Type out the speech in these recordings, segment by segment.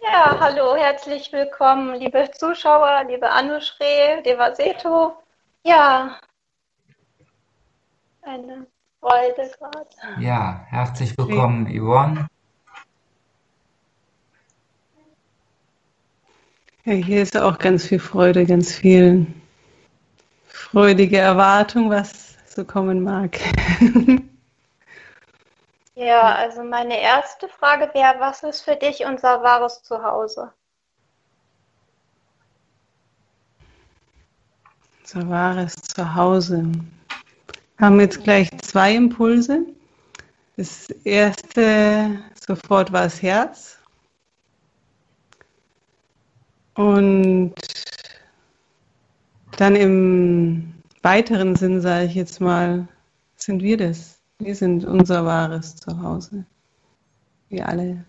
Ja, hallo, herzlich willkommen, liebe Zuschauer, liebe Anushre, lieber Seto. Ja, eine Freude gerade. Ja, herzlich willkommen, Yvonne. Ja, hier ist auch ganz viel Freude, ganz viel freudige Erwartung, was so kommen mag. Ja, also meine erste Frage wäre, was ist für dich unser wahres Zuhause? So wahres Zuhause. Wir haben jetzt gleich zwei Impulse. Das erste, sofort war das Herz. Und dann im weiteren Sinn, sage ich jetzt mal, sind wir das. Wir sind unser wahres Zuhause. Wir alle.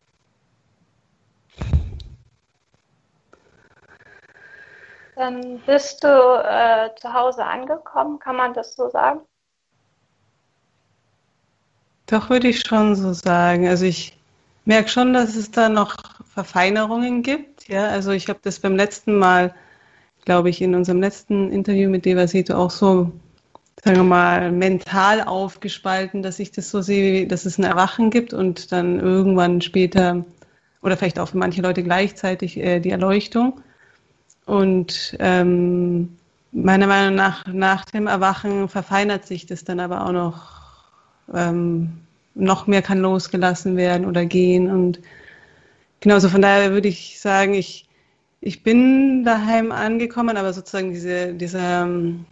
Dann bist du zu Hause angekommen, kann man das so sagen? Doch würde ich schon so sagen. Also ich merke schon, dass es da noch Verfeinerungen gibt. Ja, also ich habe das beim letzten Mal, glaube ich, in unserem letzten Interview mit Devasito auch so, sagen wir mal, mental aufgespalten, dass ich das so sehe, dass es ein Erwachen gibt und dann irgendwann später oder vielleicht auch für manche Leute gleichzeitig die Erleuchtung. Und meiner Meinung nach dem Erwachen verfeinert sich das dann aber auch noch mehr kann losgelassen werden oder gehen. Und genauso von daher würde ich sagen, ich bin daheim angekommen, aber sozusagen dieser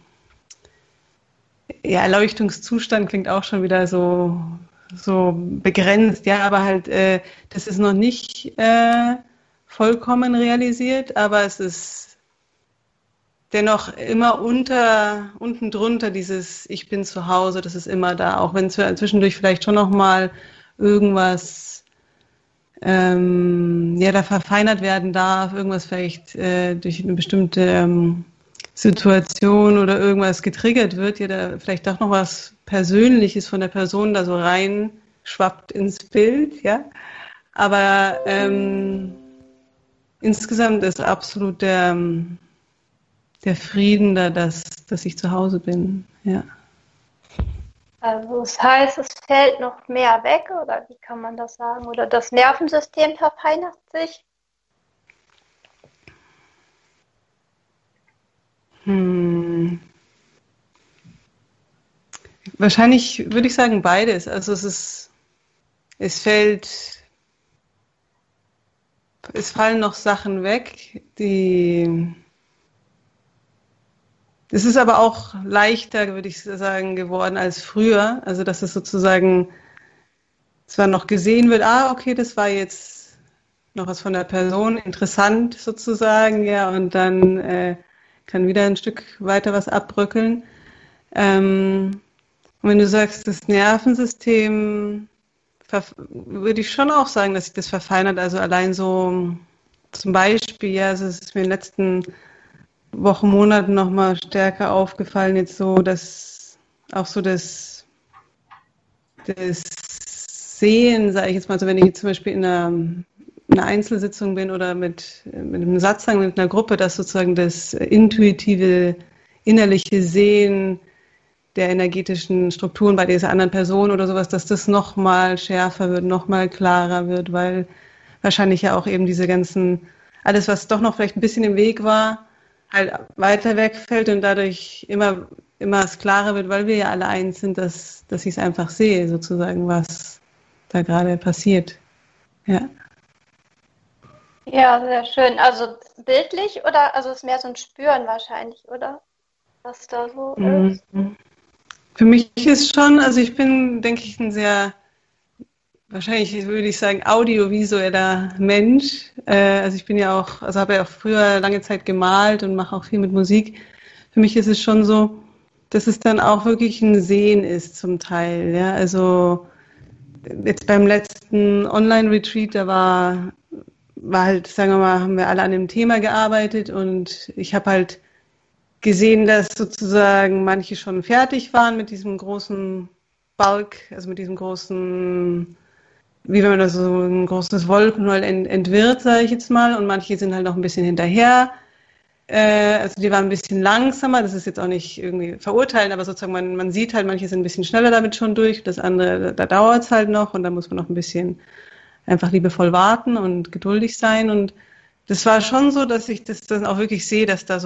ja, Erleuchtungszustand klingt auch schon wieder so begrenzt, ja, aber halt, das ist noch nicht vollkommen realisiert, aber es ist dennoch immer unten drunter dieses Ich bin zu Hause, das ist immer da, auch wenn zwischendurch vielleicht schon noch mal irgendwas ja, da verfeinert werden darf, irgendwas vielleicht durch eine bestimmte Situation oder irgendwas getriggert wird, ja, da vielleicht doch noch was Persönliches von der Person da so reinschwappt ins Bild, ja. Aber insgesamt ist absolut der Frieden da, dass ich zu Hause bin, ja. Also das heißt, es fällt noch mehr weg, oder wie kann man das sagen? Oder das Nervensystem verfeinert sich? Hm. Wahrscheinlich würde ich sagen beides. Also es fällt, es fallen noch Sachen weg, es ist aber auch leichter, würde ich sagen, geworden als früher. Also, dass es sozusagen zwar noch gesehen wird, okay, das war jetzt noch was von der Person, interessant sozusagen, ja, und dann kann wieder ein Stück weiter was abbröckeln. Und wenn du sagst, das Nervensystem, würde ich schon auch sagen, dass sich das verfeinert. Also allein so zum Beispiel, ja, also es ist mir in den letzten Wochen, Monaten nochmal stärker aufgefallen, jetzt so, dass auch so das Sehen, sage ich jetzt mal, so wenn ich jetzt zum Beispiel in einer Einzelsitzung bin oder mit einem Satzang, mit einer Gruppe, dass sozusagen das intuitive, innerliche Sehen der energetischen Strukturen bei dieser anderen Person oder sowas, dass das nochmal schärfer wird, nochmal klarer wird, weil wahrscheinlich ja auch eben diese ganzen, alles, was doch noch vielleicht ein bisschen im Weg war, halt weiter wegfällt und dadurch immer es klarer wird, weil wir ja alle eins sind, dass ich es einfach sehe, sozusagen, was da gerade passiert. Ja. Ja, sehr schön. Also bildlich oder also es ist mehr so ein Spüren wahrscheinlich, oder? Was da so ist. Für mich ist schon, also ich bin, denke ich, ein sehr, wahrscheinlich würde ich sagen, audiovisueller Mensch. Also ich bin ja auch, also habe ja auch früher lange Zeit gemalt und mache auch viel mit Musik. Für mich ist es schon so, dass es dann auch wirklich ein Sehen ist zum Teil. Ja, also jetzt beim letzten Online-Retreat, war halt, sagen wir mal, haben wir alle an dem Thema gearbeitet und ich habe halt gesehen, dass sozusagen manche schon fertig waren mit diesem großen Bulk, also mit diesem großen wie wenn man da so ein großes Wolkenroll entwirrt, sage ich jetzt mal, und manche sind halt noch ein bisschen hinterher. Also die waren ein bisschen langsamer, das ist jetzt auch nicht irgendwie verurteilen, aber sozusagen man sieht halt, manche sind ein bisschen schneller damit schon durch, das andere, da dauert es halt noch und da muss man noch ein bisschen einfach liebevoll warten und geduldig sein. Und das war schon so, dass ich das dann auch wirklich sehe, dass da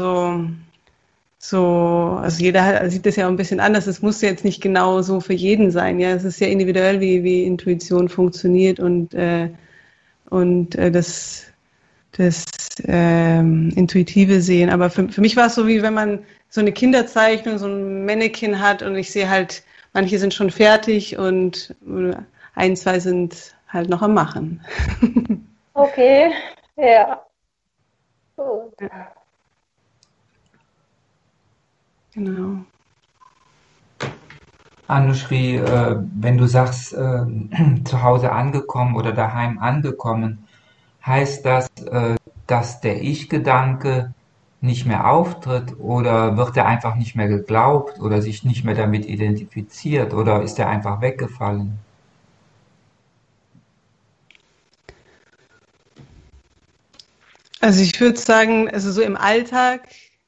also jeder sieht das ja auch ein bisschen anders. Es muss jetzt nicht genau so für jeden sein. Ja, es ist sehr individuell, wie Intuition funktioniert und das intuitive Sehen. Aber für mich war es so, wie wenn man so eine Kinderzeichnung, so ein Mannequin hat und ich sehe halt, manche sind schon fertig und ein, zwei sind halt noch am Machen. Okay, ja, gut. Genau. Anushree, wenn du sagst, zu Hause angekommen oder daheim angekommen, heißt das, dass der Ich-Gedanke nicht mehr auftritt oder wird er einfach nicht mehr geglaubt oder sich nicht mehr damit identifiziert oder ist er einfach weggefallen? Also ich würde sagen, also so im Alltag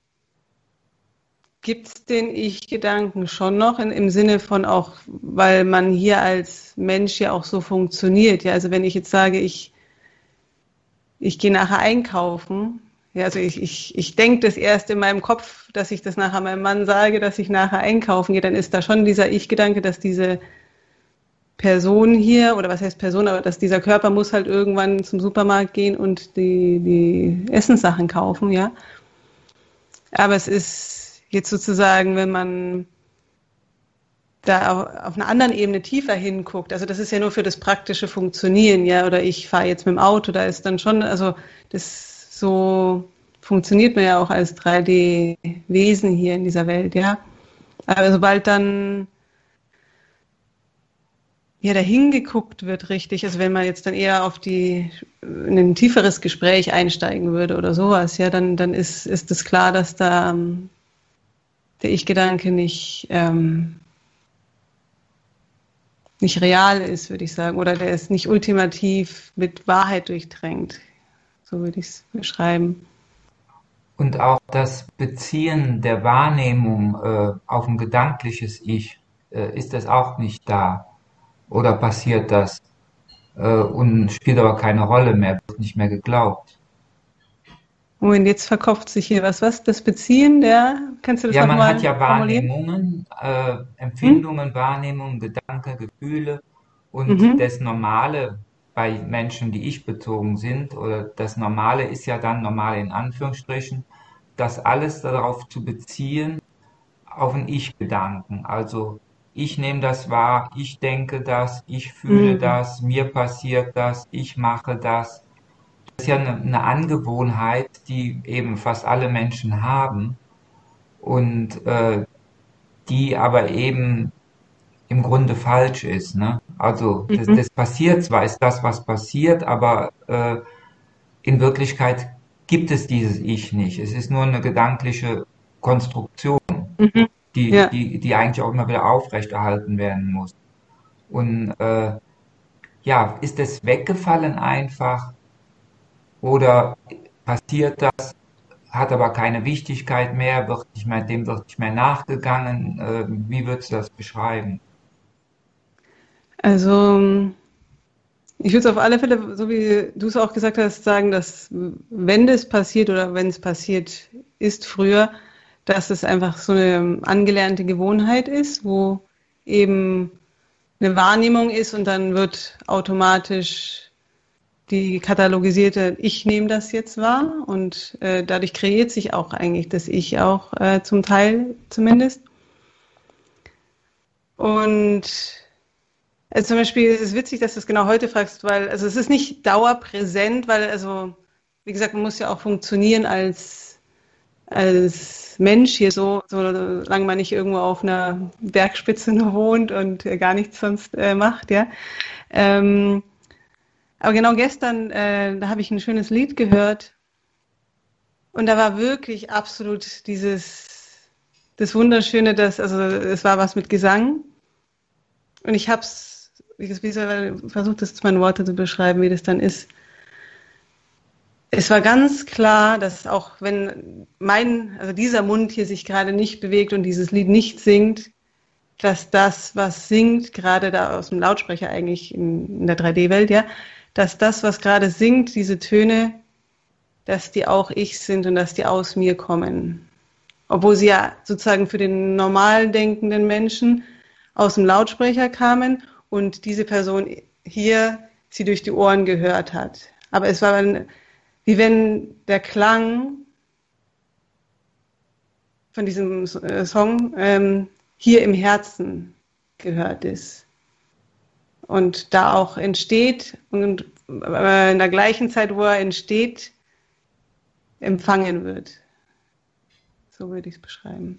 gibt es den Ich-Gedanken schon noch im Sinne von auch, weil man hier als Mensch ja auch so funktioniert. Ja, also wenn ich jetzt sage, ich gehe nachher einkaufen, ja, also ich denke das erst in meinem Kopf, dass ich das nachher meinem Mann sage, dass ich nachher einkaufen gehe, dann ist da schon dieser Ich-Gedanke, dass diese Person hier, oder was heißt Person, aber dass dieser Körper muss halt irgendwann zum Supermarkt gehen und die Essenssachen kaufen, ja. Aber es ist jetzt sozusagen, wenn man da auf einer anderen Ebene tiefer hinguckt, also das ist ja nur für das praktische Funktionieren, ja, oder ich fahre jetzt mit dem Auto, da ist dann schon, also das so funktioniert man ja auch als 3D-Wesen hier in dieser Welt, ja. Aber sobald dann ja dahin geguckt wird, richtig, also wenn man jetzt dann eher in ein tieferes Gespräch einsteigen würde oder sowas, ja, dann ist es klar, dass da der Ich-Gedanke nicht real ist, würde ich sagen, oder der ist nicht ultimativ mit Wahrheit durchtränkt. So würde ich es beschreiben. Und auch das Beziehen der Wahrnehmung auf ein gedankliches Ich, ist das auch nicht da? Oder passiert das und spielt aber keine Rolle mehr, wird nicht mehr geglaubt? Moment, jetzt verkopft sich hier was. Was? Das Beziehen kannst du das Ja, man hat nochmal ja formulieren? Wahrnehmungen, Hm? Empfindungen, Wahrnehmungen, Gedanken, Gefühle und Mhm. das Normale bei Menschen, die ich-bezogen sind, oder das Normale ist ja dann normal in Anführungsstrichen, das alles darauf zu beziehen, auf einen Ich-Gedanken. Also ich nehme das wahr, ich denke das, ich fühle Mhm. das, mir passiert das, ich mache das. Das ist ja eine Angewohnheit, die eben fast alle Menschen haben und die aber eben im Grunde falsch ist. Ne? Also Mhm. das passiert zwar, ist das, was passiert, aber in Wirklichkeit gibt es dieses Ich nicht. Es ist nur eine gedankliche Konstruktion, Mhm. Ja. die eigentlich auch immer wieder aufrechterhalten werden muss. Und ja, ist es weggefallen einfach oder passiert das, hat aber keine Wichtigkeit mehr, dem wird nicht mehr nachgegangen? Wie würdest du das beschreiben? Also ich würde es auf alle Fälle, so wie du es auch gesagt hast, sagen, dass wenn das passiert oder wenn es passiert ist früher, dass es einfach so eine angelernte Gewohnheit ist, wo eben eine Wahrnehmung ist und dann wird automatisch die katalogisierte Ich nehme das jetzt wahr und dadurch kreiert sich auch eigentlich das Ich auch zum Teil zumindest. Und also zum Beispiel ist es witzig, dass du es genau heute fragst, weil also es ist nicht dauerpräsent, weil also wie gesagt, man muss ja auch funktionieren als Mensch hier solange man nicht irgendwo auf einer Bergspitze nur wohnt und gar nichts sonst macht, ja. Ähm, aber genau gestern, da habe ich ein schönes Lied gehört und da war wirklich absolut das Wunderschöne, also es war was mit Gesang und ich habe es versuche das mal in Worte zu beschreiben, wie das dann ist. Es war ganz klar, dass auch wenn also dieser Mund hier sich gerade nicht bewegt und dieses Lied nicht singt, dass das, was singt, gerade da aus dem Lautsprecher eigentlich in der 3D-Welt, ja, dass das, was gerade singt, diese Töne, dass die auch ich sind und dass die aus mir kommen. Obwohl sie ja sozusagen für den normal denkenden Menschen aus dem Lautsprecher kamen und diese Person hier sie durch die Ohren gehört hat. Aber es war wie wenn der Klang von diesem Song hier im Herzen gehört ist. Und da auch entsteht und in der gleichen Zeit, wo er entsteht, empfangen wird. So würde ich es beschreiben.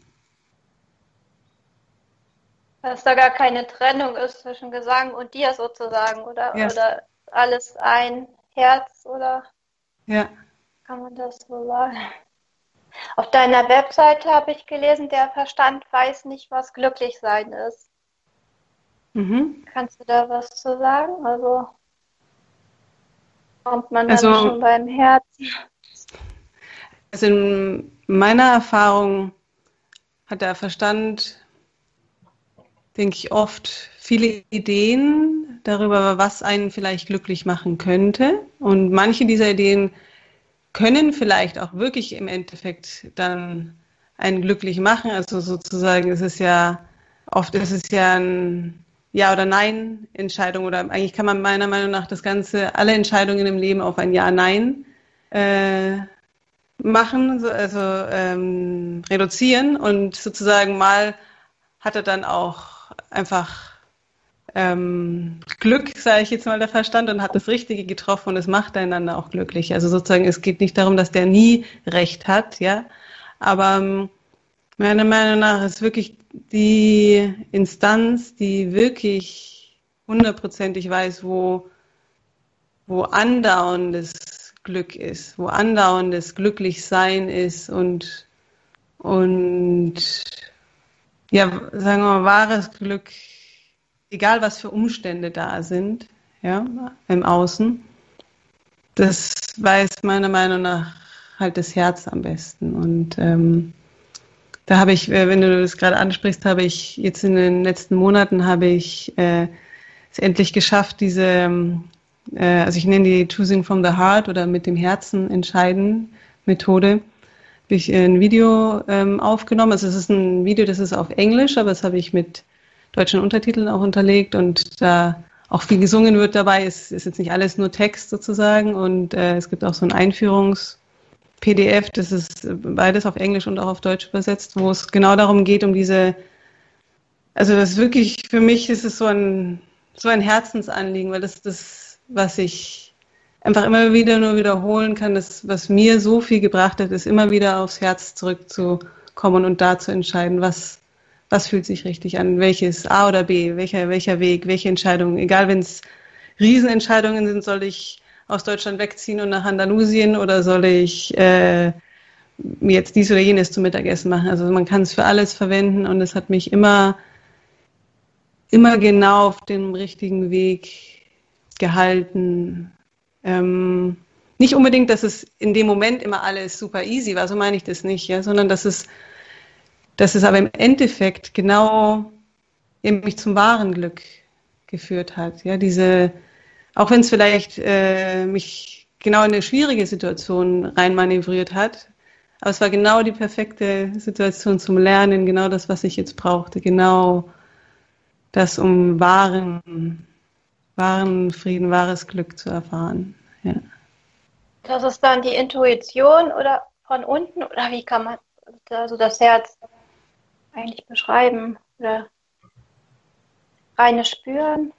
Dass da gar keine Trennung ist zwischen Gesang und dir sozusagen, oder, Ja. oder alles ein Herz, oder Ja. kann man das so sagen? Auf deiner Webseite habe ich gelesen, der Verstand weiß nicht, was glücklich sein ist. Mhm. Kannst du da was zu sagen? Also kommt man dann Also schon beim Herzen? Also in meiner Erfahrung hat der Verstand, denke ich, oft viele Ideen darüber, was einen vielleicht glücklich machen könnte. Und manche dieser Ideen können vielleicht auch wirklich im Endeffekt dann einen glücklich machen. Also sozusagen ist es ja ein Ja- oder Nein-Entscheidung, oder eigentlich kann man meiner Meinung nach alle Entscheidungen im Leben auf ein Ja-Nein machen, also reduzieren, und sozusagen mal hat er dann auch einfach Glück, sage ich jetzt mal, der Verstand, und hat das Richtige getroffen, und es macht einander auch glücklich. Also sozusagen, es geht nicht darum, dass der nie Recht hat, ja, aber meiner Meinung nach ist wirklich die Instanz, die wirklich hundertprozentig weiß, wo andauerndes Glück ist, wo andauerndes Glücklichsein ist und ja, sagen wir mal, wahres Glück, egal was für Umstände da sind, ja, im Außen, das weiß meiner Meinung nach halt das Herz am besten. Und da habe ich, wenn du das gerade ansprichst, habe ich jetzt in den letzten Monaten es endlich geschafft, also ich nenne die Choosing from the Heart oder mit dem Herzen entscheiden Methode, habe ich ein Video aufgenommen. Also es ist ein Video, das ist auf Englisch, aber das habe ich mit deutschen Untertiteln auch unterlegt, und da auch viel gesungen wird dabei. Es ist jetzt nicht alles nur Text sozusagen, und es gibt auch so ein Einführungs-PDF, das ist beides auf Englisch und auch auf Deutsch übersetzt, wo es genau darum geht, also das ist wirklich, für mich ist es so ein Herzensanliegen, weil das, was ich einfach immer wieder nur wiederholen kann, das, was mir so viel gebracht hat, ist immer wieder aufs Herz zurückzukommen und da zu entscheiden, was fühlt sich richtig an, welches A oder B, welcher Weg, welche Entscheidung, egal wenn es Riesenentscheidungen sind, soll ich aus Deutschland wegziehen und nach Andalusien, oder soll ich mir jetzt dies oder jenes zum Mittagessen machen. Also man kann es für alles verwenden, und es hat mich immer genau auf dem richtigen Weg gehalten. Nicht unbedingt, dass es in dem Moment immer alles super easy war, so meine ich das nicht, ja, sondern dass es aber im Endeffekt genau eben mich zum wahren Glück geführt hat. Ja, auch wenn es vielleicht mich genau in eine schwierige Situation reinmanövriert hat, aber es war genau die perfekte Situation zum Lernen, genau das, was ich jetzt brauchte, genau das, um wahren Frieden, wahres Glück zu erfahren. Ja. Das ist dann die Intuition oder von unten, oder wie kann man also das Herz eigentlich beschreiben? Oder reines Spüren?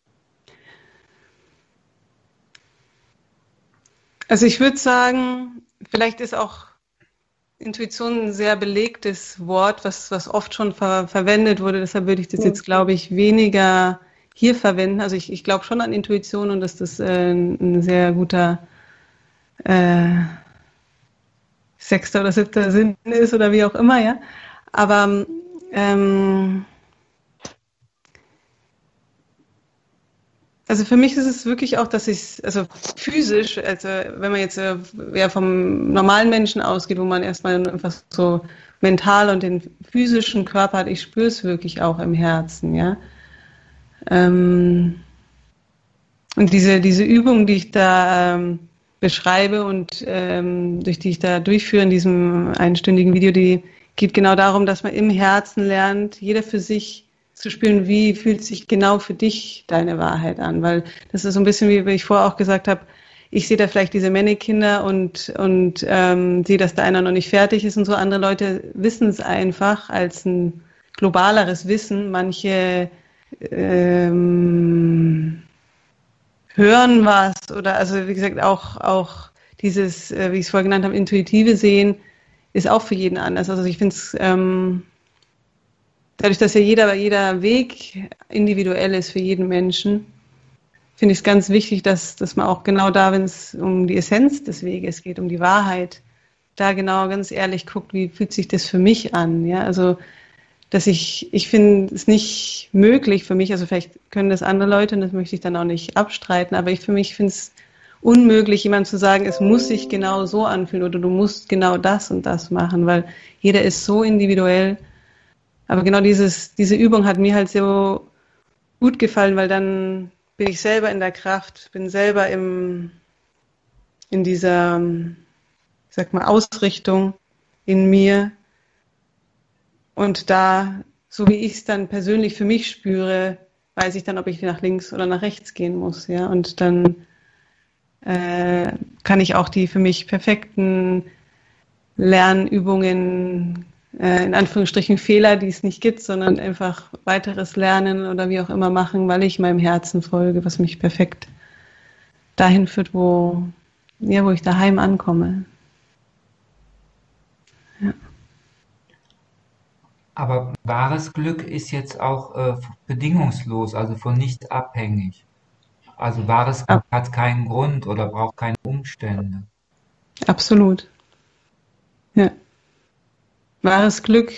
Also ich würde sagen, vielleicht ist auch Intuition ein sehr belegtes Wort, was oft schon verwendet wurde. Deshalb würde ich das jetzt, glaube ich, weniger hier verwenden. Also ich glaube schon an Intuition, und dass das ein sehr guter sechster oder siebter Sinn ist oder wie auch immer, ja. Aber Also für mich ist es wirklich auch, dass ich, also physisch, also wenn man jetzt ja vom normalen Menschen ausgeht, wo man erstmal einfach so mental und den physischen Körper hat, ich spüre es wirklich auch im Herzen, ja. Und diese Übung, die ich da beschreibe und durch die ich da durchführe in diesem einstündigen Video, die geht genau darum, dass man im Herzen lernt, jeder für sich zu spüren, wie fühlt sich genau für dich deine Wahrheit an. Weil das ist so ein bisschen, wie ich vorher auch gesagt habe, ich sehe da vielleicht diese Männekinder und sehe, dass da einer noch nicht fertig ist und so. Andere Leute wissen es einfach als ein globaleres Wissen. Manche hören was oder also wie gesagt auch dieses, wie ich es vorher genannt habe, intuitive Sehen ist auch für jeden anders. Also ich finde es dadurch, dass ja jeder Weg individuell ist für jeden Menschen, finde ich es ganz wichtig, dass man auch genau da, wenn es um die Essenz des Weges geht, um die Wahrheit, da genau ganz ehrlich guckt, wie fühlt sich das für mich an, ja, also dass ich finde es nicht möglich für mich, also vielleicht können das andere Leute und das möchte ich dann auch nicht abstreiten, aber ich für mich finde es unmöglich, jemand zu sagen, es muss sich genau so anfühlen oder du musst genau das und das machen, weil jeder ist so individuell. Aber genau diese Übung hat mir halt so gut gefallen, weil dann bin ich selber in der Kraft, bin selber in dieser, ich sag mal, Ausrichtung in mir. Und da, so wie ich es dann persönlich für mich spüre, weiß ich dann, ob ich nach links oder nach rechts gehen muss, ja. Und dann kann ich auch die für mich perfekten Lernübungen, in Anführungsstrichen Fehler, die es nicht gibt, sondern einfach weiteres Lernen oder wie auch immer machen, weil ich meinem Herzen folge, was mich perfekt dahin führt, wo ich daheim ankomme. Ja. Aber wahres Glück ist jetzt auch bedingungslos, also von nichts abhängig. Also wahres Glück hat keinen Grund oder braucht keine Umstände. Absolut. Ja. Wahres Glück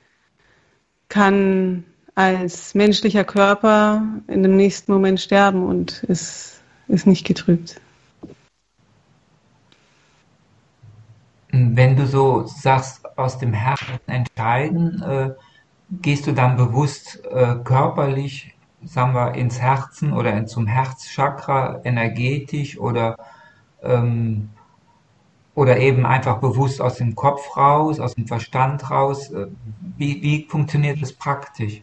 kann als menschlicher Körper in dem nächsten Moment sterben und ist nicht getrübt. Wenn du so sagst, aus dem Herzen entscheiden, gehst du dann bewusst körperlich, sagen wir, ins Herzen oder zum Herzchakra energetisch ähm, oder eben einfach bewusst aus dem Kopf raus, aus dem Verstand raus? Wie funktioniert das praktisch?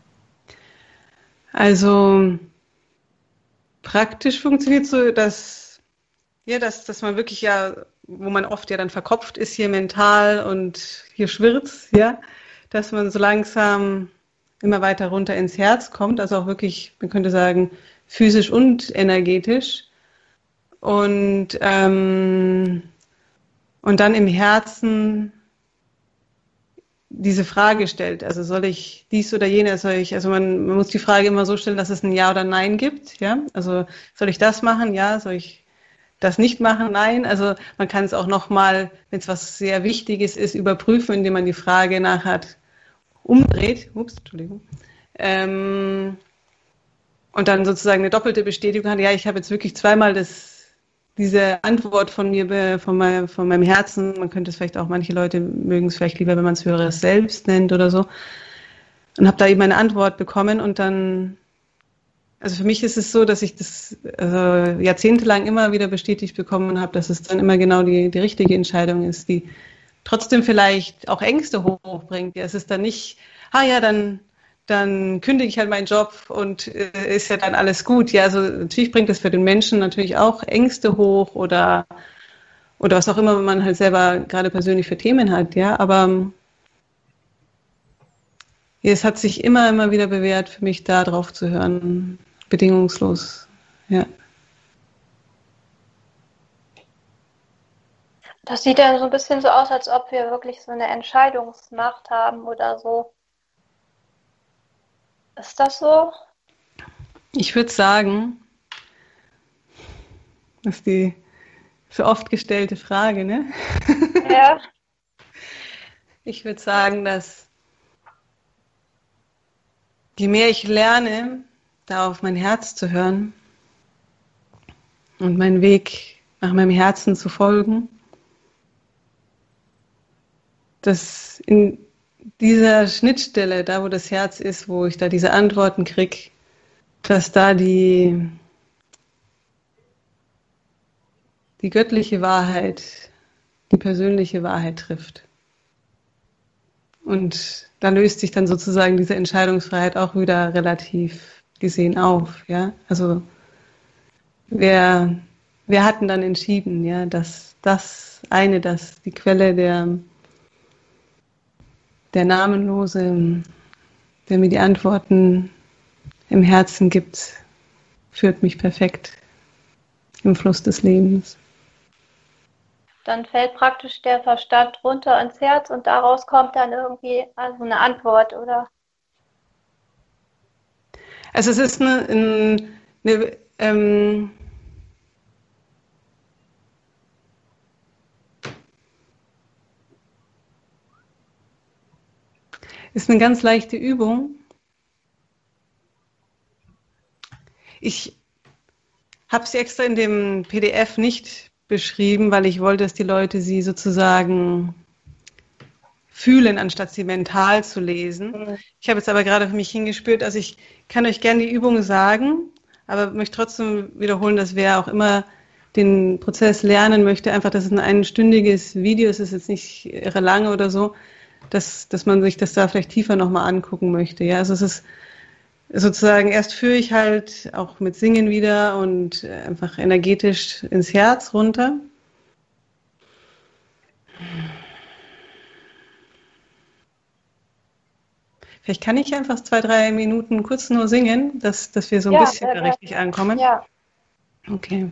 Also praktisch funktioniert so, dass man wirklich ja, wo man oft ja dann verkopft ist hier mental und hier schwirrt's, ja, dass man so langsam immer weiter runter ins Herz kommt, also auch wirklich, man könnte sagen, physisch und energetisch. Und dann im Herzen diese Frage stellt, also soll ich dies oder jenes, also man muss die Frage immer so stellen, dass es ein Ja oder Nein gibt, ja, also soll ich das machen, ja, soll ich das nicht machen, nein, also man kann es auch nochmal, wenn es was sehr Wichtiges ist, überprüfen, indem man die Frage nachher umdreht, Entschuldigung, und dann sozusagen eine doppelte Bestätigung hat, ja, ich habe jetzt wirklich zweimal diese Antwort von mir, von meinem Herzen, man könnte es vielleicht auch, manche Leute mögen es vielleicht lieber, wenn man es höheres Selbst nennt oder so, und habe da eben eine Antwort bekommen und dann, also für mich ist es so, dass ich das jahrzehntelang immer wieder bestätigt bekommen habe, dass es dann immer genau die richtige Entscheidung ist, die trotzdem vielleicht auch Ängste hochbringt. Ja, es ist dann nicht, ja, dann kündige ich halt meinen Job und ist ja dann alles gut. Ja, also natürlich bringt es für den Menschen natürlich auch Ängste hoch oder was auch immer man halt selber gerade persönlich für Themen hat, ja, aber es hat sich immer wieder bewährt, für mich da drauf zu hören, bedingungslos, ja. Das sieht dann so ein bisschen so aus, als ob wir wirklich so eine Entscheidungsmacht haben oder so. Ist das so? Ich würde sagen, das ist die so oft gestellte Frage, ne? Ja. Ich würde sagen, dass je mehr ich lerne, da auf mein Herz zu hören, und meinen Weg nach meinem Herzen zu folgen, dass in dieser Schnittstelle, da wo das Herz ist, wo ich da diese Antworten kriege, dass da die göttliche Wahrheit, die persönliche Wahrheit trifft. Und da löst sich dann sozusagen diese Entscheidungsfreiheit auch wieder relativ gesehen auf. Ja? Also wer hat denn dann entschieden, ja, dass die Quelle der Namenlose, der mir die Antworten im Herzen gibt, führt mich perfekt im Fluss des Lebens. Dann fällt praktisch der Verstand runter ans Herz und daraus kommt dann irgendwie also eine Antwort, oder? Also es ist ist eine ganz leichte Übung. Ich habe sie extra in dem PDF nicht beschrieben, weil ich wollte, dass die Leute sie sozusagen fühlen, anstatt sie mental zu lesen. Ich habe jetzt aber gerade für mich hingespürt, also ich kann euch gerne die Übung sagen, aber möchte trotzdem wiederholen, dass wer auch immer den Prozess lernen möchte, einfach, dass es ein einstündiges Video ist, es ist jetzt nicht irre lange oder so, dass man sich das da vielleicht tiefer nochmal angucken möchte. Ja, also es ist sozusagen, erst führe ich halt auch mit Singen wieder und einfach energetisch ins Herz runter. Vielleicht kann ich einfach 2-3 Minuten kurz nur singen, dass wir so ein bisschen da richtig ankommen. Ja. Okay.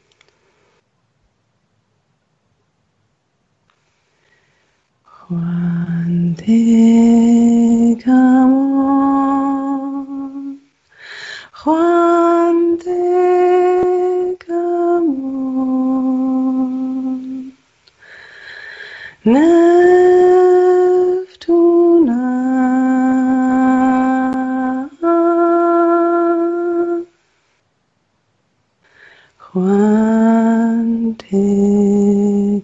Juan de Camón, Juan de Camón, Neftuna, Juan de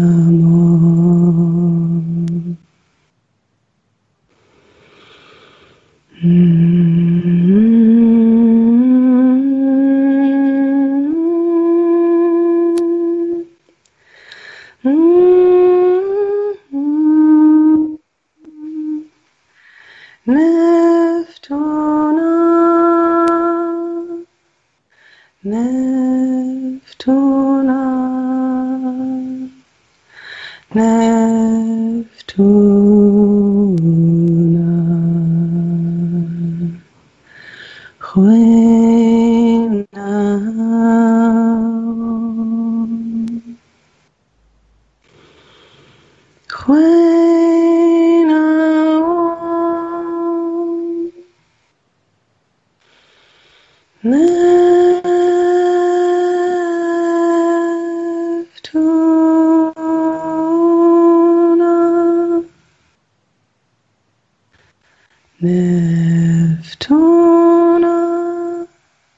Camón. Neftuna, Neftuna, Neftuna, Neftuna,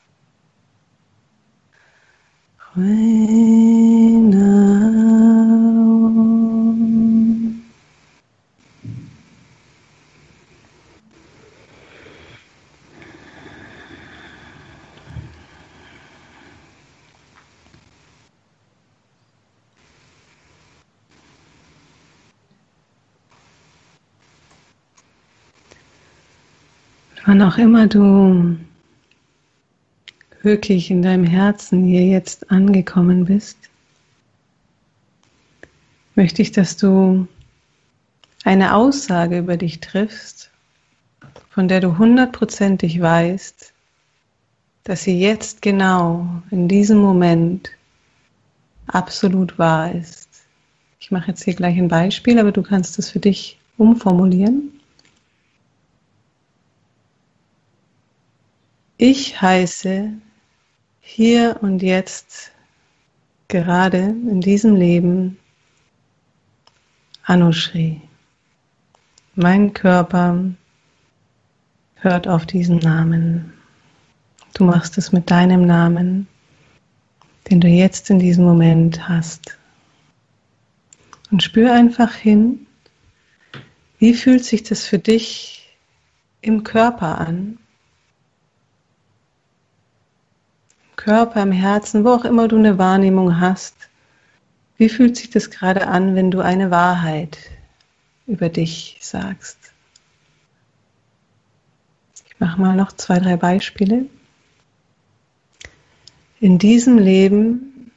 wann auch immer du wirklich in deinem Herzen hier jetzt angekommen bist, möchte ich, dass du eine Aussage über dich triffst, von der du 100%ig weißt, dass sie jetzt genau in diesem Moment absolut wahr ist. Ich mache jetzt hier gleich ein Beispiel, aber du kannst es für dich umformulieren. Ich heiße hier und jetzt, gerade in diesem Leben, Anushri. Mein Körper hört auf diesen Namen. Du machst es mit deinem Namen, den du jetzt in diesem Moment hast. Und spür einfach hin, wie fühlt sich das für dich im Körper an? Im Körper, im Herzen, wo auch immer du eine Wahrnehmung hast. Wie fühlt sich das gerade an, wenn du eine Wahrheit über dich sagst? Ich mache mal noch 2, 3 Beispiele. In diesem Leben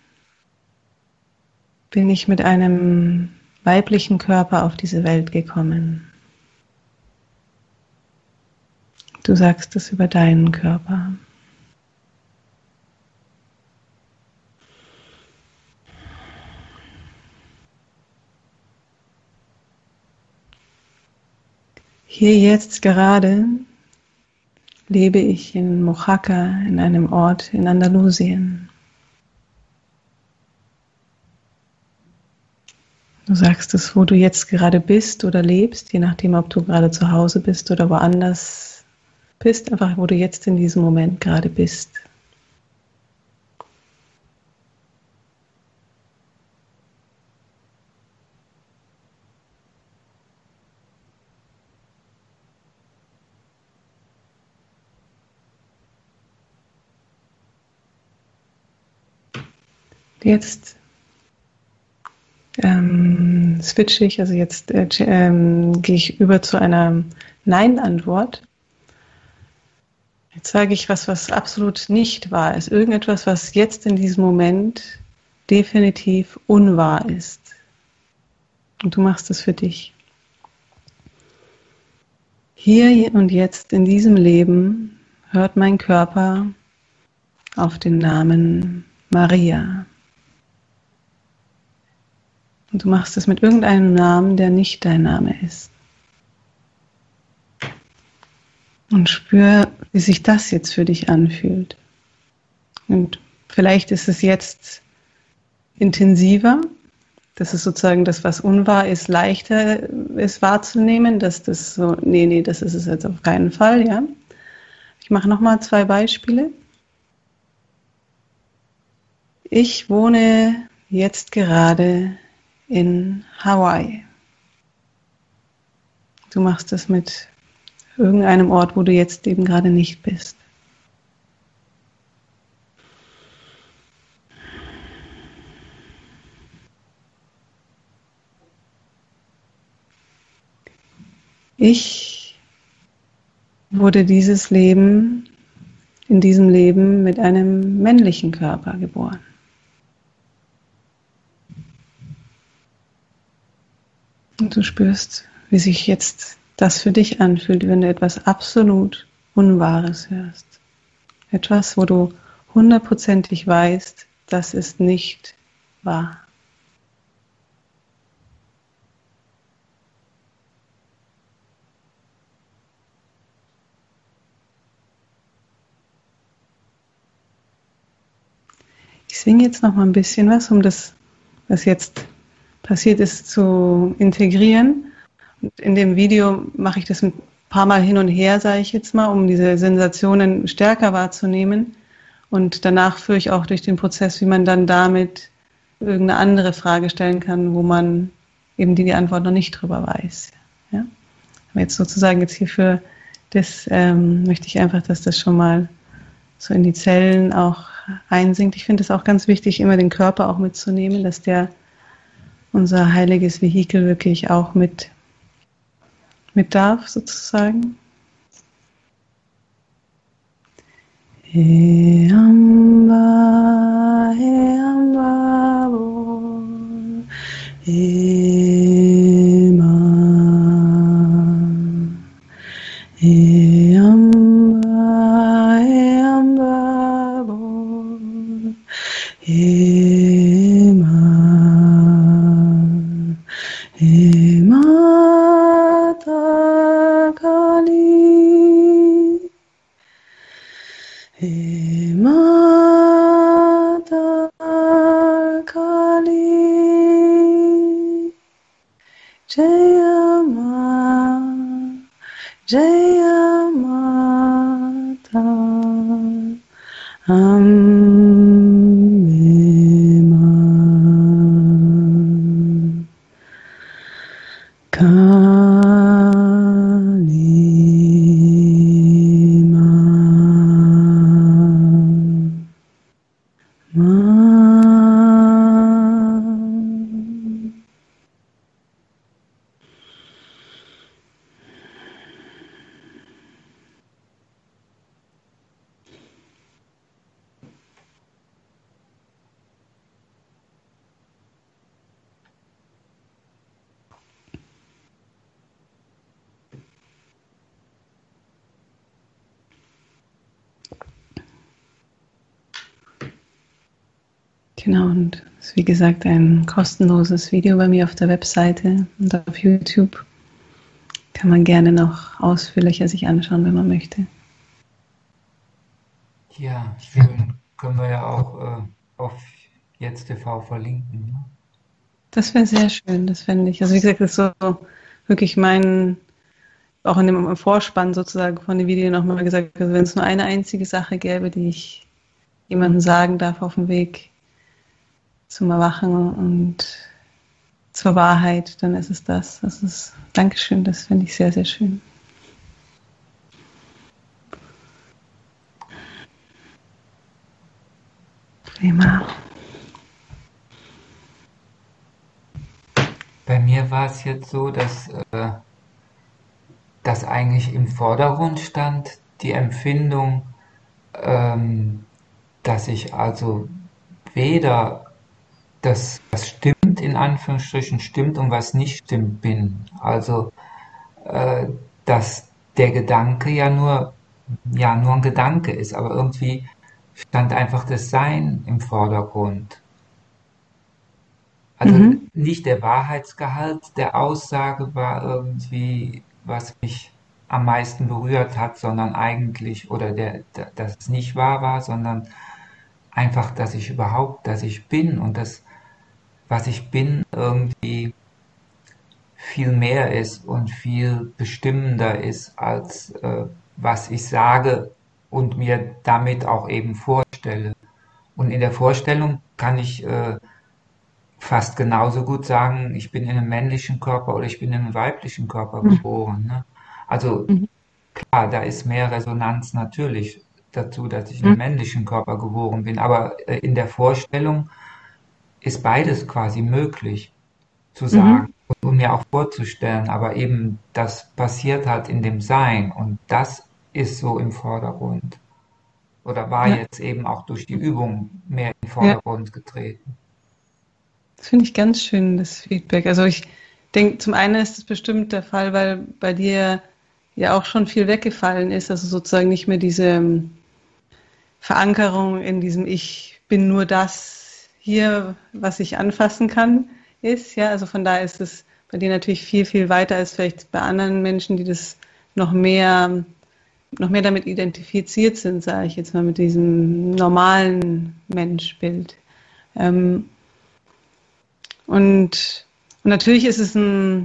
bin ich mit einem weiblichen Körper auf diese Welt gekommen. Du sagst es über deinen Körper. Hier jetzt gerade lebe ich in Mojaca, in einem Ort in Andalusien. Du sagst es, wo du jetzt gerade bist oder lebst, je nachdem, ob du gerade zu Hause bist oder woanders bist, einfach wo du jetzt in diesem Moment gerade bist. Jetzt switche ich, also jetzt gehe ich über zu einer Nein-Antwort. Jetzt sage ich was absolut nicht wahr ist. Irgendetwas, was jetzt in diesem Moment definitiv unwahr ist. Und du machst es für dich. Hier und jetzt in diesem Leben hört mein Körper auf den Namen Maria. Und du machst es mit irgendeinem Namen, der nicht dein Name ist. Und spür, wie sich das jetzt für dich anfühlt. Und vielleicht ist es jetzt intensiver, dass es sozusagen das, was unwahr ist, leichter ist wahrzunehmen, dass das so, nee, das ist es jetzt auf keinen Fall, ja. Ich mache nochmal 2 Beispiele. Ich wohne jetzt gerade in Hawaii. Du machst es mit irgendeinem Ort, wo du jetzt eben gerade nicht bist. Ich wurde in diesem Leben mit einem männlichen Körper geboren. Und du spürst, wie sich jetzt das für dich anfühlt, wenn du etwas absolut Unwahres hörst. Etwas, wo du 100%ig weißt, das ist nicht wahr. Ich singe jetzt noch mal ein bisschen was, um das, was jetzt passiert ist, zu integrieren. Und in dem Video mache ich das ein paar Mal hin und her, sage ich jetzt mal, um diese Sensationen stärker wahrzunehmen. Und danach führe ich auch durch den Prozess, wie man dann damit irgendeine andere Frage stellen kann, wo man eben die Antwort noch nicht drüber weiß. Ja? Aber jetzt sozusagen jetzt hierfür, das möchte ich einfach, dass das schon mal so in die Zellen auch einsinkt. Ich finde es auch ganz wichtig, immer den Körper auch mitzunehmen, dass der unser heiliges Vehikel wirklich auch mit darf, sozusagen. He amba bo, he ma, he amba bo, he ma, he mata kali, he mata kali, Jaya mata, Amen. Genau, und es ist wie gesagt ein kostenloses Video bei mir auf der Webseite und auf YouTube. Kann man gerne noch ausführlicher sich anschauen, wenn man möchte. Ja, schön. Können wir ja auch auf Jetzt TV verlinken. Ne? Das wäre sehr schön, das fände ich. Also wie gesagt, das ist so wirklich auch in dem Vorspann sozusagen von dem Video nochmal gesagt, also wenn es nur eine einzige Sache gäbe, die ich jemandem sagen darf auf dem Weg zum Erwachen und zur Wahrheit, dann ist es das. Das ist Dankeschön, das finde ich sehr, sehr schön. Prima. Bei mir war es jetzt so, dass eigentlich im Vordergrund stand die Empfindung, dass ich also weder das, was stimmt, in Anführungsstrichen stimmt und was nicht stimmt, bin. Also, dass der Gedanke ja nur ein Gedanke ist, aber irgendwie stand einfach das Sein im Vordergrund. Also nicht der Wahrheitsgehalt der Aussage war irgendwie, was mich am meisten berührt hat, sondern eigentlich, oder dass es nicht wahr war, sondern einfach, dass ich bin und das, was ich bin, irgendwie viel mehr ist und viel bestimmender ist, als was ich sage und mir damit auch eben vorstelle. Und in der Vorstellung kann ich fast genauso gut sagen, ich bin in einem männlichen Körper oder ich bin in einem weiblichen Körper geboren. Ne? Also klar, da ist mehr Resonanz natürlich dazu, dass ich in einem männlichen Körper geboren bin, aber in der Vorstellung ist beides quasi möglich zu sagen und mir auch vorzustellen, aber eben das passiert halt in dem Sein und das ist so im Vordergrund oder war Ja, jetzt eben auch durch die Übung mehr in den ja, Vordergrund getreten. das finde ich ganz schön, das Feedback. Also ich denke, zum einen ist es bestimmt der Fall, weil bei dir ja auch schon viel weggefallen ist, also sozusagen nicht mehr diese Verankerung in diesem Ich bin nur das hier, was ich anfassen kann, ist. Ja, also von daher ist es bei dir natürlich viel, viel weiter als vielleicht bei anderen Menschen, die das noch mehr, noch mehr damit identifiziert sind, sage ich jetzt mal, mit diesem normalen Menschbild. Ähm, und natürlich ist es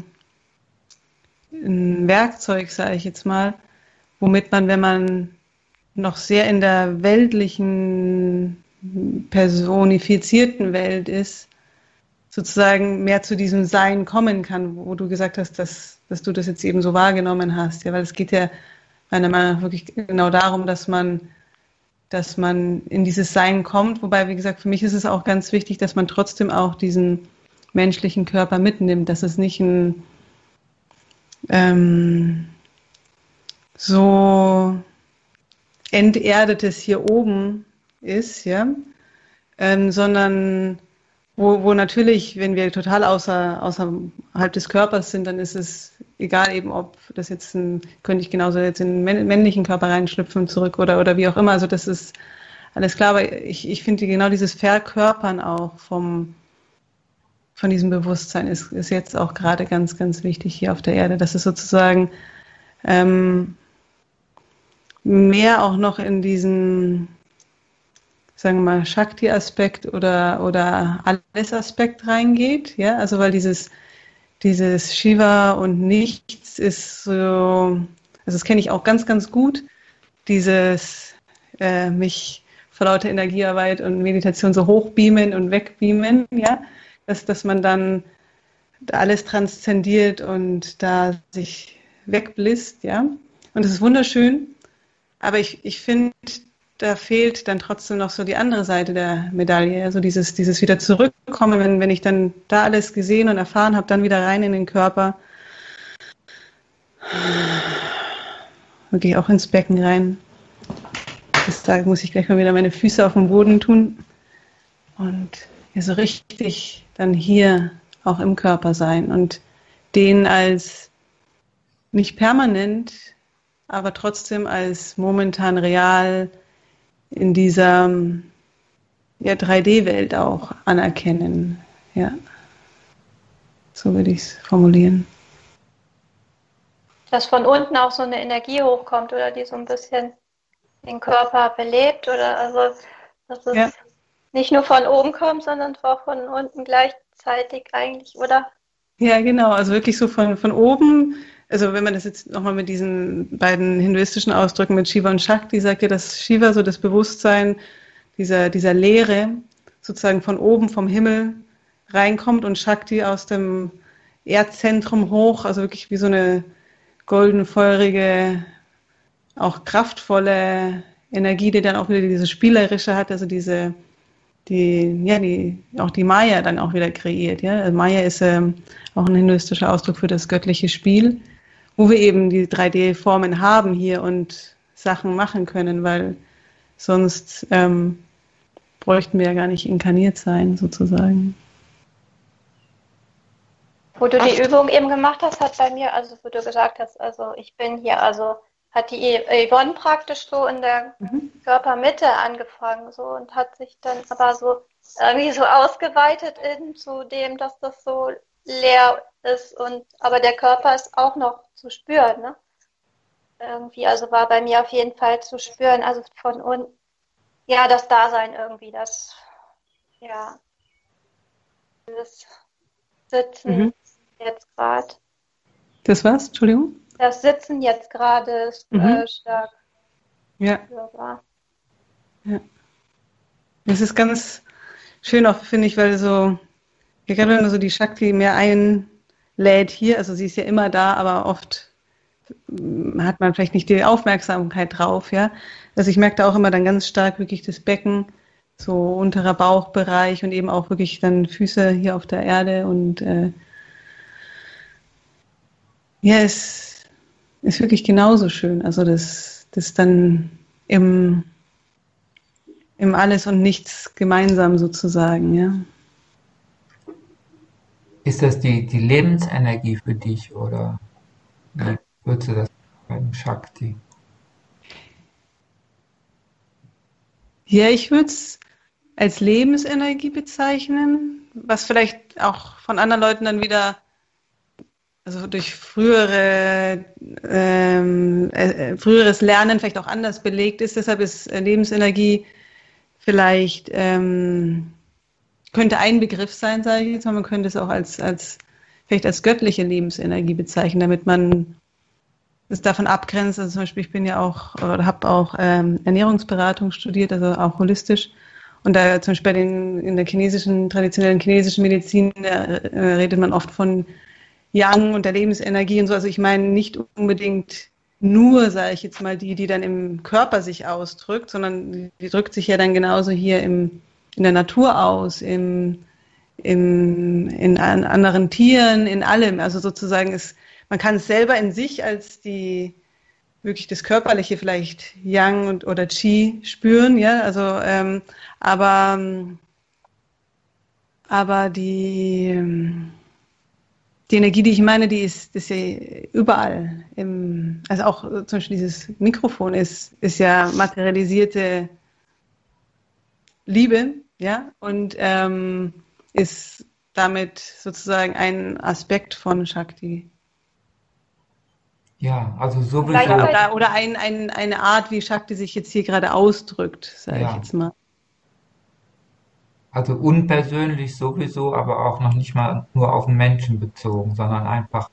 ein Werkzeug, sage ich jetzt mal, womit man, wenn man noch sehr in der weltlichen, personifizierten Welt ist, sozusagen mehr zu diesem Sein kommen kann, wo du gesagt hast, dass du das jetzt eben so wahrgenommen hast. Ja, weil es geht ja meiner Meinung nach wirklich genau darum, dass man in dieses Sein kommt. Wobei, wie gesagt, für mich ist es auch ganz wichtig, dass man trotzdem auch diesen menschlichen Körper mitnimmt, dass es nicht ein so enterdetes hier oben ist, ja, sondern wo natürlich, wenn wir total außerhalb des Körpers sind, dann ist es egal eben, ob das jetzt könnte ich genauso jetzt in den männlichen Körper reinschlüpfen zurück oder wie auch immer. Also das ist alles klar, aber ich finde genau dieses Verkörpern auch von diesem Bewusstsein ist jetzt auch gerade ganz, ganz wichtig hier auf der Erde, dass es sozusagen mehr auch noch in diesen, sagen wir mal, Shakti-Aspekt oder Alles-Aspekt reingeht, ja, also weil dieses Shiva und Nichts ist so, also das kenne ich auch ganz, ganz gut, dieses mich vor lauter Energiearbeit und Meditation so hochbeamen und wegbeamen, ja, dass man dann alles transzendiert und da sich wegblisst, ja, und das ist wunderschön, aber ich finde, da fehlt dann trotzdem noch so die andere Seite der Medaille, also dieses wieder zurückkommen, wenn ich dann da alles gesehen und erfahren habe, dann wieder rein in den Körper, wirklich auch ins Becken rein. Da muss ich gleich mal wieder meine Füße auf den Boden tun und ja, so richtig dann hier auch im Körper sein und den als nicht permanent, aber trotzdem als momentan real in dieser ja, 3D-Welt auch anerkennen. Ja, so würde ich es formulieren. Dass von unten auch so eine Energie hochkommt oder die so ein bisschen den Körper belebt oder also, dass Ja. es nicht nur von oben kommt, sondern auch von unten gleichzeitig eigentlich, oder? Ja, genau. Also wirklich so von oben. Also wenn man das jetzt nochmal mit diesen beiden hinduistischen Ausdrücken mit Shiva und Shakti sagt, ja, dass Shiva so das Bewusstsein dieser Leere sozusagen von oben vom Himmel reinkommt und Shakti aus dem Erdzentrum hoch, also wirklich wie so eine golden, feurige, auch kraftvolle Energie, die dann auch wieder diese spielerische hat, also auch die Maya dann auch wieder kreiert. Ja? Also Maya ist auch ein hinduistischer Ausdruck für das göttliche Spiel, wo wir eben die 3D-Formen haben hier und Sachen machen können, weil sonst bräuchten wir ja gar nicht inkarniert sein, sozusagen. Wo du die Übung eben gemacht hast, hat bei mir, also wo du gesagt hast, also ich bin hier, also hat die Yvonne praktisch so in der Körpermitte angefangen so und hat sich dann aber so irgendwie so ausgeweitet zu dem, dass das so leer ist und aber der Körper ist auch noch zu spüren, ne? Irgendwie, also war bei mir auf jeden Fall zu spüren, also von unten, ja, das Dasein irgendwie, das, ja, das Sitzen jetzt gerade. Das war's? Entschuldigung? Das Sitzen jetzt gerade ist stark Ja. spürbar. Ja. Das ist ganz schön auch, finde ich, weil so, ja, gerade wenn man so die Shakti mehr einlädt hier, also sie ist ja immer da, aber oft hat man vielleicht nicht die Aufmerksamkeit drauf, ja. Also ich merke da auch immer dann ganz stark wirklich das Becken, so unterer Bauchbereich und eben auch wirklich dann Füße hier auf der Erde und ja, es ist wirklich genauso schön. Also das dann im Alles und Nichts gemeinsam sozusagen, ja. Ist das die Lebensenergie für dich oder wie würdest du das beim Shakti? Ja, ich würde es als Lebensenergie bezeichnen, was vielleicht auch von anderen Leuten dann wieder, also durch früheres Lernen vielleicht auch anders belegt ist. Deshalb ist Lebensenergie vielleicht könnte ein Begriff sein, sage ich jetzt mal. Man könnte es auch vielleicht als göttliche Lebensenergie bezeichnen, damit man es davon abgrenzt. Also zum Beispiel, ich bin ja auch oder habe auch Ernährungsberatung studiert, also auch holistisch. Und da zum Beispiel in der traditionellen chinesischen Medizin, redet man oft von Yang und der Lebensenergie und so. Also ich meine nicht unbedingt nur, sage ich jetzt mal, die dann im Körper sich ausdrückt, sondern die drückt sich ja dann genauso hier in der Natur aus, in anderen Tieren, in allem. Also sozusagen man kann es selber in sich als wirklich das Körperliche vielleicht Yang oder Qi spüren, ja, also aber die Energie, die ich meine, die ist ja überall. Also auch zum Beispiel dieses Mikrofon ist ja materialisierte Liebe, ja, und ist damit sozusagen ein Aspekt von Shakti. Ja, also sowieso. Oder eine Art, wie Shakti sich jetzt hier gerade ausdrückt, sage ich jetzt mal. Also unpersönlich sowieso, aber auch noch nicht mal nur auf den Menschen bezogen, sondern einfach,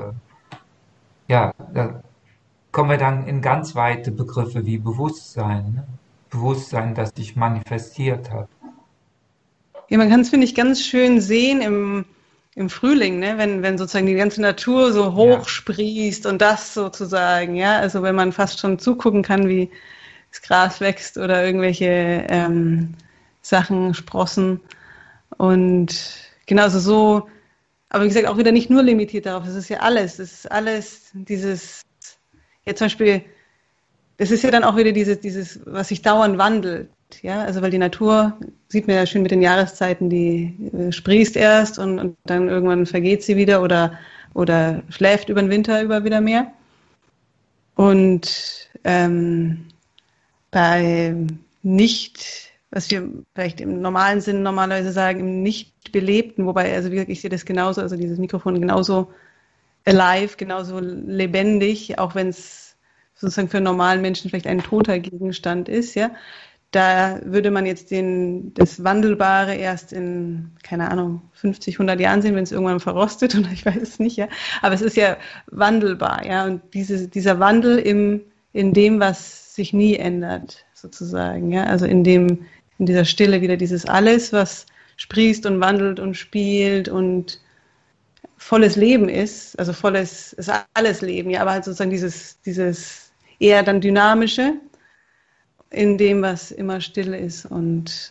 da kommen wir dann in ganz weite Begriffe wie Bewusstsein, ne? Bewusstsein, das sich manifestiert hat. Ja, man kann es, finde ich, ganz schön sehen im Frühling, ne? Wenn sozusagen die ganze Natur so hoch sprießt und das sozusagen, ja, also wenn man fast schon zugucken kann, wie das Gras wächst oder irgendwelche Sachen, Sprossen und genauso so, aber wie gesagt, auch wieder nicht nur limitiert darauf, es ist alles jetzt zum Beispiel, das ist ja dann auch wieder dieses, was sich dauernd wandelt. Ja, also weil die Natur, sieht man ja schön mit den Jahreszeiten, die sprießt erst und dann irgendwann vergeht sie wieder oder schläft über den Winter über wieder mehr. Und bei nicht was wir vielleicht im normalen Sinn normalerweise sagen, im nicht belebten, wobei, also wie gesagt, ich sehe das genauso, also dieses Mikrofon genauso alive, genauso lebendig, auch wenn es sozusagen für einen normalen Menschen vielleicht ein toter Gegenstand ist, ja. Da würde man jetzt das Wandelbare erst in, keine Ahnung, 50, 100 Jahren sehen, wenn es irgendwann verrostet, oder ich weiß es nicht, ja. Aber es ist ja wandelbar, ja. Und dieser Wandel in dem, was sich nie ändert, sozusagen, ja. Also in dieser Stille wieder dieses Alles, was sprießt und wandelt und spielt und volles Leben ist, also ist alles Leben, ja, aber halt sozusagen dieses eher dann Dynamische in dem, was immer still ist und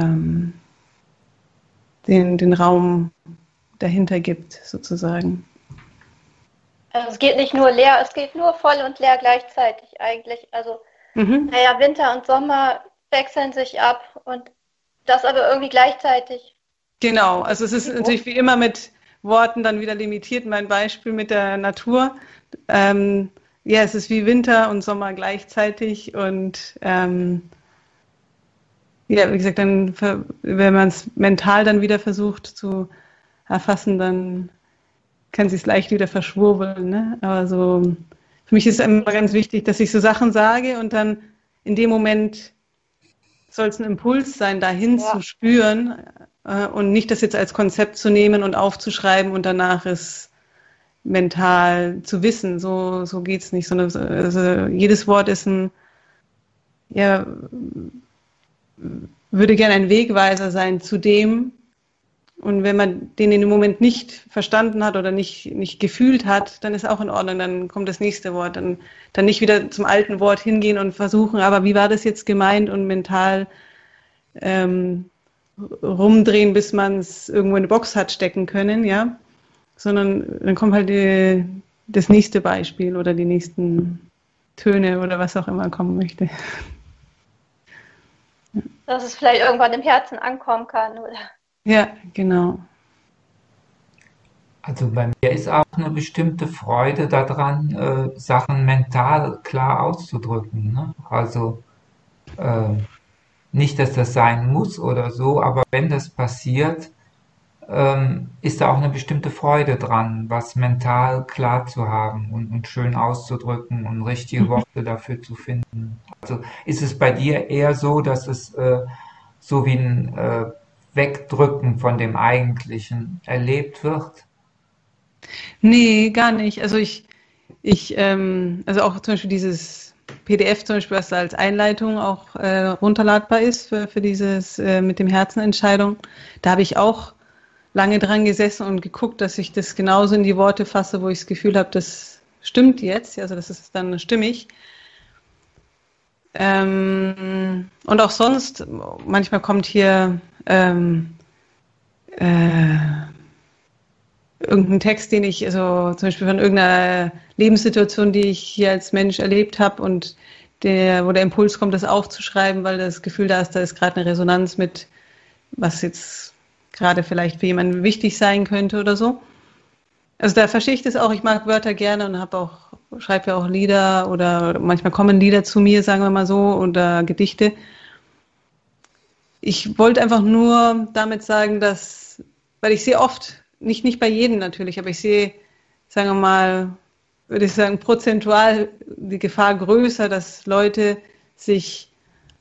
den Raum dahinter gibt, sozusagen. Also es geht nicht nur leer, es geht nur voll und leer gleichzeitig eigentlich. Also, naja, Winter und Sommer wechseln sich ab und das aber irgendwie gleichzeitig. Genau, also es ist natürlich wie immer mit Worten dann wieder limitiert. Mein Beispiel mit der Natur. Ja, es ist wie Winter und Sommer gleichzeitig und ja, wie gesagt, dann, wenn man es mental dann wieder versucht zu erfassen, dann kann es sich leicht wieder verschwurbeln. Ne? Aber so, für mich ist es immer ganz wichtig, dass ich so Sachen sage und dann in dem Moment soll es ein Impuls sein, dahin zu spüren und nicht das jetzt als Konzept zu nehmen und aufzuschreiben und danach es mental zu wissen. So geht es nicht. Sondern also jedes Wort ist würde gerne ein Wegweiser sein zu dem. Und wenn man den in dem Moment nicht verstanden hat oder nicht gefühlt hat, dann ist auch in Ordnung, dann kommt das nächste Wort. Dann nicht wieder zum alten Wort hingehen und versuchen, aber wie war das jetzt gemeint und mental rumdrehen, bis man es irgendwo in eine Box hat stecken können, ja. Sondern dann kommt halt das nächste Beispiel oder die nächsten Töne oder was auch immer kommen möchte. Dass es vielleicht irgendwann im Herzen ankommen kann, oder? Ja, genau. Also bei mir ist auch eine bestimmte Freude daran, Sachen mental klar auszudrücken. Ne? Also nicht, dass das sein muss oder so, aber wenn das passiert, ist da auch eine bestimmte Freude dran, was mental klar zu haben und schön auszudrücken und richtige Worte dafür zu finden. Also ist es bei dir eher so, dass es so wie ein Wegdrücken von dem Eigentlichen erlebt wird? Nee, gar nicht. Also also auch zum Beispiel dieses PDF zum Beispiel, was da als Einleitung auch runterladbar ist für dieses mit dem Herzenentscheidung, da habe ich auch lange dran gesessen und geguckt, dass ich das genauso in die Worte fasse, wo ich das Gefühl habe, das stimmt jetzt, also das ist dann stimmig. Und auch sonst, manchmal kommt hier irgendein Text, den ich, also zum Beispiel von irgendeiner Lebenssituation, die ich hier als Mensch erlebt habe und wo der Impuls kommt, das aufzuschreiben, weil das Gefühl da ist gerade eine Resonanz mit, was jetzt gerade vielleicht für jemanden wichtig sein könnte oder so. Also da verstehe ich das auch, ich mag Wörter gerne und schreibe ja auch Lieder oder manchmal kommen Lieder zu mir, sagen wir mal so, oder Gedichte. Ich wollte einfach nur damit sagen, weil ich sehe oft, nicht bei jedem natürlich, aber ich sehe, sagen wir mal, würde ich sagen, prozentual die Gefahr größer, dass Leute sich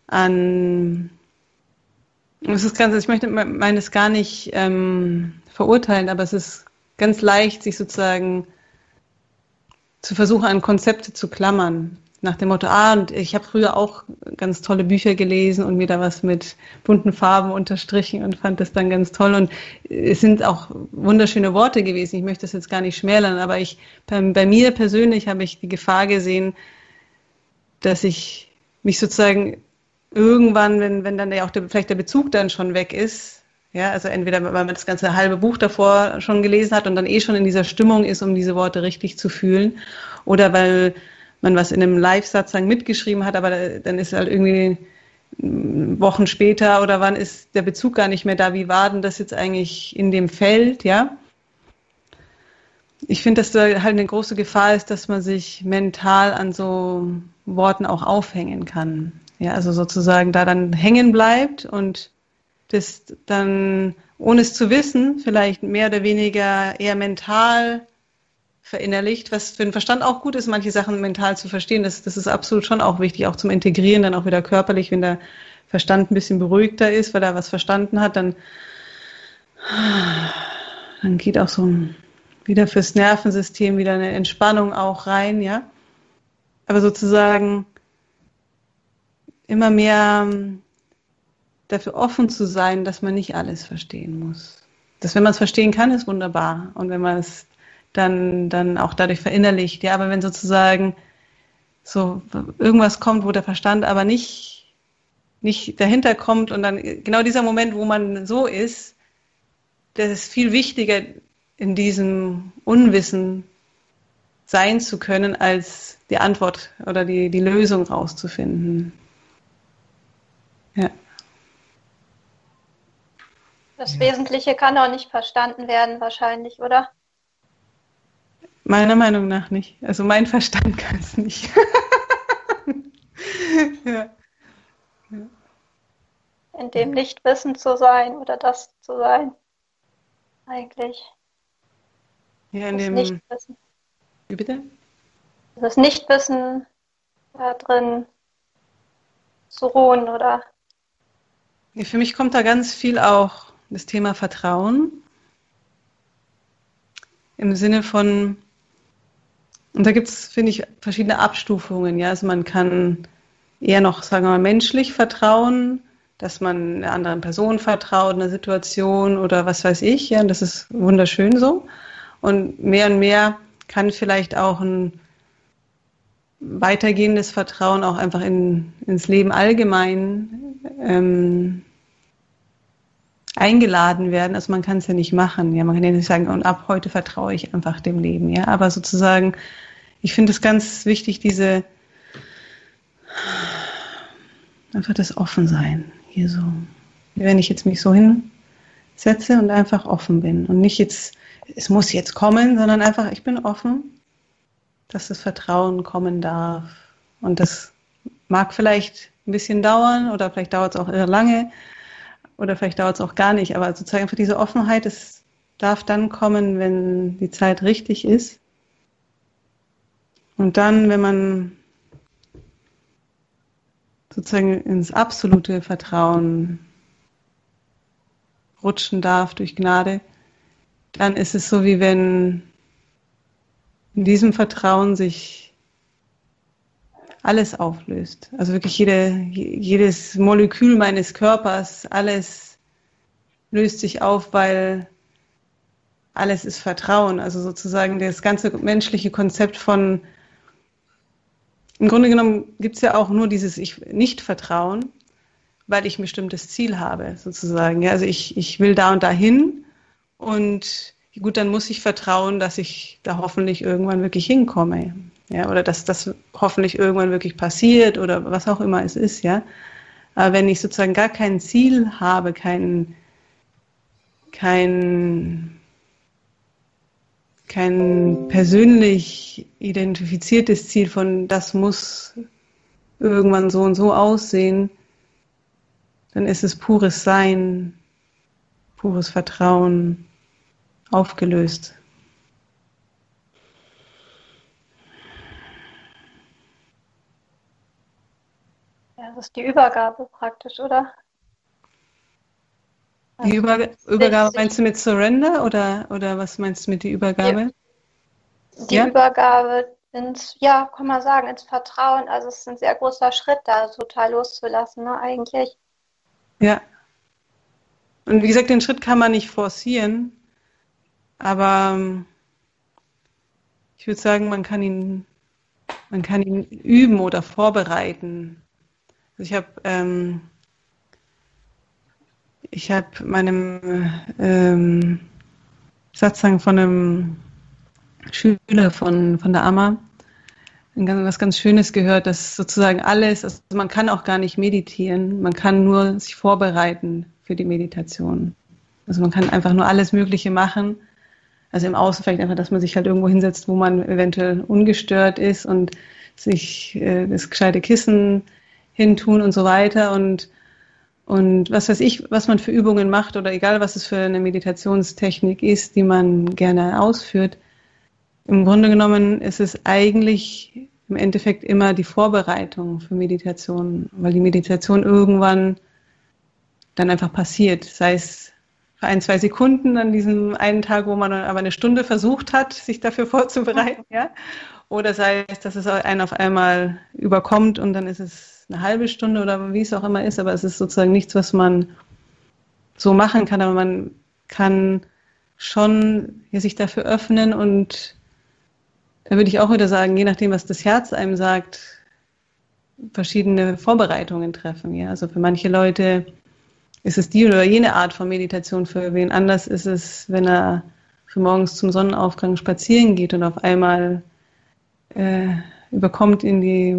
das ist ganz, ich meine es gar nicht verurteilen, aber es ist ganz leicht, sich sozusagen zu versuchen, an Konzepte zu klammern. Nach dem Motto, und ich habe früher auch ganz tolle Bücher gelesen und mir da was mit bunten Farben unterstrichen und fand das dann ganz toll. Und es sind auch wunderschöne Worte gewesen. Ich möchte das jetzt gar nicht schmälern, aber bei mir persönlich habe ich die Gefahr gesehen, dass ich mich sozusagen irgendwann, wenn dann ja auch vielleicht der Bezug dann schon weg ist, ja, also entweder weil man das ganze halbe Buch davor schon gelesen hat und dann schon in dieser Stimmung ist, um diese Worte richtig zu fühlen, oder weil man was in einem Live-Satz mitgeschrieben hat, aber dann ist halt irgendwie Wochen später oder wann ist der Bezug gar nicht mehr da. Wie war denn das jetzt eigentlich in dem Feld, ja? Ich finde, dass da halt eine große Gefahr ist, dass man sich mental an so Worten auch aufhängen kann. Ja, also sozusagen da dann hängen bleibt und das dann, ohne es zu wissen, vielleicht mehr oder weniger eher mental verinnerlicht, was für den Verstand auch gut ist, manche Sachen mental zu verstehen. Das ist absolut schon auch wichtig, auch zum Integrieren, dann auch wieder körperlich, wenn der Verstand ein bisschen beruhigter ist, weil er was verstanden hat, dann geht auch so wieder fürs Nervensystem wieder eine Entspannung auch rein, ja. Aber sozusagen immer mehr dafür offen zu sein, dass man nicht alles verstehen muss. Dass, wenn man es verstehen kann, ist wunderbar. Und wenn man es dann auch dadurch verinnerlicht, ja, aber wenn sozusagen so irgendwas kommt, wo der Verstand aber nicht dahinter kommt und dann genau dieser Moment, wo man so ist, das ist viel wichtiger, in diesem Unwissen sein zu können, als die Antwort oder die Lösung rauszufinden. Ja. Das Wesentliche kann auch nicht verstanden werden, wahrscheinlich, oder? Meiner Meinung nach nicht. Also mein Verstand kann es nicht. Ja. In dem Nichtwissen zu sein oder das zu sein, eigentlich. Ja, in Das dem. Nichtwissen. Wie bitte? Das Nichtwissen da drin zu ruhen, oder? Ja, für mich kommt da ganz viel auch das Thema Vertrauen. Im Sinne von, und da gibt es, finde ich, verschiedene Abstufungen. Ja? Also man kann eher noch, sagen wir mal, menschlich vertrauen, dass man einer anderen Person vertraut, einer Situation oder was weiß ich. Ja? Und das ist wunderschön so. Und mehr kann vielleicht auch ein weitergehendes Vertrauen auch einfach ins Leben allgemein eingeladen werden. Also man kann es ja nicht machen. Ja, man kann ja nicht sagen, und ab heute vertraue ich einfach dem Leben. Ja, aber sozusagen, ich finde es ganz wichtig, einfach das Offensein hier so. Wenn ich jetzt mich so hinsetze und einfach offen bin und nicht jetzt, es muss jetzt kommen, sondern einfach, ich bin offen, dass das Vertrauen kommen darf. Und das mag vielleicht ein bisschen dauern oder vielleicht dauert es auch irre lange. Oder vielleicht dauert es auch gar nicht, aber sozusagen einfach diese Offenheit, es darf dann kommen, wenn die Zeit richtig ist. Und dann, wenn man sozusagen ins absolute Vertrauen rutschen darf durch Gnade, dann ist es so, wie wenn in diesem Vertrauen sich alles auflöst. Also wirklich jedes Molekül meines Körpers, alles löst sich auf, weil alles ist Vertrauen. Also sozusagen das ganze menschliche Konzept von, im Grunde genommen gibt es ja auch nur dieses Nicht-Vertrauen, weil ich ein bestimmtes Ziel habe, sozusagen. Ja, also ich will da und dahin und gut, dann muss ich vertrauen, dass ich da hoffentlich irgendwann wirklich hinkomme. Ja, oder dass das hoffentlich irgendwann wirklich passiert oder was auch immer es ist, ja. Aber wenn ich sozusagen gar kein Ziel habe, kein persönlich identifiziertes Ziel von, das muss irgendwann so und so aussehen, dann ist es pures Sein, pures Vertrauen, aufgelöst. Ja, das ist die Übergabe praktisch, oder? Die Übergabe meinst du mit Surrender oder was meinst du mit die Übergabe? Die Übergabe kann man sagen, ins Vertrauen. Also es ist ein sehr großer Schritt, da total loszulassen, ne, eigentlich. Ja. Und wie gesagt, den Schritt kann man nicht forcieren, aber ich würde sagen, man kann ihn üben oder vorbereiten. Also ich habe meinem Satzang von einem Schüler von der Amma was ganz Schönes gehört, dass sozusagen alles, also man kann auch gar nicht meditieren, man kann nur sich vorbereiten für die Meditation. Also man kann einfach nur alles Mögliche machen. Also im Außen vielleicht einfach, dass man sich halt irgendwo hinsetzt, wo man eventuell ungestört ist und sich das gescheite Kissen hintun und so weiter und was weiß ich, was man für Übungen macht oder egal, was es für eine Meditationstechnik ist, die man gerne ausführt. Im Grunde genommen ist es eigentlich im Endeffekt immer die Vorbereitung für Meditation, weil die Meditation irgendwann dann einfach passiert, sei es für 1, 2 Sekunden an diesem einen Tag, wo man aber eine Stunde versucht hat, sich dafür vorzubereiten, ja, oder sei es, dass es einen auf einmal überkommt und dann ist es eine halbe Stunde oder wie es auch immer ist, aber es ist sozusagen nichts, was man so machen kann, aber man kann schon sich dafür öffnen und da würde ich auch wieder sagen, je nachdem, was das Herz einem sagt, verschiedene Vorbereitungen treffen. Ja? Also für manche Leute ist es die oder jene Art von Meditation, für wen anders ist es, wenn er für morgens zum Sonnenaufgang spazieren geht und auf einmal überkommt ihn die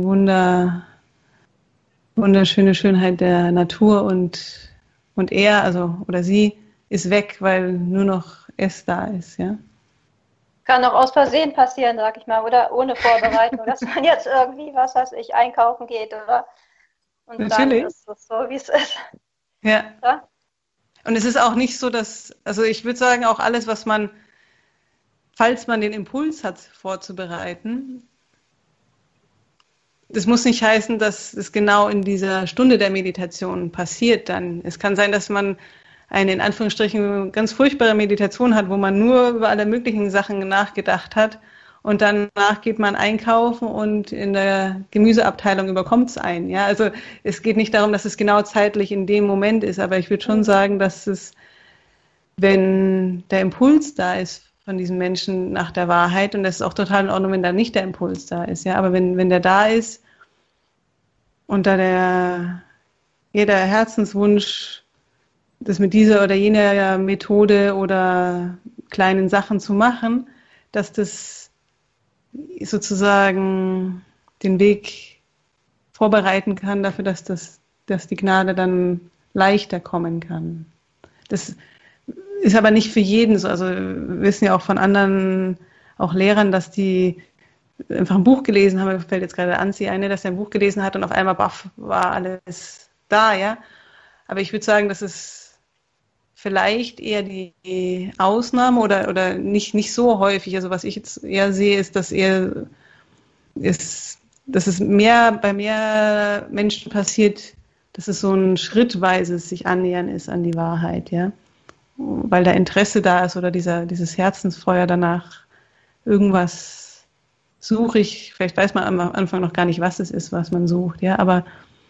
wunderschöne Schönheit der Natur und er, also oder sie, ist weg, weil nur noch es da ist, ja. Kann auch aus Versehen passieren, sag ich mal, oder ohne Vorbereitung, dass man jetzt irgendwie, was weiß ich, einkaufen geht oder und Natürlich. dann ist es so, wie es ist. Ja. Ja? Und es ist auch nicht so, dass, also ich würde sagen, auch alles, was man, falls man den Impuls hat, vorzubereiten, das muss nicht heißen, dass es genau in dieser Stunde der Meditation passiert dann. Es kann sein, dass man eine in Anführungsstrichen ganz furchtbare Meditation hat, wo man nur über alle möglichen Sachen nachgedacht hat und danach geht man einkaufen und in der Gemüseabteilung überkommt es einen. Ja? Also es geht nicht darum, dass es genau zeitlich in dem Moment ist, aber ich würde schon sagen, dass es, wenn der Impuls da ist von diesem Menschen nach der Wahrheit, und das ist auch total in Ordnung, wenn da nicht der Impuls da ist, ja, aber wenn der da ist und da jeder Herzenswunsch, das mit dieser oder jener Methode oder kleinen Sachen zu machen, dass das sozusagen den Weg vorbereiten kann dafür, dass die Gnade dann leichter kommen kann. Das ist aber nicht für jeden so. Also wir wissen ja auch von anderen, auch Lehrern, dass die einfach ein Buch gelesen haben, mir fällt jetzt gerade Anzi ein, dass er ein Buch gelesen hat und auf einmal baff, war alles da, ja. Aber ich würde sagen, das ist vielleicht eher die Ausnahme oder nicht so häufig. Also was ich jetzt eher sehe, ist, dass es mehr bei mehr Menschen passiert, dass es so ein schrittweises sich annähern ist an die Wahrheit, ja. Weil da Interesse da ist oder dieses Herzensfeuer danach, irgendwas suche ich, vielleicht weiß man am Anfang noch gar nicht, was es ist, was man sucht, ja, aber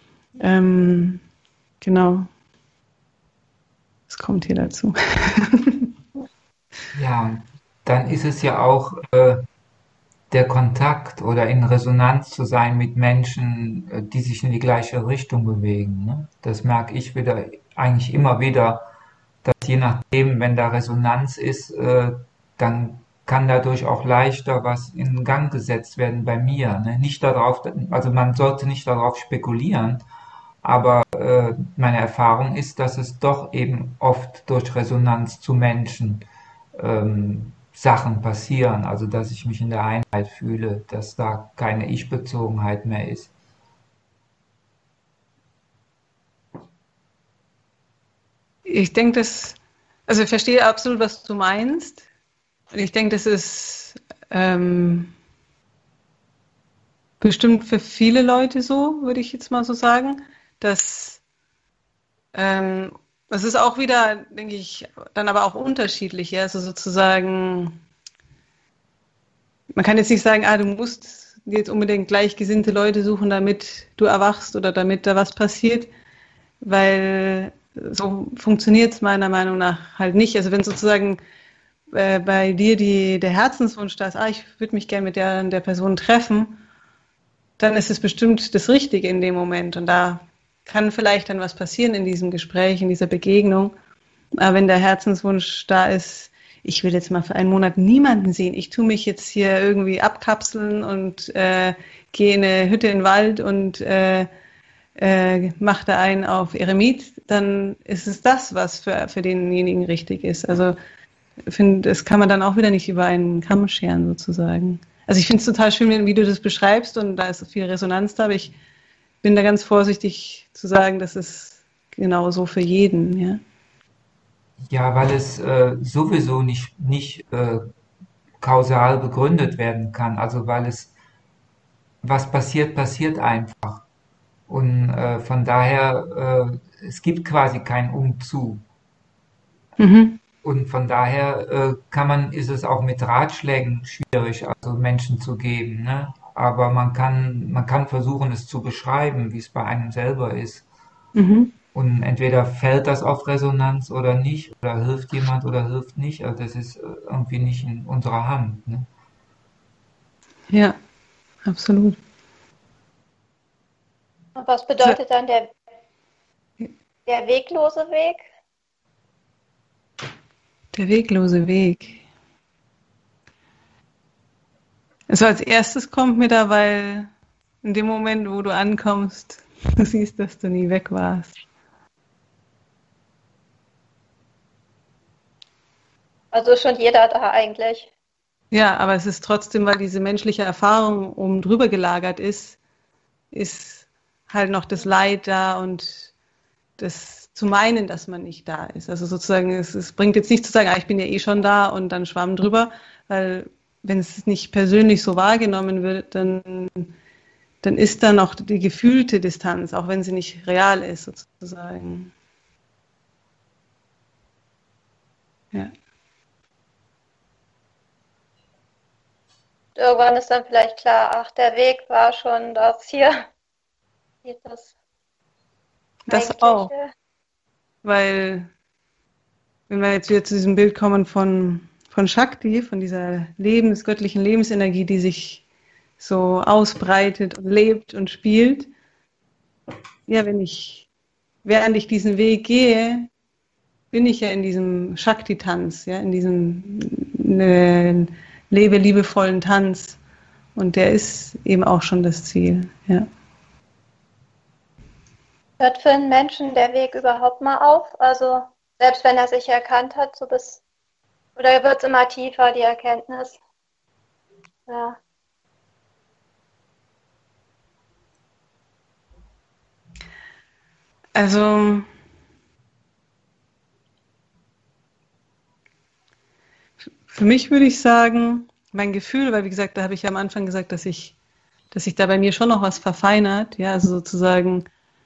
genau. Es kommt hier dazu. Ja, dann ist es ja auch der Kontakt oder in Resonanz zu sein mit Menschen, die sich in die gleiche Richtung bewegen. Ne? Das merke ich wieder, eigentlich immer wieder, dass je nachdem, wenn da Resonanz ist, dann kann dadurch auch leichter was in Gang gesetzt werden bei mir. Ne? Nicht darauf, also man sollte nicht darauf spekulieren, aber meine Erfahrung ist, dass es doch eben oft durch Resonanz zu Menschen Sachen passieren, also dass ich mich in der Einheit fühle, dass da keine Ich-Bezogenheit mehr ist. Ich denke, also ich verstehe absolut, was du meinst. Und ich denke, das ist bestimmt für viele Leute so, würde ich jetzt mal so sagen, dass das ist auch wieder, denke ich, dann aber auch unterschiedlich. Ja? Also sozusagen, man kann jetzt nicht sagen, du musst jetzt unbedingt gleichgesinnte Leute suchen, damit du erwachst oder damit da was passiert, weil so funktioniert es meiner Meinung nach halt nicht. Also wenn sozusagen bei dir der Herzenswunsch da ist, ich würde mich gerne mit der Person treffen, dann ist es bestimmt das Richtige in dem Moment und da kann vielleicht dann was passieren in diesem Gespräch, in dieser Begegnung. Aber wenn der Herzenswunsch da ist, ich will jetzt mal für einen Monat niemanden sehen, ich tue mich jetzt hier irgendwie abkapseln und gehe in eine Hütte in den Wald und mache da einen auf Eremit, dann ist es das, was für denjenigen richtig ist. Also ich finde, das kann man dann auch wieder nicht über einen Kamm scheren sozusagen. Also ich finde es total schön, wie du das beschreibst und da ist viel Resonanz da, aber ich bin da ganz vorsichtig zu sagen, das ist genau so für jeden. Ja, Ja, weil es sowieso nicht kausal begründet werden kann. Also weil was passiert, passiert einfach. Und von daher, es gibt quasi kein Umzu. mhm. Und von daher ist es auch mit Ratschlägen schwierig, also Menschen zu geben, ne? Aber man kann versuchen, es zu beschreiben, wie es bei einem selber ist. Mhm. Und entweder fällt das auf Resonanz oder nicht, oder hilft jemand oder hilft nicht. Also das ist irgendwie nicht in unserer Hand, ne? Ja, absolut. Und was So, bedeutet dann der weglose Weg? der weglose Weg. Also als erstes kommt mir da, weil in dem Moment, wo du ankommst, du siehst, dass du nie weg warst. Also ist schon jeder da eigentlich. Ja, aber es ist trotzdem, weil diese menschliche Erfahrung oben drüber gelagert ist halt noch das Leid da und das zu meinen, dass man nicht da ist. Also sozusagen, es bringt jetzt nicht zu sagen, ah, ich bin ja eh schon da und dann schwamm drüber, weil wenn es nicht persönlich so wahrgenommen wird, dann ist da noch die gefühlte Distanz, auch wenn sie nicht real ist, sozusagen. Ja. Irgendwann ist dann vielleicht klar, ach, der Weg war schon das hier, das Das auch, eigentliche. weil wenn wir jetzt wieder zu diesem Bild kommen von Shakti, von dieser göttlichen Lebensenergie, die sich so ausbreitet und lebt und spielt, ja, während ich diesen Weg gehe, bin ich ja in diesem Shakti-Tanz, ja, in diesem lebe liebevollen Tanz. Und der ist eben auch schon das Ziel, ja. Hört für einen Menschen der Weg überhaupt mal auf? Also selbst wenn er sich erkannt hat, oder wird es immer tiefer, die Erkenntnis? Ja. Also für mich würde ich sagen, mein Gefühl, weil wie gesagt, da habe ich ja am Anfang gesagt, dass sich da bei mir schon noch was verfeinert, ja, also sozusagen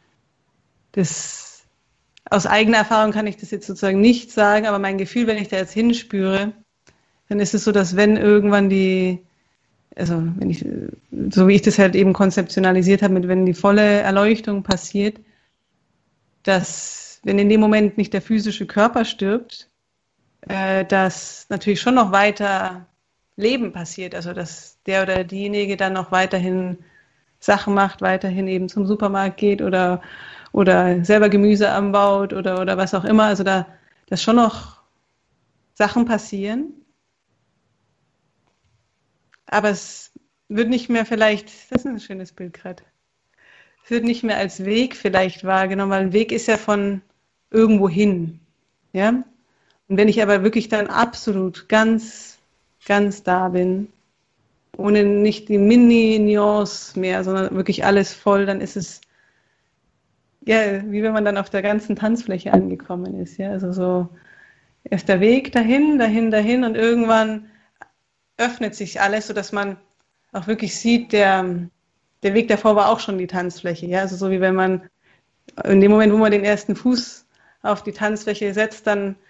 das aus eigener Erfahrung kann ich das jetzt sozusagen nicht sagen, aber mein Gefühl, wenn ich da jetzt hinspüre, dann ist es so, dass wenn irgendwann also wenn ich, so wie ich das halt eben konzeptionalisiert habe, wenn die volle Erleuchtung passiert, dass wenn in dem Moment nicht der physische Körper stirbt, dass natürlich schon noch weiter Leben passiert, also dass der oder diejenige dann noch weiterhin Sachen macht, weiterhin eben zum Supermarkt geht oder selber Gemüse anbaut oder was auch immer. Also dass schon noch Sachen passieren, aber es wird nicht mehr vielleicht, das ist ein schönes Bild gerade, es wird nicht mehr als Weg vielleicht wahrgenommen, weil ein Weg ist ja von irgendwo hin. Ja? Und wenn ich aber wirklich dann absolut ganz da bin, ohne nicht die Mini-Nuance mehr, sondern wirklich alles voll, dann ist es ja wie wenn man dann auf der ganzen Tanzfläche angekommen ist. Ja? Also so erst der Weg dahin und irgendwann öffnet sich alles, sodass man auch wirklich sieht, der Weg davor war auch schon die Tanzfläche. Ja? Also so wie wenn man in dem Moment, wo man den ersten Fuß auf die Tanzfläche setzt,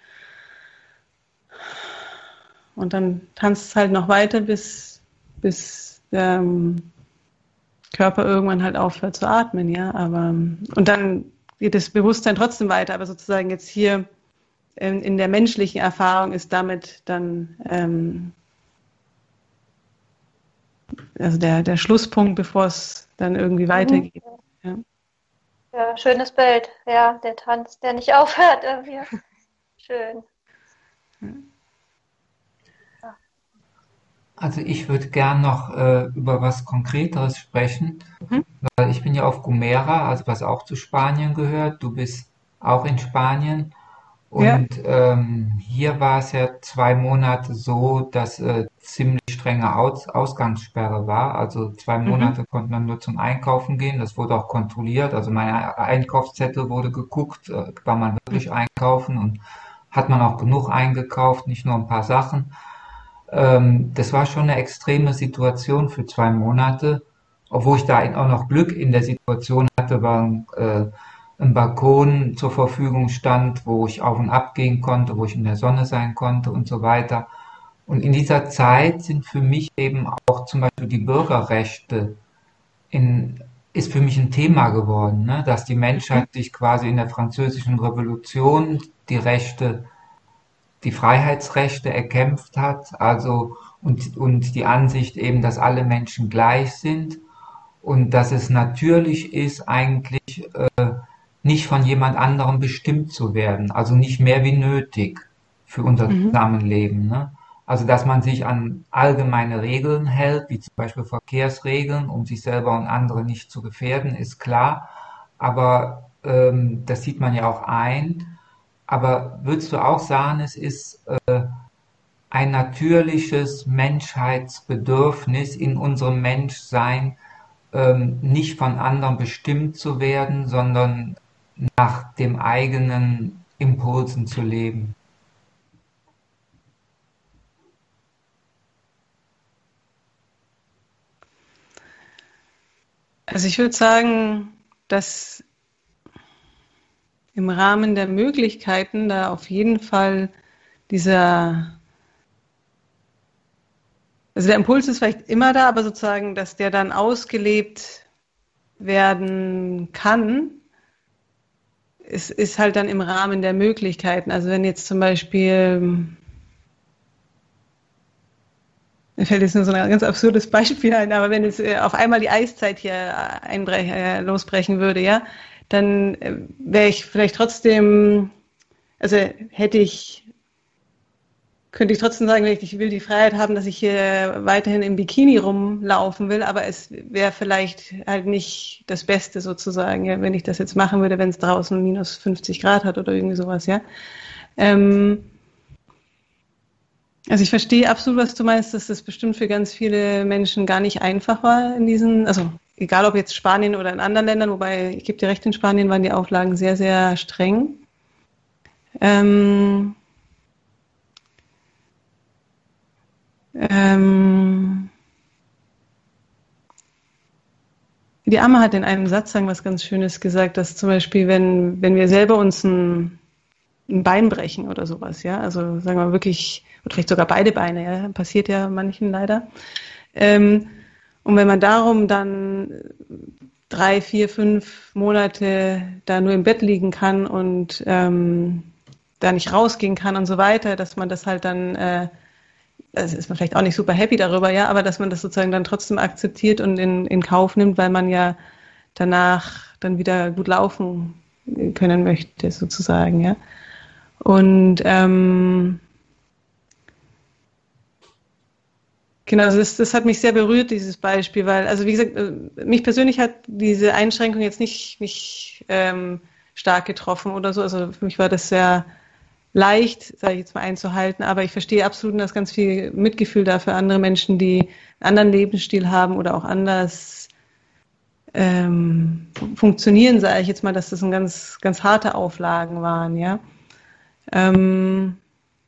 und dann tanzt es halt noch weiter, bis der Körper irgendwann halt aufhört zu atmen, ja. Und dann geht das Bewusstsein trotzdem weiter, aber sozusagen jetzt hier in der menschlichen Erfahrung ist damit dann also der Schlusspunkt, bevor es dann irgendwie weitergeht. Ja. Ja, schönes Bild. Ja, der Tanz, der nicht aufhört irgendwie. Schön. Also ich würde gern noch über was Konkreteres sprechen, Mhm. weil ich bin ja auf Gomera, also was auch zu Spanien gehört. Du bist auch in Spanien Ja. Und hier war es ja 2 Monate so, dass ziemlich strenge Ausgangssperre war. Also 2 Monate Mhm. konnte man nur zum Einkaufen gehen. Das wurde auch kontrolliert. Also mein Einkaufszettel wurde geguckt, war man wirklich einkaufen und hat man auch genug eingekauft, nicht nur ein paar Sachen. Das war schon eine extreme Situation für 2 Monate, obwohl ich da auch noch Glück in der Situation hatte, weil ein Balkon zur Verfügung stand, wo ich auf und ab gehen konnte, wo ich in der Sonne sein konnte und so weiter. Und in dieser Zeit sind für mich eben auch zum Beispiel die Bürgerrechte in, ist für mich ein Thema geworden, ne? Dass die Mhm. Menschheit sich quasi in der Französischen Revolution die Freiheitsrechte erkämpft hat, also und die Ansicht eben, dass alle Menschen gleich sind und dass es natürlich ist, eigentlich nicht von jemand anderem bestimmt zu werden, also nicht mehr wie nötig für unser Mhm. Zusammenleben. Ne? Also dass man sich an allgemeine Regeln hält, wie zum Beispiel Verkehrsregeln, um sich selber und andere nicht zu gefährden, ist klar. Aber das sieht man ja auch ein. Aber würdest du auch sagen, es ist ein natürliches Menschheitsbedürfnis in unserem Menschsein, nicht von anderen bestimmt zu werden, sondern nach dem eigenen Impulsen zu leben? Also ich würde sagen, dass im Rahmen der Möglichkeiten da auf jeden Fall dieser, also der Impuls ist vielleicht immer da, aber sozusagen, dass der dann ausgelebt werden kann, ist halt dann im Rahmen der Möglichkeiten. Also wenn jetzt zum Beispiel, mir fällt jetzt nur so ein ganz absurdes Beispiel ein, aber wenn jetzt auf einmal die Eiszeit hier losbrechen würde, ja, dann wäre ich vielleicht trotzdem, also könnte ich trotzdem sagen, ich will die Freiheit haben, dass ich hier weiterhin im Bikini rumlaufen will, aber es wäre vielleicht halt nicht das Beste sozusagen, ja, wenn ich das jetzt machen würde, wenn es draußen minus 50 Grad hat oder irgendwie sowas, ja. Ähm, also ich verstehe absolut, was du meinst, dass das bestimmt für ganz viele Menschen gar nicht einfach war in diesen, also egal ob jetzt Spanien oder in anderen Ländern, wobei ich gebe dir recht, in Spanien waren die Auflagen sehr, sehr streng. Ähm, ähm, Die Amme hat in einem Satz was ganz Schönes gesagt, dass zum Beispiel, wenn wir selber uns ein Bein brechen oder sowas, ja, also sagen wir wirklich, oder vielleicht sogar beide Beine, ja, passiert ja manchen leider. Ähm, und wenn man darum dann 3, 4, 5 Monate da nur im Bett liegen kann und da nicht rausgehen kann und so weiter, dass man das halt dann also ist man vielleicht auch nicht super happy darüber, ja, aber dass man das sozusagen dann trotzdem akzeptiert und in Kauf nimmt, weil man ja danach dann wieder gut laufen können möchte, sozusagen, ja. Und genau, also das hat mich sehr berührt, dieses Beispiel, weil, also wie gesagt, mich persönlich hat diese Einschränkung jetzt nicht stark getroffen oder so. Also für mich war das sehr leicht, sage ich jetzt mal, einzuhalten, aber ich verstehe absolut, dass ganz viel Mitgefühl da für andere Menschen, die einen anderen Lebensstil haben oder auch anders funktionieren, sage ich jetzt mal, dass das ein ganz, ganz harte Auflagen waren, ja. Ähm,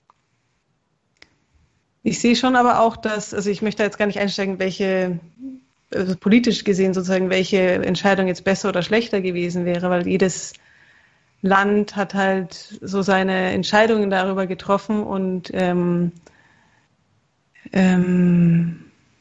Ich sehe schon aber auch, dass, also ich möchte jetzt gar nicht einsteigen, also politisch gesehen sozusagen, welche Entscheidung jetzt besser oder schlechter gewesen wäre, weil jedes Land hat halt so seine Entscheidungen darüber getroffen und ähm,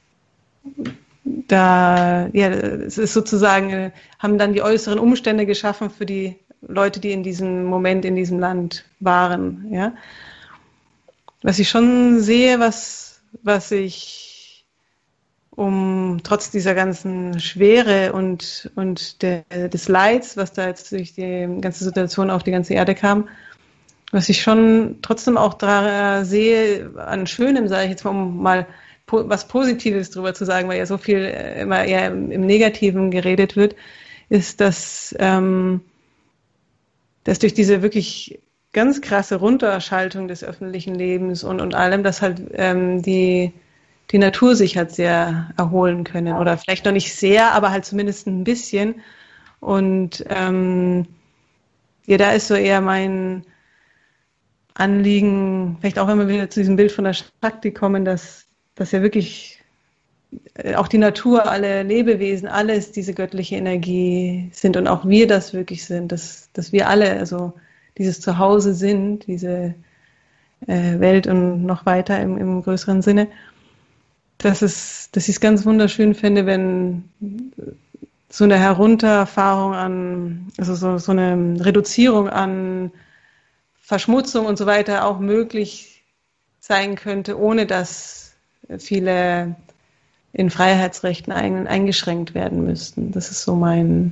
ja, es ist sozusagen, haben dann die äußeren Umstände geschaffen für die Leute, die in diesem Moment in diesem Land waren, ja. Was ich schon sehe, was ich trotz dieser ganzen Schwere und des Leids, was da jetzt durch die ganze Situation auf die ganze Erde kam, was ich schon trotzdem auch da sehe, an Schönem, sage ich jetzt mal, um mal was Positives drüber zu sagen, weil ja so viel immer eher im Negativen geredet wird, ist, dass durch diese wirklich ganz krasse Runterschaltung des öffentlichen Lebens und allem, dass halt die Natur sich hat sehr erholen können. Oder vielleicht noch nicht sehr, aber halt zumindest ein bisschen. Und ja, da ist so eher mein Anliegen, vielleicht auch wenn wir wieder zu diesem Bild von der Shakti kommen, dass ja wirklich auch die Natur, alle Lebewesen, alles diese göttliche Energie sind und auch wir das wirklich sind, dass wir alle also dieses Zuhause sind, diese Welt und noch weiter im größeren Sinne, dass ich es ganz wunderschön finde, wenn so eine Herunterfahrung an, also so eine Reduzierung an Verschmutzung und so weiter auch möglich sein könnte, ohne dass viele in Freiheitsrechten eingeschränkt werden müssten. Das ist so mein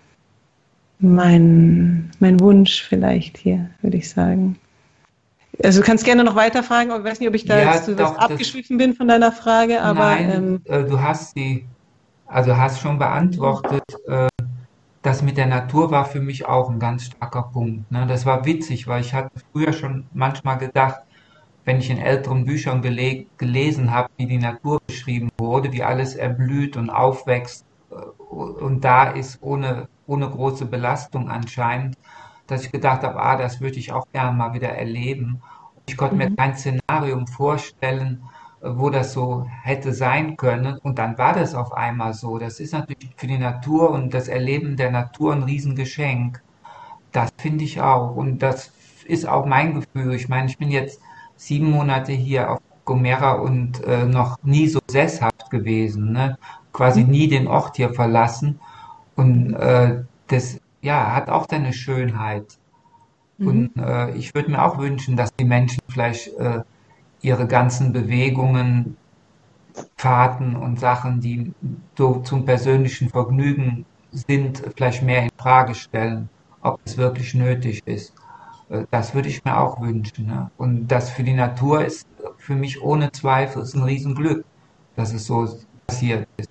Wunsch vielleicht hier, würde ich sagen. Also du kannst gerne noch weiter fragen, aber ich weiß nicht, ob ich da jetzt zu was abgeschwiffen bin von deiner Frage, aber... Nein, du hast schon beantwortet. Das mit der Natur war für mich auch ein ganz starker Punkt. Ne? Das war witzig, weil ich hatte früher schon manchmal gedacht, wenn ich in älteren Büchern gelesen habe, wie die Natur beschrieben wurde, wie alles erblüht und aufwächst und da ist ohne große Belastung anscheinend, dass ich gedacht habe, das würde ich auch gerne mal wieder erleben. Und ich konnte mir kein Szenarium vorstellen, wo das so hätte sein können. Und dann war das auf einmal so. Das ist natürlich für die Natur und das Erleben der Natur ein Riesengeschenk. Das finde ich auch. Und das ist auch mein Gefühl. Ich meine, ich bin jetzt 7 Monate hier auf Gomera und noch nie so sesshaft gewesen, ne? Quasi nie den Ort hier verlassen. Und das hat auch seine Schönheit. Und ich würde mir auch wünschen, dass die Menschen vielleicht ihre ganzen Bewegungen, Fahrten und Sachen, die so zum persönlichen Vergnügen sind, vielleicht mehr in Frage stellen, ob es wirklich nötig ist. Das würde ich mir auch wünschen. Ne? Und das für die Natur ist für mich ohne Zweifel ist ein Riesenglück, dass es so passiert ist.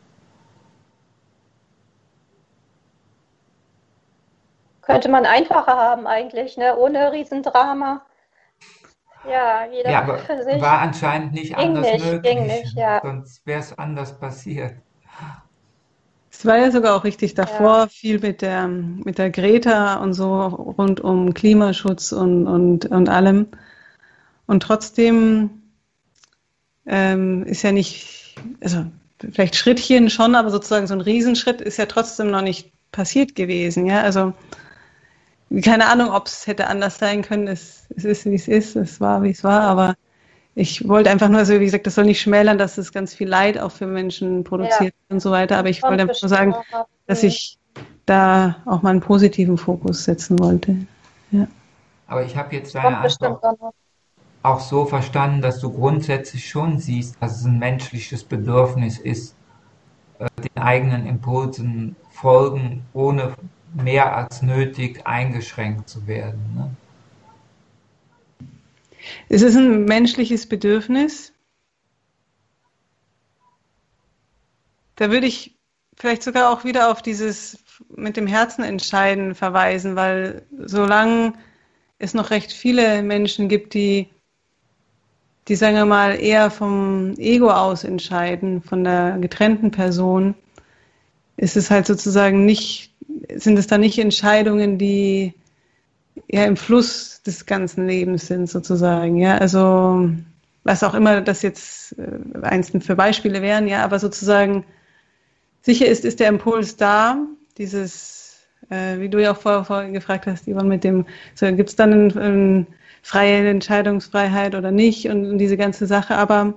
Könnte man einfacher haben eigentlich, ne? Ohne Riesendrama. Ja, jeder aber für sich. war anscheinend nicht anders möglich. Ging nicht, ja. Sonst wäre es anders passiert. Es war ja sogar auch richtig davor viel mit der Greta und so rund um Klimaschutz und allem. Und trotzdem ist ja nicht, also vielleicht Schrittchen schon, aber sozusagen so ein Riesenschritt ist ja trotzdem noch nicht passiert gewesen. Ja, also keine Ahnung, ob es hätte anders sein können. Es ist, wie es ist. Es war, wie es war. Aber ich wollte einfach nur, also wie gesagt, das soll nicht schmälern, dass es ganz viel Leid auch für Menschen produziert und so weiter. Aber ich wollte einfach nur sagen, dass ich da auch mal einen positiven Fokus setzen wollte. Ja. Aber ich habe jetzt deine Antwort auch so verstanden, dass du grundsätzlich schon siehst, dass es ein menschliches Bedürfnis ist, den eigenen Impulsen folgen, ohne mehr als nötig eingeschränkt zu werden. Ne? Es ist ein menschliches Bedürfnis. Da würde ich vielleicht sogar auch wieder auf dieses mit dem Herzen entscheiden verweisen, weil solange es noch recht viele Menschen gibt, die sagen wir mal eher vom Ego aus entscheiden, von der getrennten Person, ist es halt sozusagen sind es da nicht Entscheidungen, die ja im Fluss des ganzen Lebens sind sozusagen, ja, also was auch immer das jetzt einzeln für Beispiele wären, ja, aber sozusagen sicher ist der Impuls da, dieses, wie du ja auch vorher gefragt hast, Yvonne, mit dem, so gibt es dann eine freie Entscheidungsfreiheit oder nicht und diese ganze Sache, aber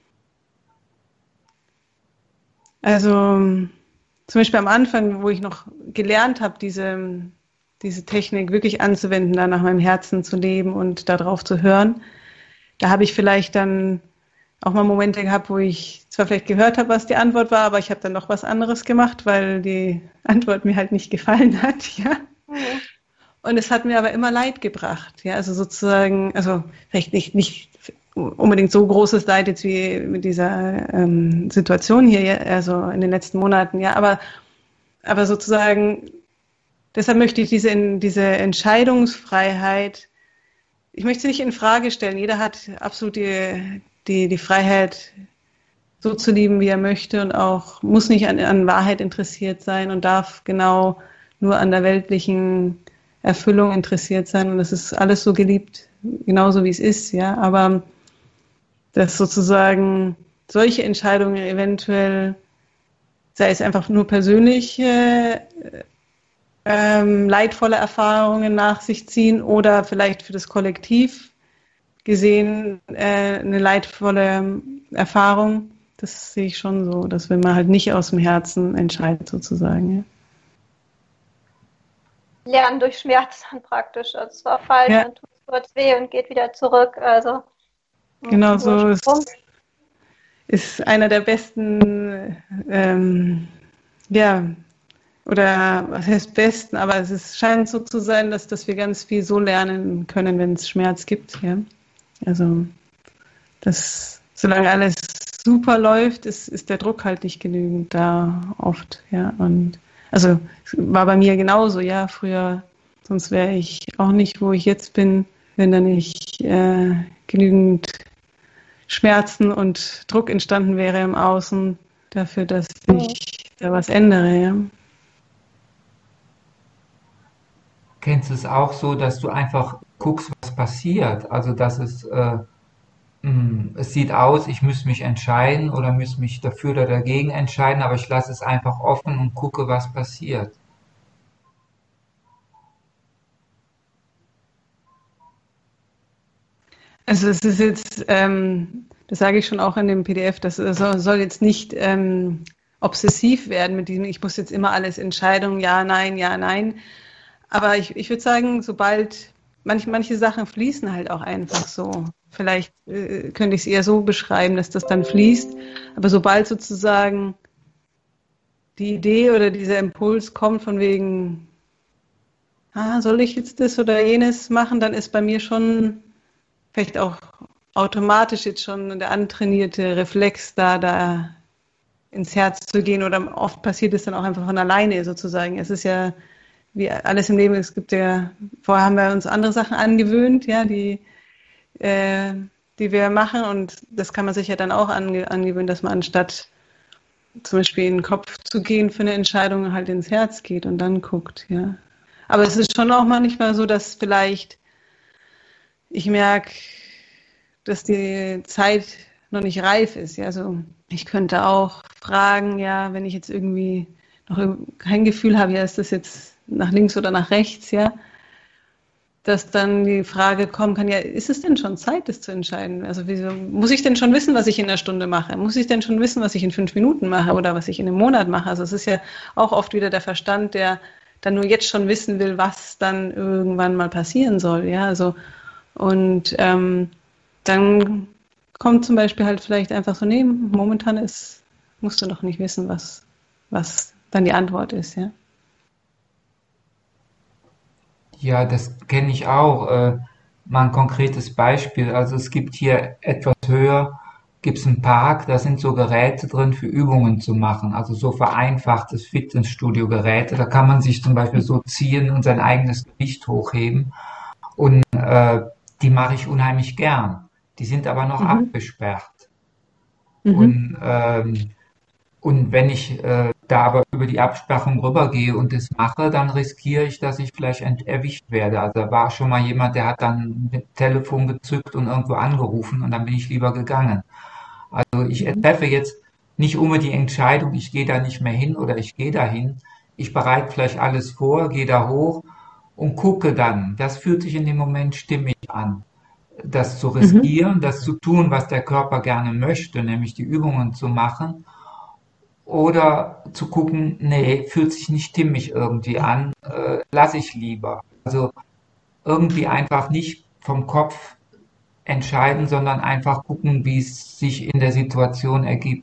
also zum Beispiel am Anfang, wo ich noch gelernt habe, diese Technik wirklich anzuwenden, da nach meinem Herzen zu leben und darauf zu hören, da habe ich vielleicht dann auch mal Momente gehabt, wo ich zwar vielleicht gehört habe, was die Antwort war, aber ich habe dann noch was anderes gemacht, weil die Antwort mir halt nicht gefallen hat, ja. Und es hat mir aber immer Leid gebracht, ja, also sozusagen, also vielleicht nicht unbedingt so großes Leid jetzt wie mit dieser Situation hier, also in den letzten Monaten, ja, aber sozusagen, deshalb möchte ich diese Entscheidungsfreiheit ich möchte es nicht in Frage stellen. Jeder hat absolut die Freiheit, so zu lieben, wie er möchte und auch muss nicht an Wahrheit interessiert sein und darf genau nur an der weltlichen Erfüllung interessiert sein. Und das ist alles so geliebt, genauso wie es ist, ja. Aber dass sozusagen solche Entscheidungen eventuell, sei es einfach nur persönlich, leidvolle Erfahrungen nach sich ziehen oder vielleicht für das Kollektiv gesehen eine leidvolle Erfahrung. Das sehe ich schon so, dass wenn man halt nicht aus dem Herzen entscheidet sozusagen. Ja. Lernen durch Schmerz dann praktisch. Also es war falsch, Ja. dann tut es kurz weh und geht wieder zurück. Also genau so ist einer der besten, oder was heißt besten, aber es scheint so zu sein, dass wir ganz viel so lernen können, wenn es Schmerz gibt. Ja? Also, solange alles super läuft, ist der Druck halt nicht genügend da oft. Ja? Und also war bei mir genauso, ja, früher, sonst wäre ich auch nicht, wo ich jetzt bin, wenn da nicht genügend Schmerzen und Druck entstanden wäre im Außen dafür, dass ich da was ändere. Ja? Kennst du es auch so, dass du einfach guckst, was passiert? Also, dass es sieht aus, ich müsste mich entscheiden oder müsste mich dafür oder dagegen entscheiden, aber ich lasse es einfach offen und gucke, was passiert. Also es ist jetzt, das sage ich schon auch in dem PDF, das soll jetzt nicht obsessiv werden mit diesem, ich muss jetzt immer alles Entscheidungen, ja, nein. Aber ich würde sagen, sobald manche Sachen fließen halt auch einfach so. Vielleicht könnte ich es eher so beschreiben, dass das dann fließt. Aber sobald sozusagen die Idee oder dieser Impuls kommt von wegen, soll ich jetzt das oder jenes machen, dann ist bei mir schon vielleicht auch automatisch jetzt schon der antrainierte Reflex da ins Herz zu gehen oder oft passiert es dann auch einfach von alleine sozusagen. Es ist ja wie alles im Leben, es gibt ja, vorher haben wir uns andere Sachen angewöhnt, ja, die wir machen und das kann man sich ja dann auch angewöhnen, dass man anstatt zum Beispiel in den Kopf zu gehen für eine Entscheidung halt ins Herz geht und dann guckt, ja. Aber es ist schon auch manchmal so, dass vielleicht ich merke, dass die Zeit noch nicht reif ist. Ja, also ich könnte auch fragen, ja, wenn ich jetzt irgendwie noch kein Gefühl habe, ja, ist das jetzt nach links oder nach rechts, ja, dass dann die Frage kommen kann, ja, ist es denn schon Zeit, das zu entscheiden? Also muss ich denn schon wissen, was ich in einer Stunde mache? Muss ich denn schon wissen, was ich in 5 Minuten mache oder was ich in einem Monat mache? Also es ist ja auch oft wieder der Verstand, der dann nur jetzt schon wissen will, was dann irgendwann mal passieren soll, ja, also und dann kommt zum Beispiel halt vielleicht einfach so, nee, momentan musst du noch nicht wissen, was dann die Antwort ist, ja. Ja, das kenne ich auch. Mal ein konkretes Beispiel. Also es gibt hier etwas höher, gibt es einen Park, da sind so Geräte drin für Übungen zu machen. Also so vereinfachtes Fitnessstudio-Geräte. Da kann man sich zum Beispiel so ziehen und sein eigenes Gewicht hochheben. Und die mache ich unheimlich gern. Die sind aber noch abgesperrt. Und wenn ich da aber über die Absperrung rübergehe und das mache, dann riskiere ich, dass ich vielleicht erwischt werde. Also da war schon mal jemand, der hat dann mit Telefon gezückt und irgendwo angerufen und dann bin ich lieber gegangen. Also ich treffe jetzt nicht unbedingt die Entscheidung, ich gehe da nicht mehr hin oder ich gehe dahin. Ich bereite vielleicht alles vor, gehe da hoch und gucke dann. Das fühlt sich in dem Moment stimmig an. Das zu riskieren, das zu tun, was der Körper gerne möchte, nämlich die Übungen zu machen. Oder zu gucken, nee, fühlt sich nicht stimmig irgendwie an, lasse ich lieber. Also irgendwie einfach nicht vom Kopf entscheiden, sondern einfach gucken, wie es sich in der Situation ergibt.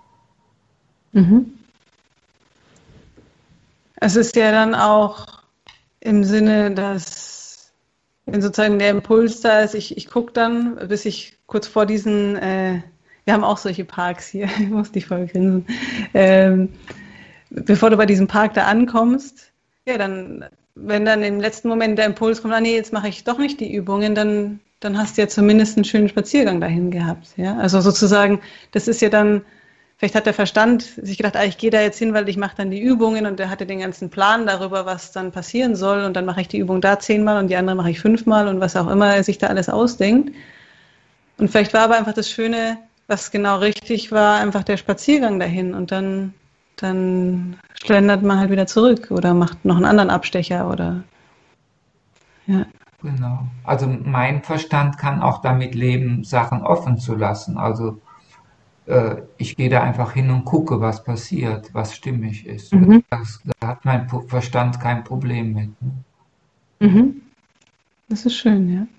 Es ist ja dann auch im Sinne, dass wenn sozusagen der Impuls da ist, ich gucke dann, bis ich kurz vor diesen, wir haben auch solche Parks hier, ich muss nicht voll grinsen, bevor du bei diesem Park da ankommst, ja, dann wenn dann im letzten Moment der Impuls kommt, nee, jetzt mache ich doch nicht die Übungen, dann hast du ja zumindest einen schönen Spaziergang dahin gehabt. Ja? Also sozusagen, das ist ja dann, vielleicht hat der Verstand sich gedacht, ich gehe da jetzt hin, weil ich mache dann die Übungen und der hatte den ganzen Plan darüber, was dann passieren soll und dann mache ich die Übung da 10-mal und die andere mache ich 5-mal und was auch immer er sich da alles ausdenkt. Und vielleicht war aber einfach das Schöne, was genau richtig war, einfach der Spaziergang dahin und dann schlendert man halt wieder zurück oder macht noch einen anderen Abstecher oder ja. Genau. Also mein Verstand kann auch damit leben, Sachen offen zu lassen. Also ich gehe da einfach hin und gucke, was passiert, was stimmig ist. Mhm. Da hat mein Verstand kein Problem mit. Ne? Mhm. Das ist schön, ja.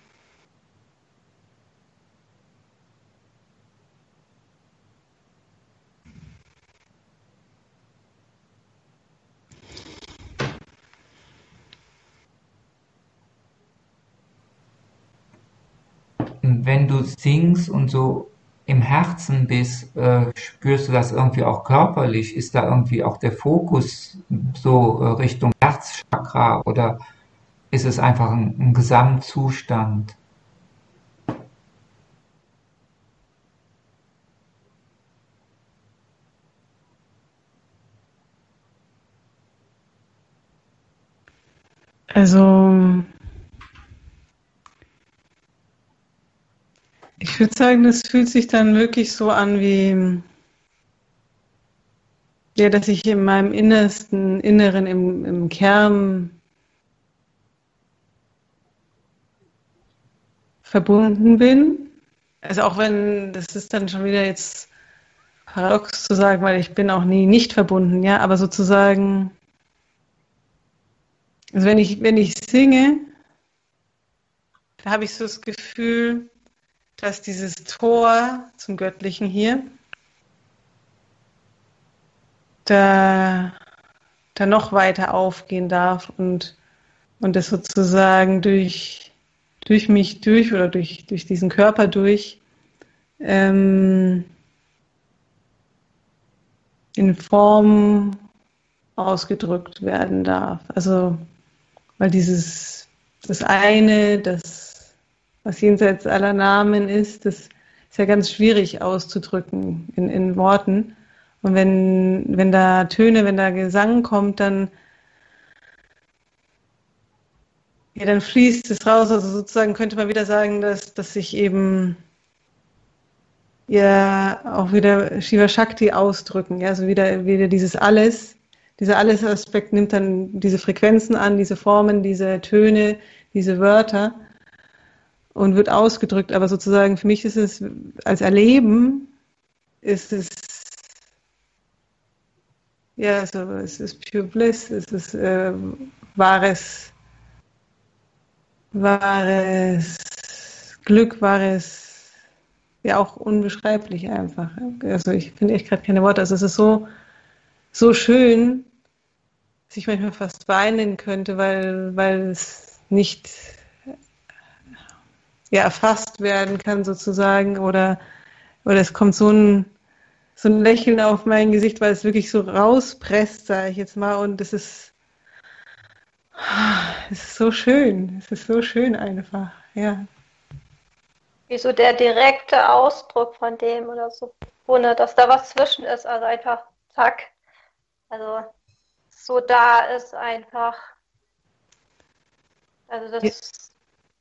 Und wenn du singst und so im Herzen bist, spürst du das irgendwie auch körperlich? Ist da irgendwie auch der Fokus so Richtung Herzchakra oder ist es einfach ein Gesamtzustand? Also ich würde sagen, das fühlt sich dann wirklich so an wie, ja, dass ich in meinem Innersten, Inneren, im Kern verbunden bin. Also auch wenn, das ist dann schon wieder jetzt paradox zu sagen, weil ich bin auch nie nicht verbunden, ja, aber sozusagen, also wenn ich singe, da habe ich so das Gefühl, dass dieses Tor zum Göttlichen hier, da noch weiter aufgehen darf und das sozusagen durch mich durch oder durch diesen Körper durch in Form ausgedrückt werden darf. Also, weil das eine, was jenseits aller Namen ist, das ist ja ganz schwierig auszudrücken in Worten. Und wenn da Töne, wenn da Gesang kommt, dann fließt es raus. Also sozusagen könnte man wieder sagen, dass sich eben ja auch wieder Shiva Shakti ausdrücken. Ja, also wieder dieser Alles-Aspekt nimmt dann diese Frequenzen an, diese Formen, diese Töne, diese Wörter und wird ausgedrückt. Aber sozusagen für mich ist es als Erleben, ist es ja, also es ist Pure Bliss, es ist wahres Glück, ja auch unbeschreiblich einfach. Also ich finde echt gerade keine Worte. Also es ist so schön, dass ich manchmal fast weinen könnte, weil es nicht ja, erfasst werden kann sozusagen oder es kommt so ein Lächeln auf mein Gesicht, weil es wirklich so rauspresst, sage ich jetzt mal, und es ist so schön einfach, ja. Wie so der direkte Ausdruck von dem oder so, ohne dass da was zwischen ist, also einfach zack. Also so da ist einfach. Also das.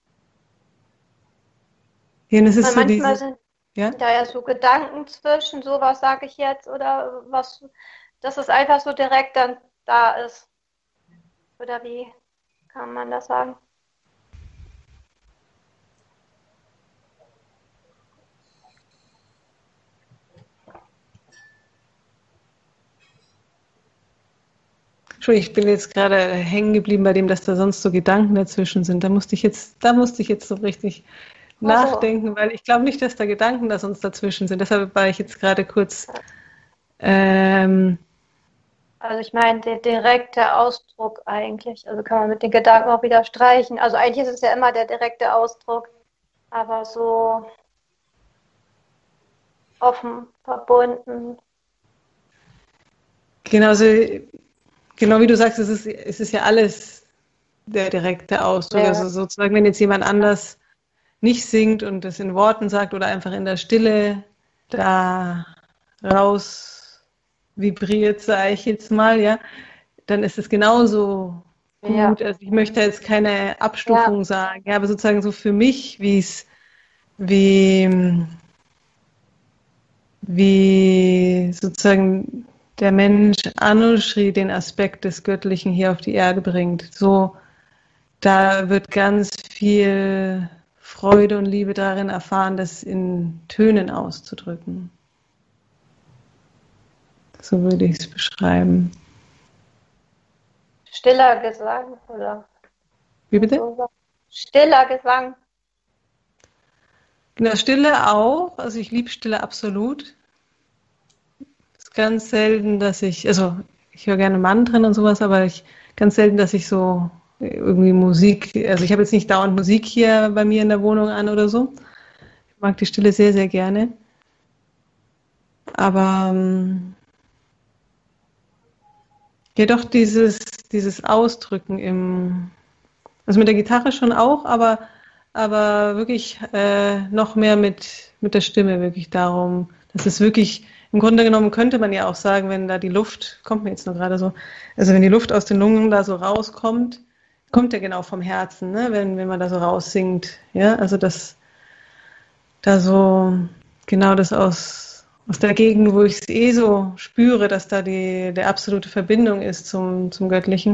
Ja, und es ist so Manchmal diese, sind ja. da ja so Gedanken zwischen, so was sage ich jetzt oder was, dass es einfach so direkt dann da ist. Oder wie kann man das sagen? Entschuldigung, ich bin jetzt gerade hängen geblieben bei dem, dass da sonst so Gedanken dazwischen sind. Da musste ich jetzt so richtig Also, nachdenken, weil ich glaube nicht, dass da Gedanken da sonst dazwischen sind. Deshalb war ich jetzt gerade kurz, ähm, also ich meine, der direkte Ausdruck eigentlich. Also kann man mit den Gedanken auch wieder streichen. Also eigentlich ist es ja immer der direkte Ausdruck, aber so offen, verbunden. genauso, genau wie du sagst, es ist ja alles der direkte Ausdruck. Ja. Also sozusagen, wenn jetzt jemand anders nicht singt und das in Worten sagt oder einfach in der Stille da raus vibriert, sage ich jetzt mal, ja, dann ist es genauso Ja. gut. Also ich möchte jetzt keine Abstufung sagen, ja, aber sozusagen so für mich, wie sozusagen der Mensch Anushri den Aspekt des Göttlichen hier auf die Erde bringt. So, da wird ganz viel Freude und Liebe darin erfahren, das in Tönen auszudrücken. So würde ich es beschreiben. Stiller Gesang, oder? Wie bitte? Stiller Gesang. In der Stille auch. Also ich liebe Stille absolut. Es ist ganz selten, dass also ich höre gerne Mantren und sowas, aber ganz selten, dass ich so irgendwie Musik, also ich habe jetzt nicht dauernd Musik hier bei mir in der Wohnung an oder so. Ich mag die Stille sehr, sehr gerne. Aber ja doch dieses Ausdrücken also mit der Gitarre schon auch, aber wirklich noch mehr mit der Stimme wirklich darum, dass es wirklich, im Grunde genommen könnte man ja auch sagen, wenn da die Luft, kommt mir jetzt nur gerade so, also wenn die Luft aus den Lungen da so rauskommt, kommt ja genau vom Herzen, ne? Wenn man da so raussingt, ja, also dass da so genau das aus der Gegend, wo ich es so spüre, dass da die absolute Verbindung ist zum Göttlichen.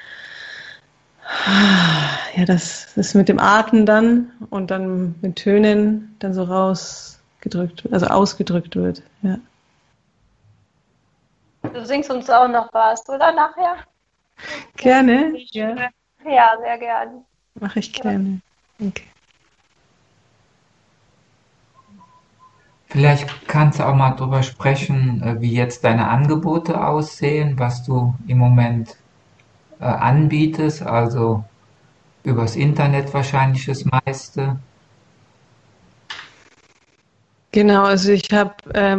Ja, das ist mit dem Atem dann und dann mit Tönen dann so rausgedrückt, also ausgedrückt wird. Ja. Du singst uns auch noch was, oder nachher? Gerne, ja. Ja, sehr gerne. Mache ich gerne. Okay. Vielleicht kannst du auch mal drüber sprechen, wie jetzt deine Angebote aussehen, was du im Moment anbietest, also übers Internet wahrscheinlich das meiste. Genau, also ich habe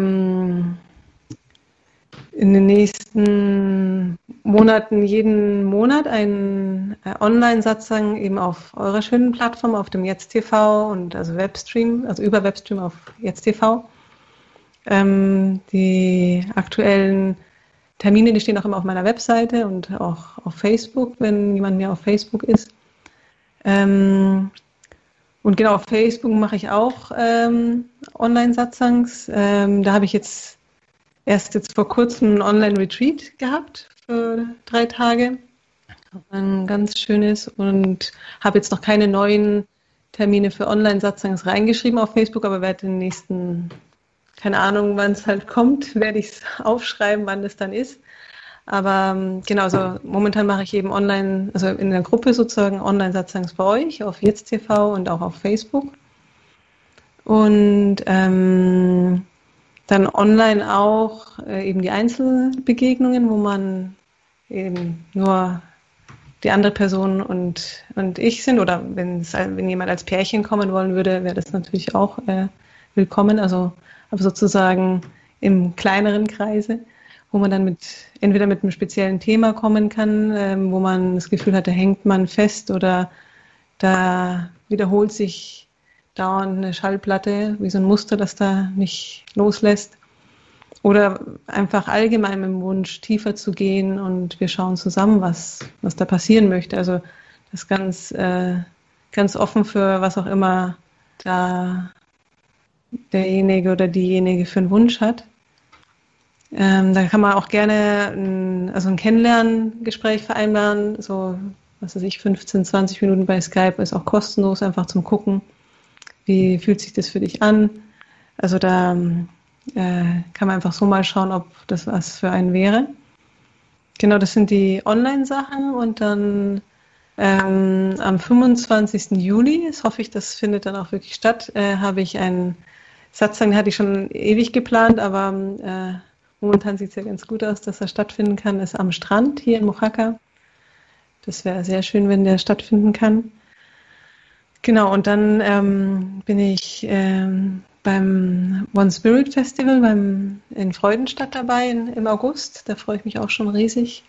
in den nächsten Monaten jeden Monat einen Online-Satzang eben auf eurer schönen Plattform, auf dem Jetzt TV und also Webstream, also über Webstream auf Jetzt TV. Die aktuellen Termine, die stehen auch immer auf meiner Webseite und auch auf Facebook, wenn jemand mehr auf Facebook ist. Und genau, auf Facebook mache ich auch Online-Satsangs. Da habe ich jetzt vor kurzem einen Online-Retreat gehabt für 3 Tage. Ein ganz schönes und habe jetzt noch keine neuen Termine für Online-Satsangs reingeschrieben auf Facebook, aber werde den nächsten, keine Ahnung, wann es halt kommt, werde ich es aufschreiben, wann das dann ist. Aber genau, so momentan mache ich eben online, also in der Gruppe sozusagen Online-Satsangs bei euch auf Jetzt TV und auch auf Facebook. Und dann online auch eben die Einzelbegegnungen, wo man eben nur die andere Person und ich sind. Oder wenn jemand als Pärchen kommen wollen würde, wäre das natürlich auch willkommen. Also aber sozusagen im kleineren Kreise, wo man dann entweder mit einem speziellen Thema kommen kann, wo man das Gefühl hat, da hängt man fest oder da wiederholt sich dauernd eine Schallplatte, wie so ein Muster, das da nicht loslässt. Oder einfach allgemein mit dem Wunsch, tiefer zu gehen und wir schauen zusammen, was da passieren möchte. Also das ganz offen für was auch immer da derjenige oder diejenige für einen Wunsch hat. Da kann man auch gerne ein Kennenlerngespräch vereinbaren, so, was weiß ich, 15, 20 Minuten bei Skype, ist auch kostenlos, einfach zum Gucken, wie fühlt sich das für dich an. Also da kann man einfach so mal schauen, ob das was für einen wäre. Genau, das sind die Online-Sachen und dann am 25. Juli, das hoffe ich, das findet dann auch wirklich statt, habe ich einen Satzang, den hatte ich schon ewig geplant, aber momentan sieht es ja ganz gut aus, dass er stattfinden kann, ist am Strand hier in Mojácar. Das wäre sehr schön, wenn der stattfinden kann. Genau, und dann bin ich beim One Spirit Festival in Freudenstadt dabei im August. Da freue ich mich auch schon riesig.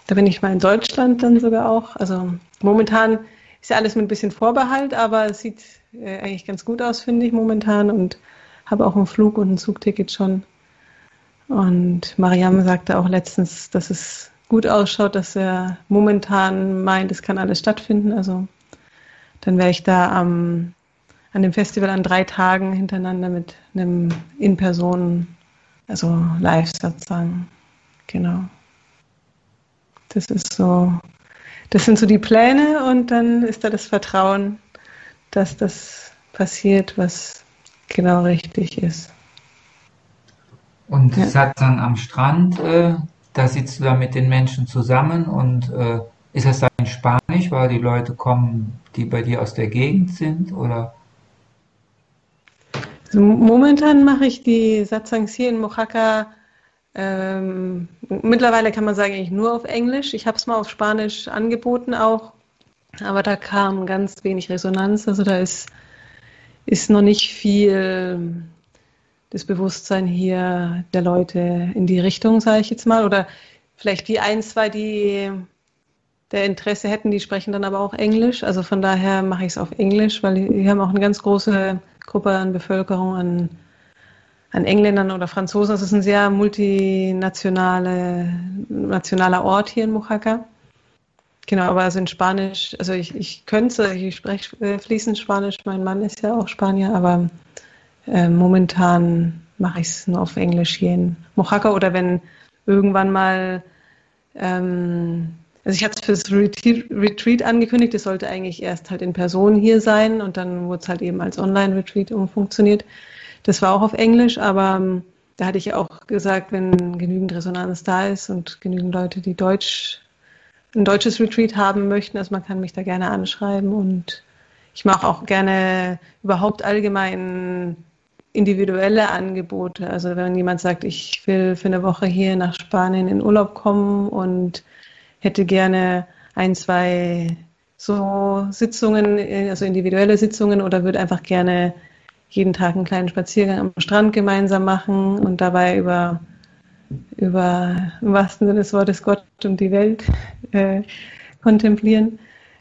Da bin ich mal in Deutschland dann sogar auch. Also momentan ist ja alles mit ein bisschen Vorbehalt, aber es sieht eigentlich ganz gut aus, finde ich, momentan. Und habe auch einen Flug und ein Zugticket schon. Und Mariam sagte auch letztens, dass es gut ausschaut, dass er momentan meint, es kann alles stattfinden. Also dann wäre ich da an dem Festival an 3 Tagen hintereinander mit einem In-Person, also live sozusagen. Genau. Das sind so die Pläne und dann ist da das Vertrauen, dass das passiert, was genau richtig ist. Und Ja. Satsang am Strand, da sitzt du da mit den Menschen zusammen und ist das dann in Spanisch, weil die Leute kommen, die bei dir aus der Gegend sind, oder? Also momentan mache ich die Satsangs hier in Mojaca. Mittlerweile kann man sagen, eigentlich nur auf Englisch. Ich habe es mal auf Spanisch angeboten auch, aber da kam ganz wenig Resonanz. Also da ist noch nicht viel das Bewusstsein hier der Leute in die Richtung, sage ich jetzt mal. Oder vielleicht die 1, 2, die der Interesse hätten, die sprechen dann aber auch Englisch. Also von daher mache ich es auf Englisch, weil wir haben auch eine ganz große Gruppe an Bevölkerung, an Engländern oder Franzosen. Es ist ein sehr nationaler Ort hier in Mojaca. Genau, aber also in Spanisch, also ich könnte, ich spreche fließend Spanisch, mein Mann ist ja auch Spanier, aber momentan mache ich es nur auf Englisch hier in Mojaca oder wenn irgendwann mal, also ich hatte es fürs Retreat angekündigt, es sollte eigentlich erst halt in Person hier sein und dann wurde es halt eben als Online-Retreat umfunktioniert. Das war auch auf Englisch, aber da hatte ich auch gesagt, wenn genügend Resonanz da ist und genügend Leute, die ein deutsches Retreat haben möchten, also man kann mich da gerne anschreiben und ich mache auch gerne überhaupt allgemein individuelle Angebote. Also wenn jemand sagt, ich will für eine Woche hier nach Spanien in Urlaub kommen und hätte gerne 1, 2 so Sitzungen, also individuelle Sitzungen oder würde einfach gerne jeden Tag einen kleinen Spaziergang am Strand gemeinsam machen und dabei über im wahrsten Sinne des Wortes Gott und die Welt kontemplieren.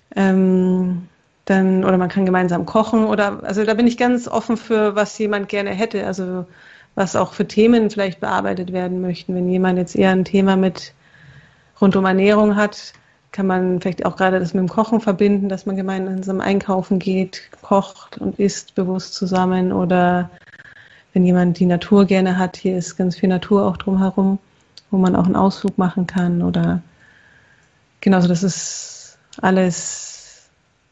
Oder man kann gemeinsam kochen also da bin ich ganz offen für, was jemand gerne hätte, also was auch für Themen vielleicht bearbeitet werden möchten. Wenn jemand jetzt eher ein Thema rund um Ernährung hat, kann man vielleicht auch gerade das mit dem Kochen verbinden, dass man gemeinsam einkaufen geht, kocht und isst bewusst zusammen. Oder wenn jemand die Natur gerne hat, hier ist ganz viel Natur auch drumherum, wo man auch einen Ausflug machen kann. Oder genauso, das ist alles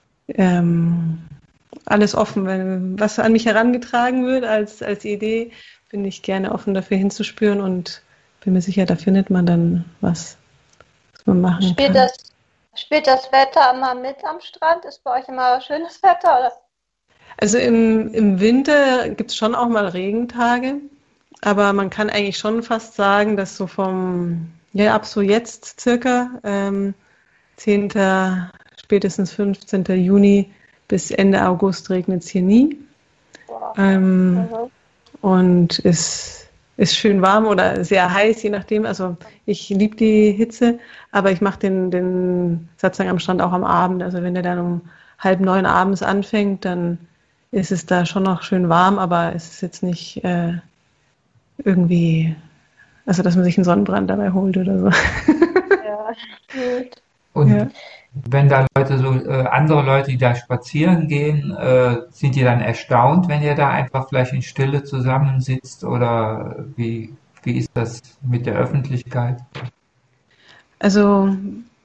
offen. Wenn was an mich herangetragen wird als Idee, bin ich gerne offen dafür hinzuspüren und bin mir sicher, da findet man dann was man machen kann. Spielt das Wetter immer mit am Strand? Ist bei euch immer schönes Wetter? Oder? Also im Winter gibt es schon auch mal Regentage, aber man kann eigentlich schon fast sagen, dass so ab so jetzt circa 10., spätestens 15. Juni bis Ende August regnet es hier nie. Wow. Und ist schön warm oder sehr heiß, je nachdem. Also ich liebe die Hitze, aber ich mache den Satsang am Strand auch am Abend. Also wenn der dann um 8:30 abends anfängt, dann ist es da schon noch schön warm, aber es ist jetzt nicht irgendwie, also dass man sich einen Sonnenbrand dabei holt oder so. Ja, gut. Und wenn da andere Leute, die da spazieren gehen, sind die dann erstaunt, wenn ihr da einfach vielleicht in Stille zusammensitzt oder wie ist das mit der Öffentlichkeit? Also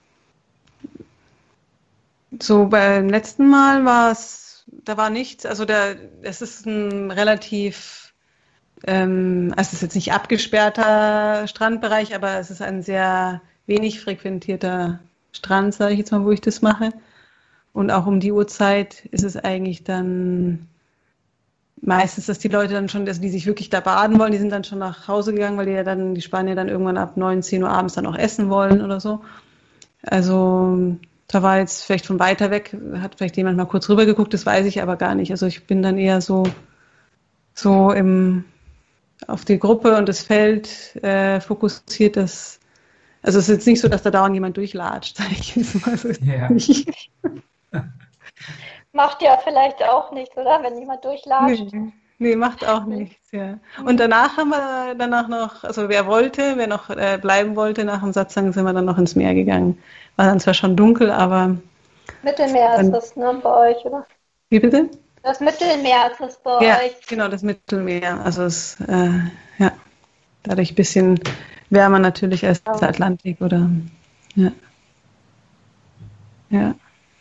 so beim letzten Mal da war nichts, also es ist ein relativ, also es ist jetzt nicht abgesperrter Strandbereich, aber es ist ein sehr wenig frequentierter Strand, sage ich jetzt mal, wo ich das mache. Und auch um die Uhrzeit ist es eigentlich dann meistens, dass die Leute dann schon, also die sich wirklich da baden wollen, die sind dann schon nach Hause gegangen, weil die Spanier dann irgendwann ab 9, 10 Uhr abends dann auch essen wollen oder so. Also da war jetzt vielleicht von weiter weg, hat vielleicht jemand mal kurz rüber geguckt, das weiß ich aber gar nicht. Also ich bin dann eher so auf die Gruppe und das Feld fokussiert, dass Also es ist jetzt nicht so, dass da dauernd jemand durchlatscht, sage ich jetzt mal so. Ja. Macht ja vielleicht auch nichts, oder? Wenn jemand durchlatscht. Nee, macht auch nichts, ja. Und danach haben wir danach noch, also wer noch bleiben wollte, nach dem Satzang sind wir dann noch ins Meer gegangen. War dann zwar schon dunkel, aber Mittelmeer ist dann, das, ne, bei euch, oder? wie bitte? Das Mittelmeer ist das bei Ja, euch. genau, das Mittelmeer. Also es, ja, dadurch ein bisschen wärmer natürlich als der Atlantik, oder? Ja, ja.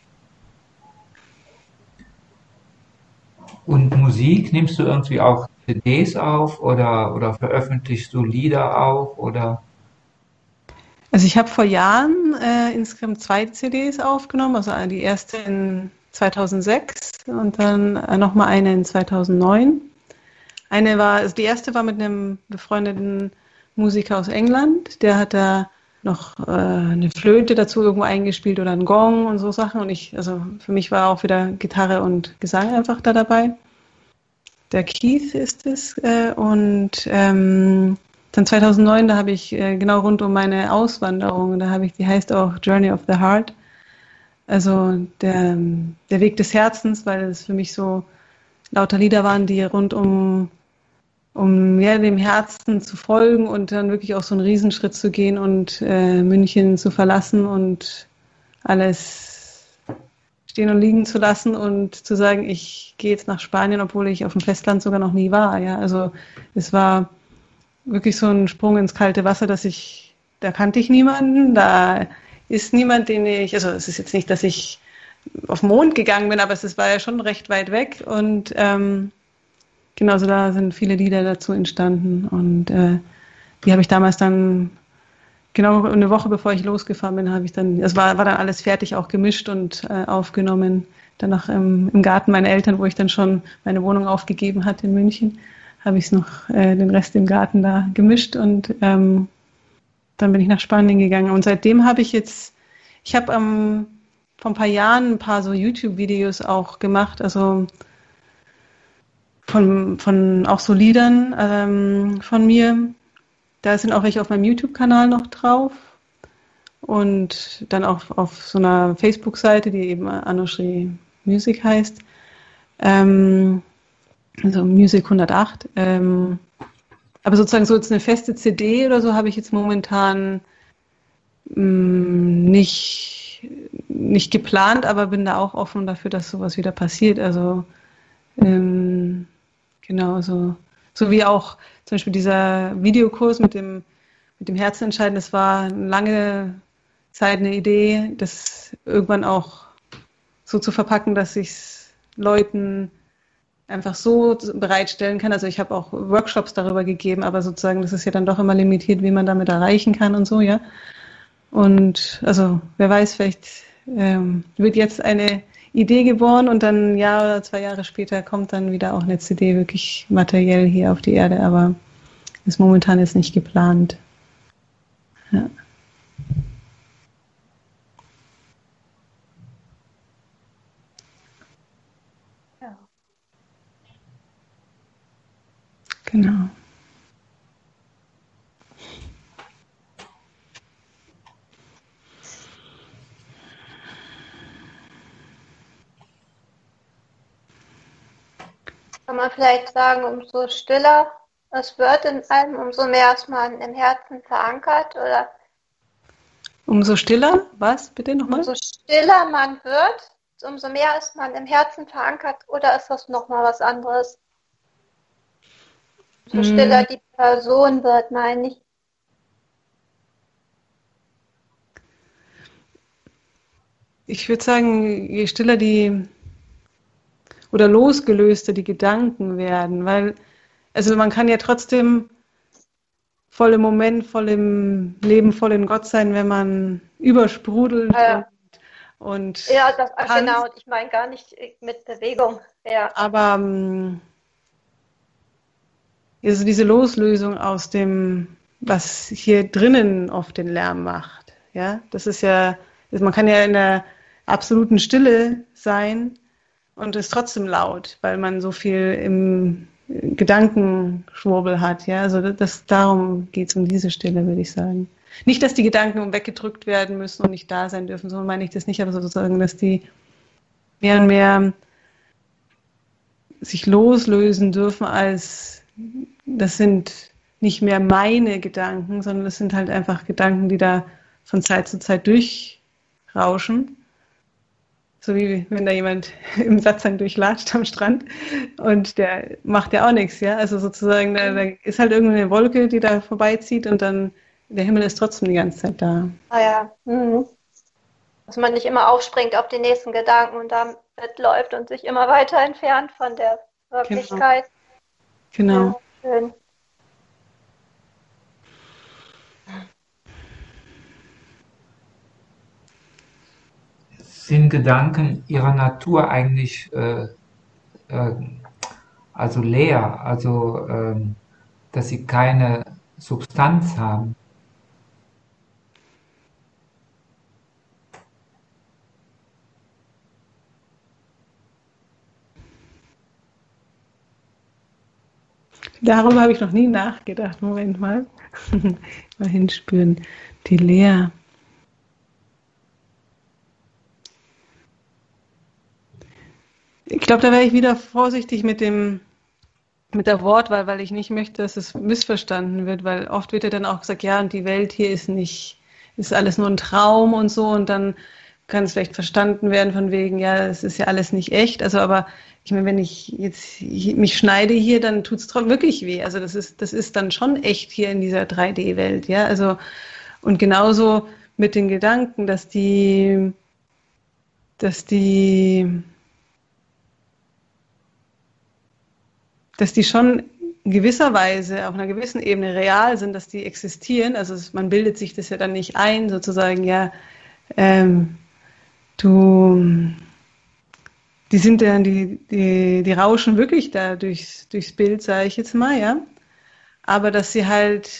Und Musik, nimmst du irgendwie auch CDs auf oder veröffentlichst du Lieder auch oder? Also ich habe vor Jahren insgesamt 2 CDs aufgenommen, also die erste in 2006 und dann nochmal eine in 2009. Also die erste war mit einem befreundeten Musiker aus England, der hat da noch eine Flöte dazu irgendwo eingespielt oder einen Gong und so Sachen und also für mich war auch wieder Gitarre und Gesang einfach da dabei. Der Keith ist es und dann 2009, da habe ich genau rund um meine Auswanderung, die heißt auch Journey of the Heart, also der Weg des Herzens, weil es für mich so lauter Lieder waren, die rund um ja, dem Herzen zu folgen und dann wirklich auch so einen Riesenschritt zu gehen und München zu verlassen und alles stehen und liegen zu lassen und zu sagen, ich gehe jetzt nach Spanien, obwohl ich auf dem Festland sogar noch nie war. Ja, also es war wirklich so ein Sprung ins kalte Wasser, da kannte ich niemanden, da ist niemand, also es ist jetzt nicht, dass ich auf den Mond gegangen bin, aber es war ja schon recht weit weg und genau, also da sind viele Lieder dazu entstanden und die habe ich damals dann, genau eine Woche bevor ich losgefahren bin, es war dann alles fertig, auch gemischt und aufgenommen. Danach im Garten meiner Eltern, wo ich dann schon meine Wohnung aufgegeben hatte in München, habe ich noch den Rest im Garten da gemischt und dann bin ich nach Spanien gegangen. Und seitdem habe ich habe vor ein paar Jahren ein paar so YouTube-Videos auch gemacht, also von auch so Liedern von mir. Da sind auch welche auf meinem YouTube-Kanal noch drauf und dann auch auf so einer Facebook-Seite, die eben Anoushri Music heißt, also Music 108. Aber sozusagen so jetzt eine feste CD oder so habe ich jetzt momentan nicht geplant, aber bin da auch offen dafür, dass sowas wieder passiert. Also genau, so wie auch zum Beispiel dieser Videokurs mit dem Herzen entscheiden, das war eine lange Zeit eine Idee, das irgendwann auch so zu verpacken, dass ich es Leuten einfach so bereitstellen kann. Also ich habe auch Workshops darüber gegeben, aber sozusagen, das ist ja dann doch immer limitiert, wie man damit erreichen kann und so, ja. Und also wer weiß, vielleicht wird jetzt eine Idee geboren und dann ein Jahr oder 2 Jahre später kommt dann wieder auch eine CD wirklich materiell hier auf die Erde, aber ist momentan jetzt nicht geplant. Ja. Ja. Genau. Kann man vielleicht sagen, umso stiller es wird in einem, umso mehr ist man im Herzen verankert, oder Umso stiller, was bitte nochmal? umso stiller man wird, umso mehr ist man im Herzen verankert, oder ist das nochmal was anderes? Umso stiller die Person wird, meine ich. Ich würde sagen, je stiller oder losgelöster die Gedanken werden, weil, also man kann ja trotzdem voll im Moment, voll im Leben, voll in Gott sein, wenn man übersprudelt und ja, genau, ich meine gar nicht mit Bewegung. Ja. Aber also diese Loslösung aus dem, was hier drinnen oft den Lärm macht, ja, das ist ja, man kann ja in der absoluten Stille sein und ist trotzdem laut, weil man so viel im Gedankenschwurbel hat, ja, also darum geht es um diese Stille, würde ich sagen. Nicht, dass die Gedanken weggedrückt werden müssen und nicht da sein dürfen, so meine ich das nicht, aber sozusagen, dass die mehr und mehr sich loslösen dürfen, als das sind nicht mehr meine Gedanken, sondern das sind halt einfach Gedanken, die da von Zeit zu Zeit durchrauschen. So wie wenn da jemand im Satzang durchlatscht am Strand und der macht ja auch nichts, ja. Also sozusagen, da ist halt irgendeine Wolke, die da vorbeizieht und dann der Himmel ist trotzdem die ganze Zeit da. Ah ja. Dass man nicht immer aufspringt auf die nächsten Gedanken und damit läuft und sich immer weiter entfernt von der Wirklichkeit. Genau. Ja, schön. Sind Gedanken ihrer Natur eigentlich also leer, also dass sie keine Substanz haben? Darüber habe ich noch nie nachgedacht. Moment mal. Mal hinspüren. Die Leer. Ich glaube, da wäre ich wieder vorsichtig mit der Wortwahl, weil ich nicht möchte, dass es missverstanden wird, weil oft wird ja dann auch gesagt, ja, und die Welt hier ist alles nur ein Traum und so, und dann kann es vielleicht verstanden werden von wegen, ja, es ist ja alles nicht echt. Also, aber ich meine, wenn ich jetzt mich schneide hier, dann tut es wirklich weh. Also das ist dann schon echt hier in dieser 3D-Welt, ja. Also, und genauso mit den Gedanken, dass die schon in gewisser Weise auf einer gewissen Ebene real sind, dass die existieren. Also man bildet sich das ja dann nicht ein, sozusagen, ja, die sind dann, die rauschen wirklich da durchs Bild, sage ich jetzt mal, ja. Aber dass sie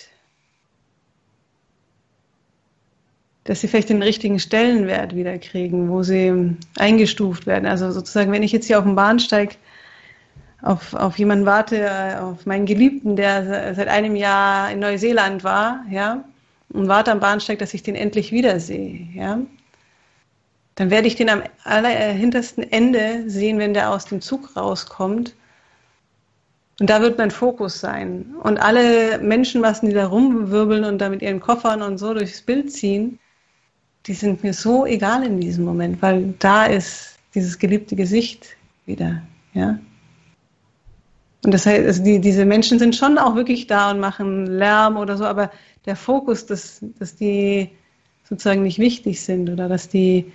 vielleicht den richtigen Stellenwert wieder kriegen, wo sie eingestuft werden. Also sozusagen, wenn ich jetzt hier auf dem Bahnsteig auf jemanden warte, auf meinen Geliebten, der seit einem Jahr in Neuseeland war, ja, und warte am Bahnsteig, dass ich den endlich wiedersehe, ja, dann werde ich den am allerhintersten Ende sehen, wenn der aus dem Zug rauskommt. Und da wird mein Fokus sein. Und alle Menschenmassen, die da rumwirbeln und da mit ihren Koffern und so durchs Bild ziehen, die sind mir so egal in diesem Moment, weil da ist dieses geliebte Gesicht wieder, ja. Und das heißt, also diese Menschen sind schon auch wirklich da und machen Lärm oder so, aber der Fokus, dass die sozusagen nicht wichtig sind oder dass die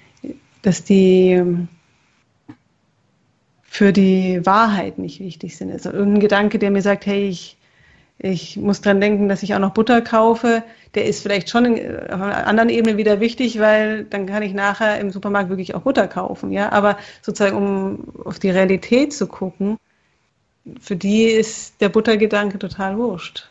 für die Wahrheit nicht wichtig sind. Also irgendein Gedanke, der mir sagt, hey, ich muss dran denken, dass ich auch noch Butter kaufe, der ist vielleicht schon auf einer anderen Ebene wieder wichtig, weil dann kann ich nachher im Supermarkt wirklich auch Butter kaufen, ja. Aber sozusagen, um auf die Realität zu gucken, für die ist der Buttergedanke total wurscht.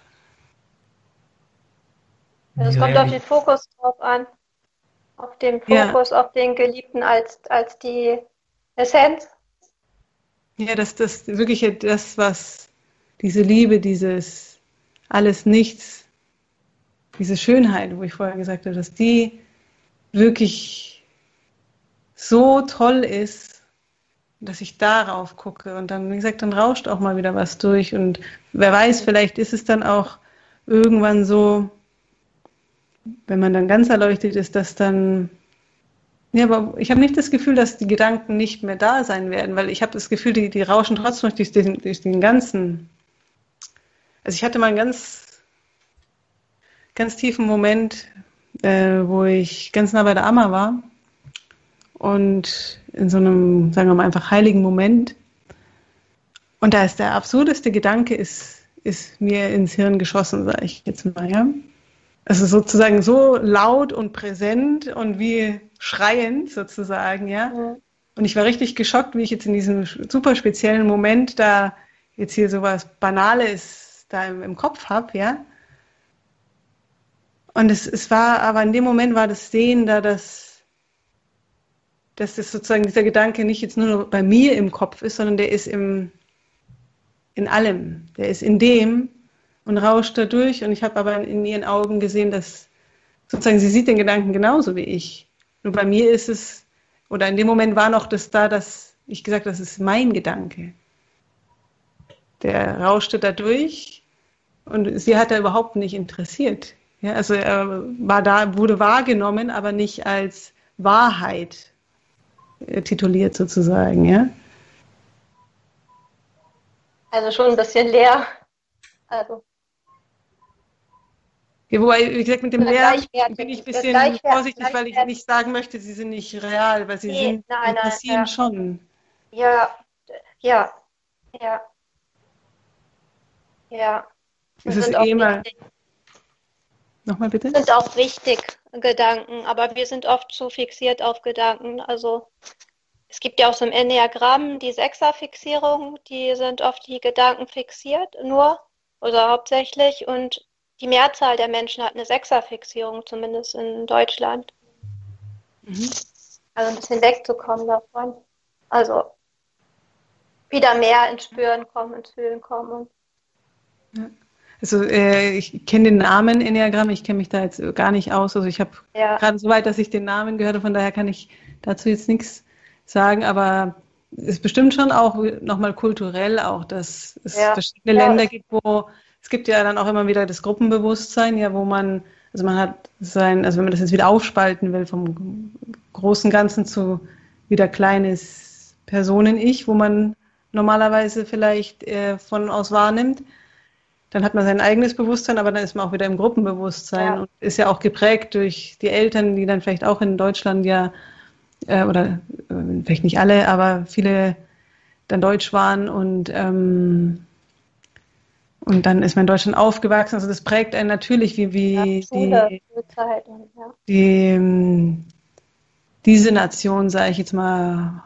Also es kommt auf den Fokus drauf an. Auf den Fokus, auf den Geliebten als die Essenz. Ja, das wirklich das, was diese Liebe, dieses alles Nichts, diese Schönheit, wo ich vorher gesagt habe, dass die wirklich so toll ist, dass ich darauf gucke und dann, wie gesagt, dann rauscht auch mal wieder was durch und wer weiß, vielleicht ist es dann auch irgendwann so, wenn man dann ganz erleuchtet ist, dass dann, ja, aber ich habe nicht das Gefühl, dass die Gedanken nicht mehr da sein werden, weil ich habe das Gefühl, die rauschen trotzdem noch durch den ganzen, also ich hatte mal einen ganz, ganz tiefen Moment, wo ich ganz nah bei der Amma war und in so einem, sagen wir mal, einfach heiligen Moment. Und da ist der absurdeste Gedanke, ist mir ins Hirn geschossen, sage ich jetzt mal, ja. Also sozusagen so laut und präsent und wie schreiend sozusagen, ja. Ja. Und ich war richtig geschockt, wie ich jetzt in diesem super speziellen Moment da jetzt hier sowas Banales da im Kopf habe, ja. Und es war, aber in dem Moment war das Sehen da, dass das sozusagen dieser Gedanke nicht jetzt nur bei mir im Kopf ist, sondern der ist in allem. Der ist in dem und rauscht da durch. Und ich habe aber in ihren Augen gesehen, dass sozusagen, sie sieht den Gedanken genauso wie ich. Nur bei mir ist es, oder in dem Moment war noch das da, dass ich gesagt habe, das ist mein Gedanke. Der rauschte da durch und sie hat da überhaupt nicht interessiert. Ja, also er war da, wurde wahrgenommen, aber nicht als Wahrheit tituliert sozusagen. Ja? Also schon ein bisschen leer. Also ja, wobei, wie gesagt, mit dem Leer bin ich ein bisschen vorsichtig, weil ich nicht sagen möchte, sie sind nicht real, weil sie sind, interessieren schon. Ja, ja, ja, ja. Es ist eh mal. Nochmal bitte? Sind auch wichtig, Gedanken, aber wir sind oft zu fixiert auf Gedanken. Also es gibt ja auch so im Enneagramm die Sechserfixierung, die sind oft die Gedanken fixiert nur oder hauptsächlich und die Mehrzahl der Menschen hat eine Sechserfixierung, zumindest in Deutschland. Also ein bisschen wegzukommen davon. Also wieder mehr ins Spüren kommen, ins Fühlen kommen. Ja. Also ich kenne den Namen Enneagramm, ich kenne mich da jetzt gar nicht aus. Also ich habe gerade so weit, dass ich den Namen gehört habe, von daher kann ich dazu jetzt nichts sagen, aber es ist bestimmt schon auch nochmal kulturell auch, dass es verschiedene Länder gibt, wo es gibt ja dann auch immer wieder das Gruppenbewusstsein, ja, wo man, also man hat sein, also wenn man das jetzt wieder aufspalten will, vom großen Ganzen zu wieder kleines Personen-Ich, wo man normalerweise vielleicht von aus wahrnimmt, dann hat man sein eigenes Bewusstsein, aber dann ist man auch wieder im Gruppenbewusstsein und ist ja auch geprägt durch die Eltern, die dann vielleicht auch in Deutschland oder vielleicht nicht alle, aber viele dann deutsch waren und dann ist man in Deutschland aufgewachsen. Also das prägt einen natürlich, wie diese Nation, sage ich jetzt mal,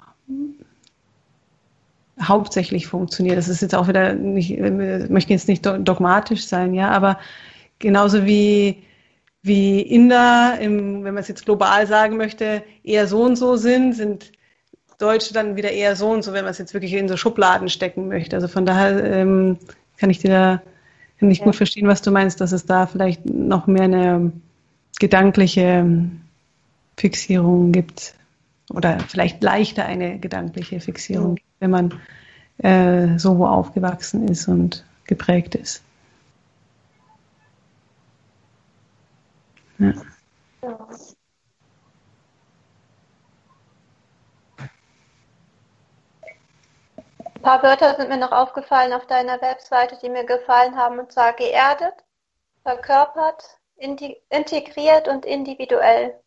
hauptsächlich funktioniert. Das ist jetzt auch wieder nicht, wir möchten jetzt nicht dogmatisch sein, ja, aber genauso wie Inder, wenn man es jetzt global sagen möchte, eher so und so sind Deutsche dann wieder eher so und so, wenn man es jetzt wirklich in so Schubladen stecken möchte. Also von daher kann ich gut verstehen, was du meinst, dass es da vielleicht noch mehr eine gedankliche Fixierung gibt oder vielleicht leichter eine gedankliche Fixierung gibt, wenn man so wo aufgewachsen ist und geprägt ist. Ja. Ein paar Wörter sind mir noch aufgefallen auf deiner Webseite, die mir gefallen haben, und zwar geerdet, verkörpert, integriert und individuell.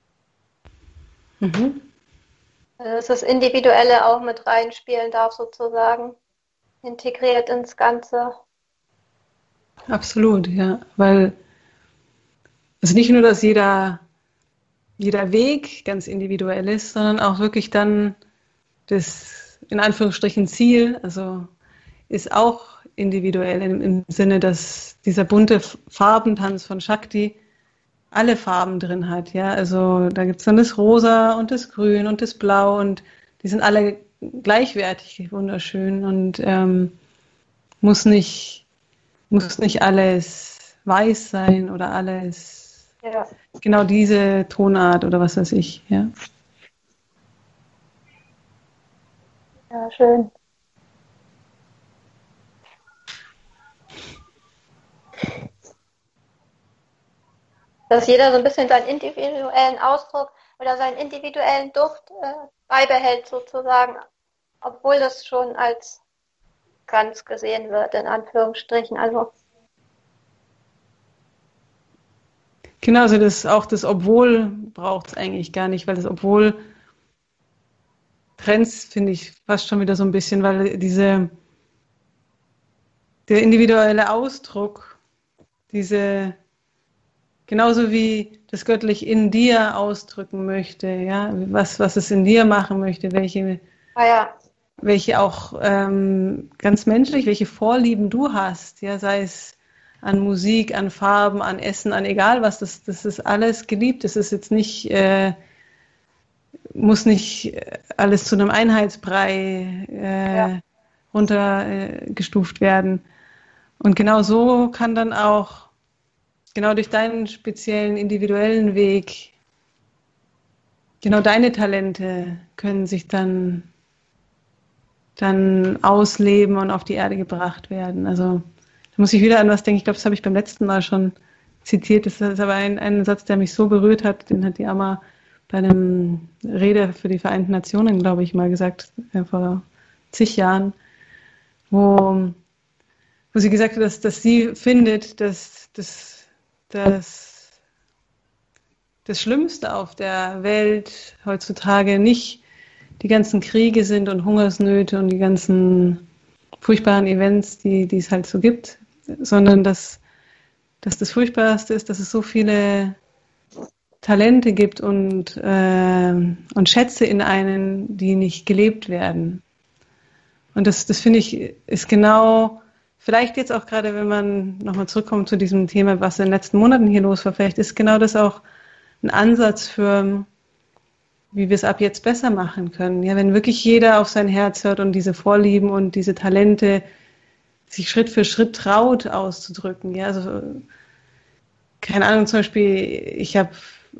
Dass das Individuelle auch mit reinspielen darf, sozusagen. Integriert ins Ganze. Absolut, ja. Weil es nicht nur, dass jeder Weg ganz individuell ist, sondern auch wirklich dann das, in Anführungsstrichen, Ziel, also ist auch individuell im Sinne, dass dieser bunte Farbentanz von Shakti alle Farben drin hat, ja, also da gibt es dann das Rosa und das Grün und das Blau und die sind alle gleichwertig wunderschön und muss nicht alles weiß sein oder alles genau diese Tonart oder was weiß ich, ja. Ja, schön. Dass jeder so ein bisschen seinen individuellen Ausdruck oder seinen individuellen Duft beibehält sozusagen, obwohl das schon als ganz gesehen wird, in Anführungsstrichen. Also genau, also das Obwohl braucht es eigentlich gar nicht, weil das Obwohl Trends finde ich fast schon wieder so ein bisschen, weil der individuelle Ausdruck, genauso wie das göttlich in dir ausdrücken möchte, ja, was es in dir machen möchte, welche auch ganz menschlich, welche Vorlieben du hast, ja, sei es an Musik, an Farben, an Essen, an egal was, das ist alles geliebt. Das ist jetzt nicht, muss nicht alles zu einem Einheitsbrei runtergestuft werden. Und genau so kann dann auch genau durch deinen speziellen individuellen Weg, genau deine Talente können sich dann ausleben und auf die Erde gebracht werden. Also da muss ich wieder an was denken. Ich glaube, das habe ich beim letzten Mal schon zitiert. Das ist aber ein Satz, der mich so berührt hat. Den hat die Amma bei einem Rede für die Vereinten Nationen, glaube ich, mal gesagt, vor zig Jahren, wo sie gesagt hat, dass sie findet, dass das Schlimmste auf der Welt heutzutage nicht die ganzen Kriege sind und Hungersnöte und die ganzen furchtbaren Events, die es halt so gibt, sondern dass das Furchtbarste ist, dass es so viele Talente gibt und Schätze in einen, die nicht gelebt werden. Und das finde ich, ist genau, vielleicht jetzt auch gerade, wenn man nochmal zurückkommt zu diesem Thema, was in den letzten Monaten hier los war, vielleicht ist genau das auch ein Ansatz für, wie wir es ab jetzt besser machen können. Ja, wenn wirklich jeder auf sein Herz hört und diese Vorlieben und diese Talente sich Schritt für Schritt traut auszudrücken. Ja, also keine Ahnung, zum Beispiel, ich habe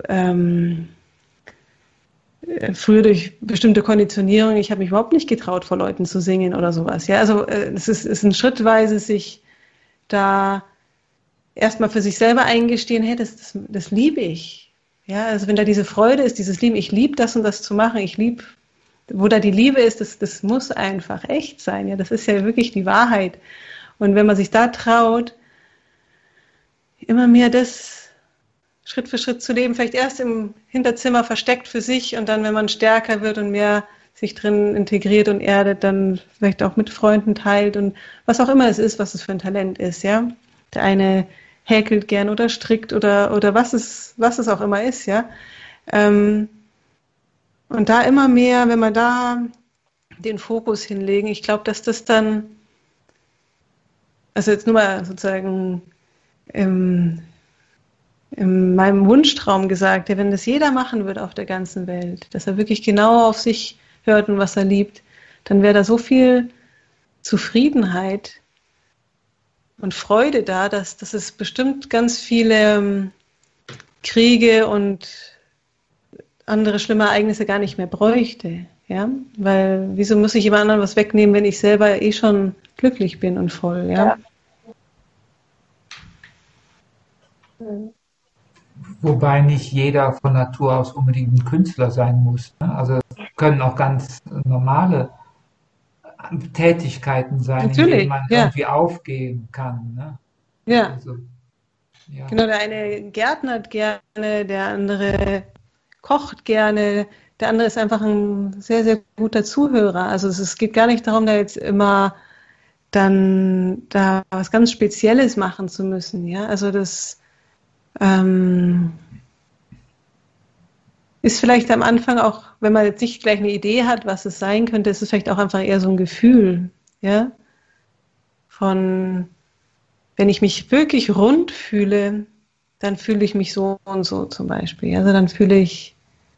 früher durch bestimmte Konditionierung, ich habe mich überhaupt nicht getraut, vor Leuten zu singen oder sowas. Ja, also es ist ein schrittweise sich da erstmal für sich selber eingestehen, hey, das liebe ich. Ja, also wenn da diese Freude ist, dieses Lieben, ich liebe das und das zu machen, ich liebe, wo da die Liebe ist, das muss einfach echt sein. Ja, das ist ja wirklich die Wahrheit. Und wenn man sich da traut, immer mehr das Schritt für Schritt zu leben, vielleicht erst im Hinterzimmer versteckt für sich und dann, wenn man stärker wird und mehr sich drin integriert und erdet, dann vielleicht auch mit Freunden teilt und was auch immer es ist, was es für ein Talent ist, ja. Der eine häkelt gern oder strickt oder was es auch immer ist, ja. Und da immer mehr, wenn wir da den Fokus hinlegen, ich glaube, dass das dann, also jetzt nur mal sozusagen in meinem Wunschtraum gesagt, ja, wenn das jeder machen würde auf der ganzen Welt, dass er wirklich genau auf sich hört und was er liebt, dann wäre da so viel Zufriedenheit und Freude da, dass es bestimmt ganz viele Kriege und andere schlimme Ereignisse gar nicht mehr bräuchte. Ja? Weil wieso muss ich jemand anderem was wegnehmen, wenn ich selber eh schon glücklich bin und voll, ja? Wobei nicht jeder von Natur aus unbedingt ein Künstler sein muss. Ne? Also es können auch ganz normale Tätigkeiten sein, in denen Natürlich, man ja. irgendwie aufgehen kann. Ne? Ja. Also, ja. Genau, der eine gärtnert gerne, der andere kocht gerne, der andere ist einfach ein sehr, sehr guter Zuhörer. Also es geht gar nicht darum, da jetzt immer dann da was ganz Spezielles machen zu müssen. Ja, also das ist vielleicht am Anfang auch, wenn man jetzt nicht gleich eine Idee hat, was es sein könnte, ist es vielleicht auch einfach eher so ein Gefühl, ja, von, wenn ich mich wirklich rund fühle, dann fühle ich mich so und so zum Beispiel. Also dann fühle ich,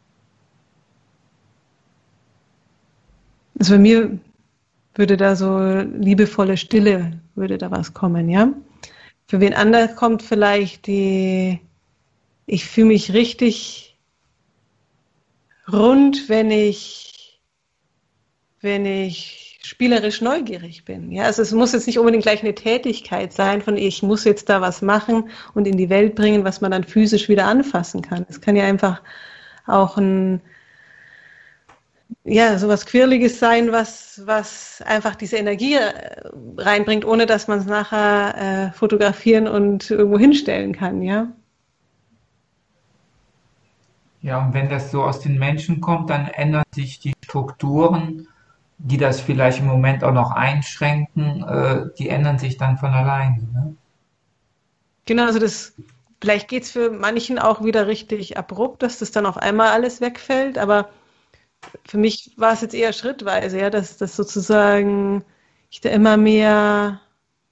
also bei mir würde da so liebevolle Stille, würde da was kommen, ja. Für wen anders kommt vielleicht ich fühle mich richtig rund, wenn ich spielerisch neugierig bin. Ja, also es muss jetzt nicht unbedingt gleich eine Tätigkeit sein, von ich muss jetzt da was machen und in die Welt bringen, was man dann physisch wieder anfassen kann. Es kann ja einfach auch sowas Quirliges sein, was einfach diese Energie reinbringt, ohne dass man es nachher fotografieren und irgendwo hinstellen kann, ja. Ja, und wenn das so aus den Menschen kommt, dann ändern sich die Strukturen, die das vielleicht im Moment auch noch einschränken, die ändern sich dann von alleine. Ne? Genau, also vielleicht geht es für manchen auch wieder richtig abrupt, dass das dann auf einmal alles wegfällt, aber für mich war es jetzt eher schrittweise, ja, dass das sozusagen ich da immer mehr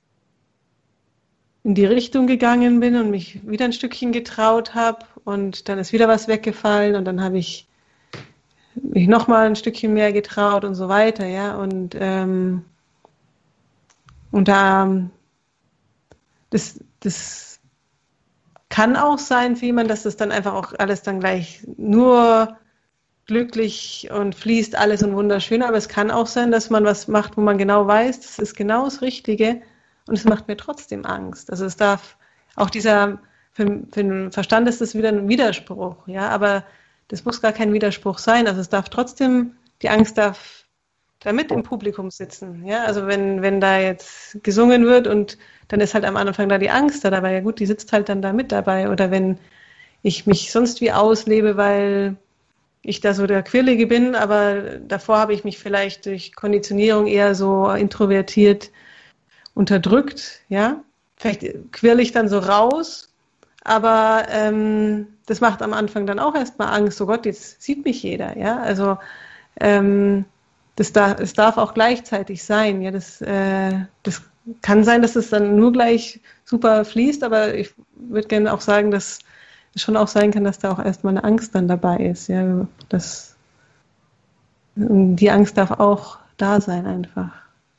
in die Richtung gegangen bin und mich wieder ein Stückchen getraut habe und dann ist wieder was weggefallen und dann habe ich mich nochmal ein Stückchen mehr getraut und so weiter, ja, und da das kann auch sein für jemanden, dass das dann einfach auch alles dann gleich nur glücklich und fließt alles und wunderschön, aber es kann auch sein, dass man was macht, wo man genau weiß, das ist genau das Richtige und es macht mir trotzdem Angst. Also es darf auch für den Verstand ist das wieder ein Widerspruch, ja, aber das muss gar kein Widerspruch sein. Also es darf trotzdem, die Angst darf da mit im Publikum sitzen, ja, also wenn da jetzt gesungen wird und dann ist halt am Anfang da die Angst da dabei, ja gut, die sitzt halt dann da mit dabei oder wenn ich mich sonst wie auslebe, weil ich da so der Quirlige bin, aber davor habe ich mich vielleicht durch Konditionierung eher so introvertiert unterdrückt, ja. Vielleicht quirle ich dann so raus, aber das macht am Anfang dann auch erstmal Angst, oh Gott, jetzt sieht mich jeder, ja. Also es darf auch gleichzeitig sein, ja. Das kann sein, dass es dann nur gleich super fließt, aber ich würde gerne auch sagen, dass es schon auch sein kann, dass da auch erstmal eine Angst dann dabei ist. Ja, die Angst darf auch da sein einfach.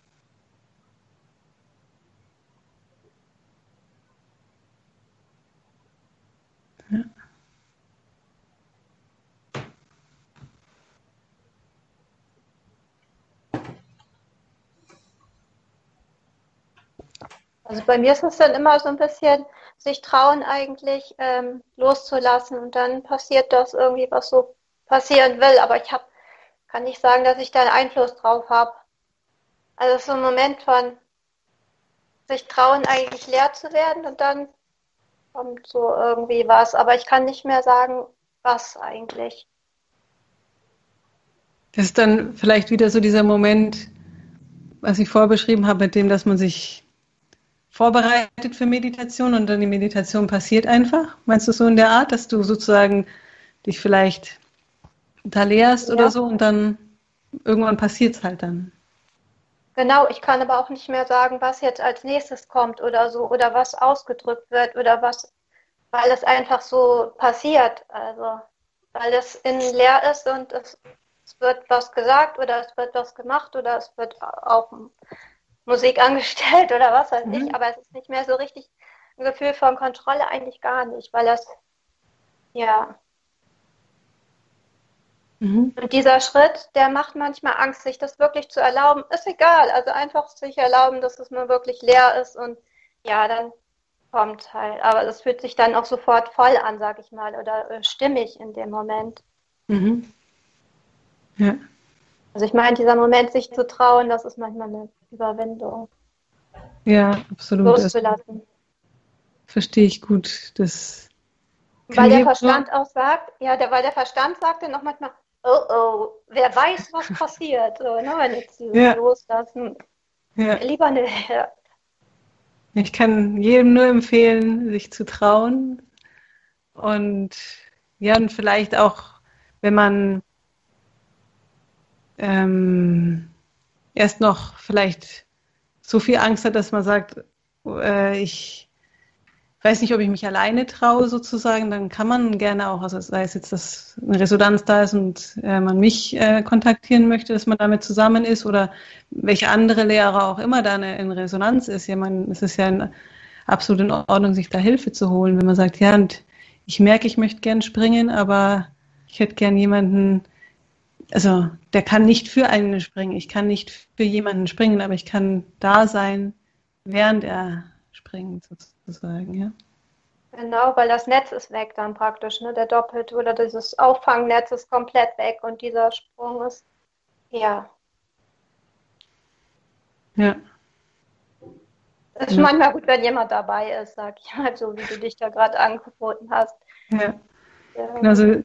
Ja. Also bei mir ist es dann immer so ein bisschen sich trauen eigentlich loszulassen und dann passiert das irgendwie, was so passieren will. Aber kann nicht sagen, dass ich da einen Einfluss drauf habe. Also es ist so ein Moment von sich trauen, eigentlich leer zu werden und dann kommt so irgendwie was. Aber ich kann nicht mehr sagen, was eigentlich. Das ist dann vielleicht wieder so dieser Moment, was ich vorher beschrieben habe, mit dem, dass man sich vorbereitet für Meditation und dann die Meditation passiert einfach. Meinst du so in der Art, dass du sozusagen dich vielleicht da lehrst oder so und dann irgendwann passiert es halt dann? Genau, ich kann aber auch nicht mehr sagen, was jetzt als nächstes kommt oder so oder was ausgedrückt wird oder was, weil es einfach so passiert. Also, weil es innen leer ist und es wird was gesagt oder es wird was gemacht oder es wird auch Musik angestellt oder was weiß ich, aber es ist nicht mehr so richtig ein Gefühl von Kontrolle, eigentlich gar nicht, weil das, ja. Und dieser Schritt, der macht manchmal Angst, sich das wirklich zu erlauben, ist egal, also einfach sich erlauben, dass es nur wirklich leer ist und ja, dann kommt halt, aber es fühlt sich dann auch sofort voll an, sag ich mal, oder stimmig in dem Moment. Mhm. Ja. Also ich meine, dieser Moment, sich zu trauen, das ist manchmal eine Überwindung. Ja, absolut. Loszulassen. Verstehe ich gut. Weil der Verstand auch sagt, weil der Verstand sagt dann auch manchmal, oh, wer weiß, was passiert. So, ne, wenn jetzt dieses Loslassen. Ja. Lieber eine. Ja. Ich kann jedem nur empfehlen, sich zu trauen. Und ja, und vielleicht auch, wenn man erst noch vielleicht so viel Angst hat, dass man sagt, ich weiß nicht, ob ich mich alleine traue sozusagen, dann kann man gerne auch, also sei es jetzt, dass eine Resonanz da ist und man mich kontaktieren möchte, dass man damit zusammen ist oder welche andere Lehrer auch immer da in Resonanz ist. Ja, es ist ja absolut in Ordnung, sich da Hilfe zu holen, wenn man sagt, ja, und ich merke, ich möchte gern springen, aber ich hätte gern jemanden, also der kann nicht für einen springen, ich kann nicht für jemanden springen, aber ich kann da sein, während er springt sozusagen, ja. Genau, weil das Netz ist weg dann praktisch, ne? Der Doppelte oder dieses Auffangnetz ist komplett weg und dieser Sprung ist, ja. Ja. Es ist manchmal gut, wenn jemand dabei ist, sag ich mal, so wie du dich da gerade angeboten hast. Ja. Also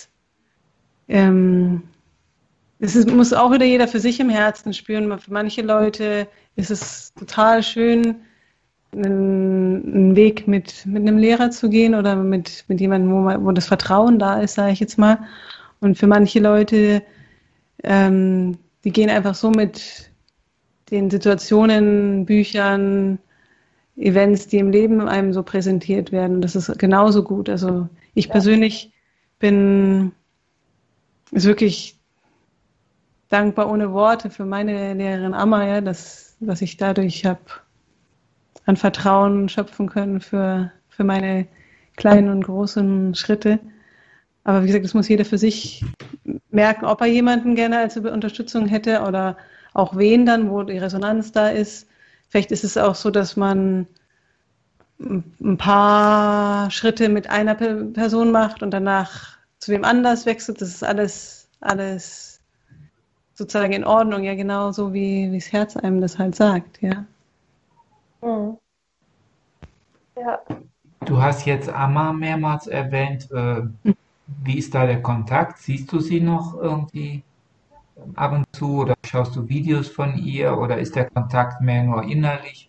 muss auch wieder jeder für sich im Herzen spüren. Für manche Leute ist es total schön, einen Weg mit einem Lehrer zu gehen oder mit jemandem, wo das Vertrauen da ist, sage ich jetzt mal. Und für manche Leute, die gehen einfach so mit den Situationen, Büchern, Events, die im Leben einem so präsentiert werden. Das ist genauso gut. Also ich persönlich bin wirklich dankbar ohne Worte für meine Lehrerin Amma, ja, was ich dadurch habe an Vertrauen schöpfen können für meine kleinen und großen Schritte. Aber wie gesagt, das muss jeder für sich merken, ob er jemanden gerne als Unterstützung hätte oder auch wen dann, wo die Resonanz da ist. Vielleicht ist es auch so, dass man ein paar Schritte mit einer Person macht und danach zu wem anders wechselt. Das ist alles sozusagen in Ordnung, ja, genau so wie das Herz einem das halt sagt, ja. Mhm. Ja. Du hast jetzt Amma mehrmals erwähnt. Wie ist da der Kontakt? Siehst du sie noch irgendwie ab und zu oder schaust du Videos von ihr oder ist der Kontakt mehr nur innerlich?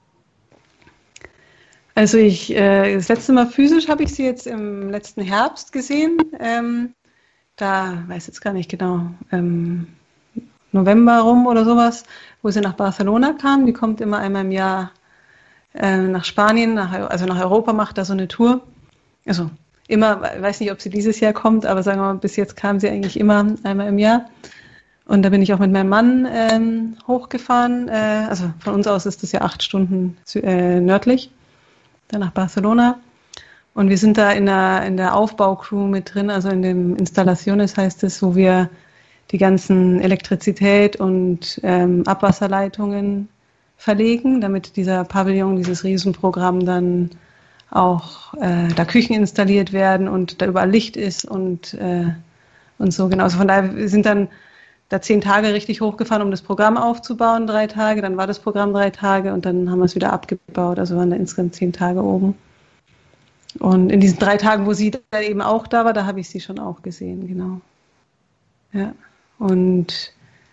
Also das letzte Mal physisch habe ich sie jetzt im letzten Herbst gesehen. Da weiß jetzt gar nicht genau, November rum oder sowas, wo sie nach Barcelona kam. Die kommt immer einmal im Jahr nach Spanien, also nach Europa, macht da so eine Tour. Also immer, weiß nicht, ob sie dieses Jahr kommt, aber sagen wir mal, bis jetzt kam sie eigentlich immer einmal im Jahr. Und da bin ich auch mit meinem Mann hochgefahren. Also von uns aus ist das ja 8 Stunden nördlich, dann nach Barcelona. Und wir sind da in der Aufbaucrew mit drin, also in dem Installaciones heißt es, wo wir die ganzen Elektrizität und Abwasserleitungen verlegen, damit dieser Pavillon, dieses Riesenprogramm dann auch da Küchen installiert werden und da überall Licht ist und so genau. Also von daher wir sind dann da 10 Tage richtig hochgefahren, um das Programm aufzubauen, 3 Tage. Dann war das Programm 3 Tage und dann haben wir es wieder abgebaut. Also waren da insgesamt 10 Tage oben. Und in diesen 3 Tagen, wo sie dann eben auch da war, da habe ich sie schon auch gesehen, genau. Ja. Und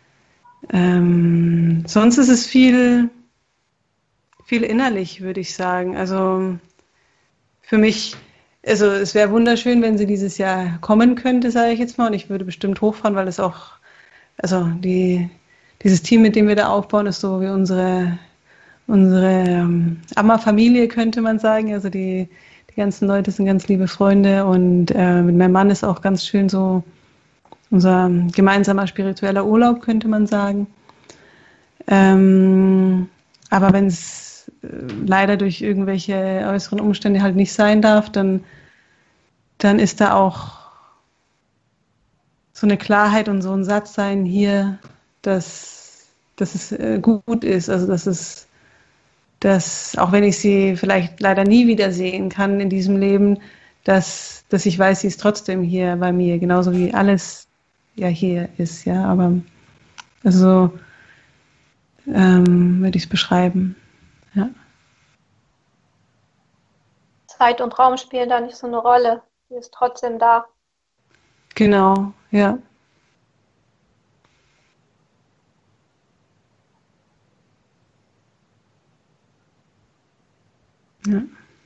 sonst ist es viel innerlich, würde ich sagen. Also für mich, also es wäre wunderschön, wenn sie dieses Jahr kommen könnte, sage ich jetzt mal. Und ich würde bestimmt hochfahren, weil es auch, also dieses Team, mit dem wir da aufbauen, ist so wie unsere Amma-Familie, könnte man sagen. Also die ganzen Leute sind ganz liebe Freunde und mit meinem Mann ist auch ganz schön so unser gemeinsamer spiritueller Urlaub, könnte man sagen. Aber wenn es leider durch irgendwelche äußeren Umstände halt nicht sein darf, dann ist da auch so eine Klarheit und so ein Satzsein hier, dass es gut ist. Also dass auch wenn ich sie vielleicht leider nie wiedersehen kann in diesem Leben, dass ich weiß, sie ist trotzdem hier bei mir, genauso wie alles ja hier ist, ja. Aber also würde ich es beschreiben, ja. Zeit und Raum spielen da nicht so eine Rolle. Die ist trotzdem da. Genau, ja. Ja.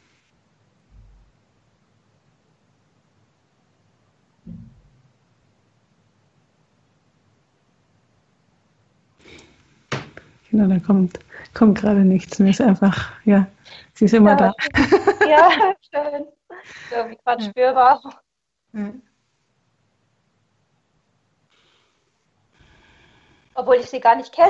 Genau, da kommt gerade nichts mehr. Ist einfach, ja, sie ist immer Ja, da. ja, schön. Irgendwie gerade Ja. spürbar. Ja. Obwohl ich sie gar nicht kenne.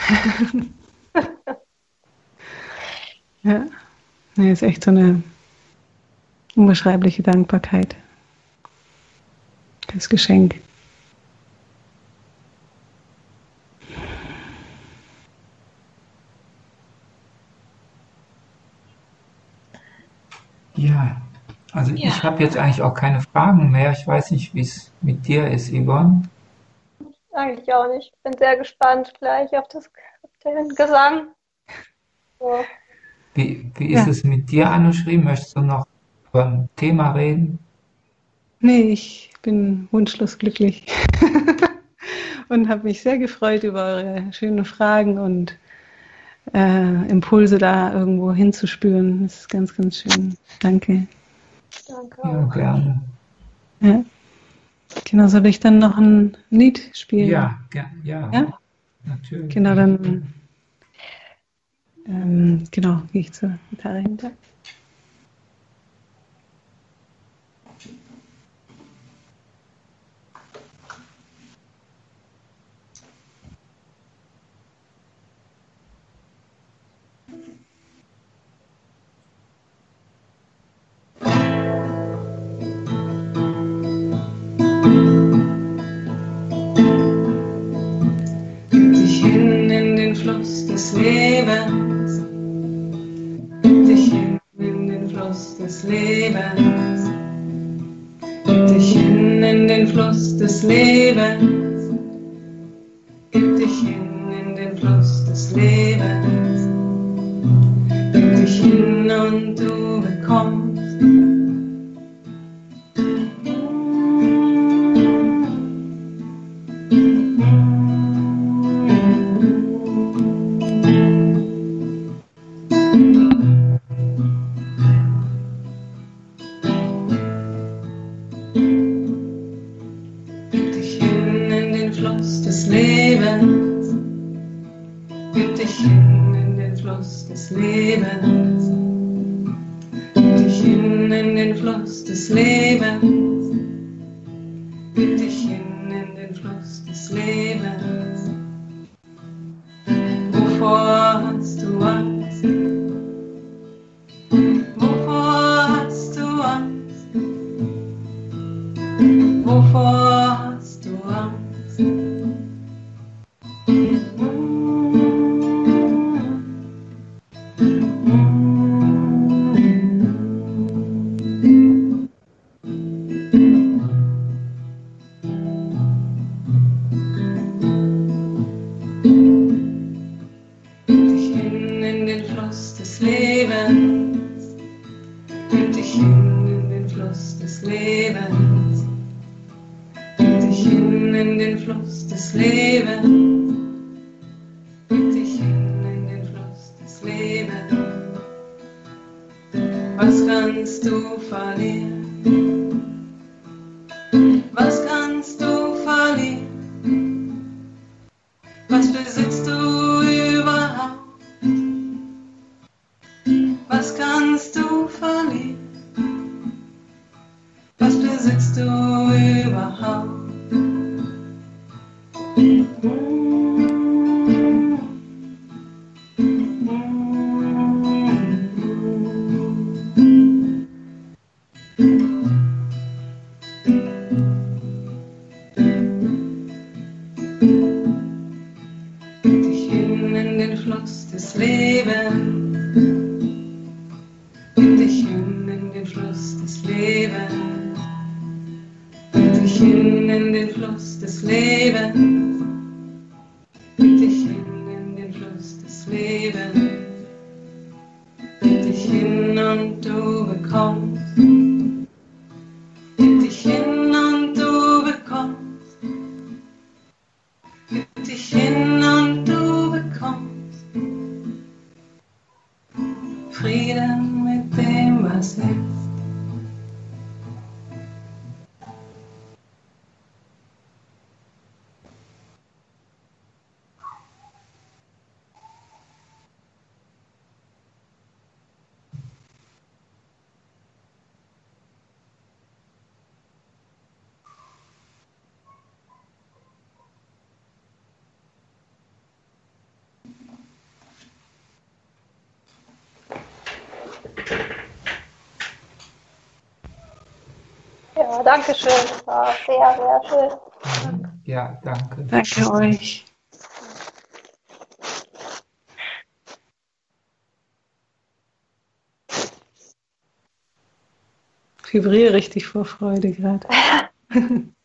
Ja. Nee, ist echt so eine unbeschreibliche Dankbarkeit. Das Geschenk. Ja, also ich Ja, habe jetzt eigentlich auch keine Fragen mehr. Ich weiß nicht, wie es mit dir ist, Yvonne. eigentlich auch nicht. Bin sehr gespannt gleich auf den Gesang. So. Wie ist Ja. es mit dir, Anne-Schri? Möchtest du noch über ein Thema reden? Nee, ich bin wunschlos glücklich und habe mich sehr gefreut über eure schönen Fragen und Impulse da irgendwo hinzuspüren. Das ist ganz, ganz schön. Danke. Danke Ja, auch. gerne. Ja. Genau, soll ich dann noch ein Lied spielen? Ja, Ja? natürlich. Genau, dann genau, gehe ich zur Gitarre hinter. Lebens. Gib dich hin in den Fluss des Lebens. Gib dich hin in den Fluss des Lebens. Gib dich hin und du bekommst. Gib dich hin in den Fluss des Lebens. Gib dich hin in den Fluss des Lebens. Gib dich hin in den Fluss des Lebens. Wovor hast du Angst? Wovor hast du Angst? Wovor hast du Angst? Gib dich hin in den Fluss des Lebens. Gib dich hin in den Fluss des Lebens. Gib dich hin in den Fluss des Lebens. Was kannst du verlieren? Was kannst du verlieren? Was besitzt du überhaupt? Was kannst du verlieren? Was besitzt du überhaupt? Gib dich hin in den Fluss des Lebens. Gib dich hin in den Fluss des Lebens. Gib dich hin in den Fluss des Lebens. Gib dich hin in den Fluss des Lebens. Gib dich hin und du bekommst. Gib dich hin und du bekommst. Gib dich hin und du bekommst. Frieden mit dem, was ist. Ja, danke schön. Das war sehr, sehr schön. Ja, danke. Danke euch. Ich vibriere richtig vor Freude gerade.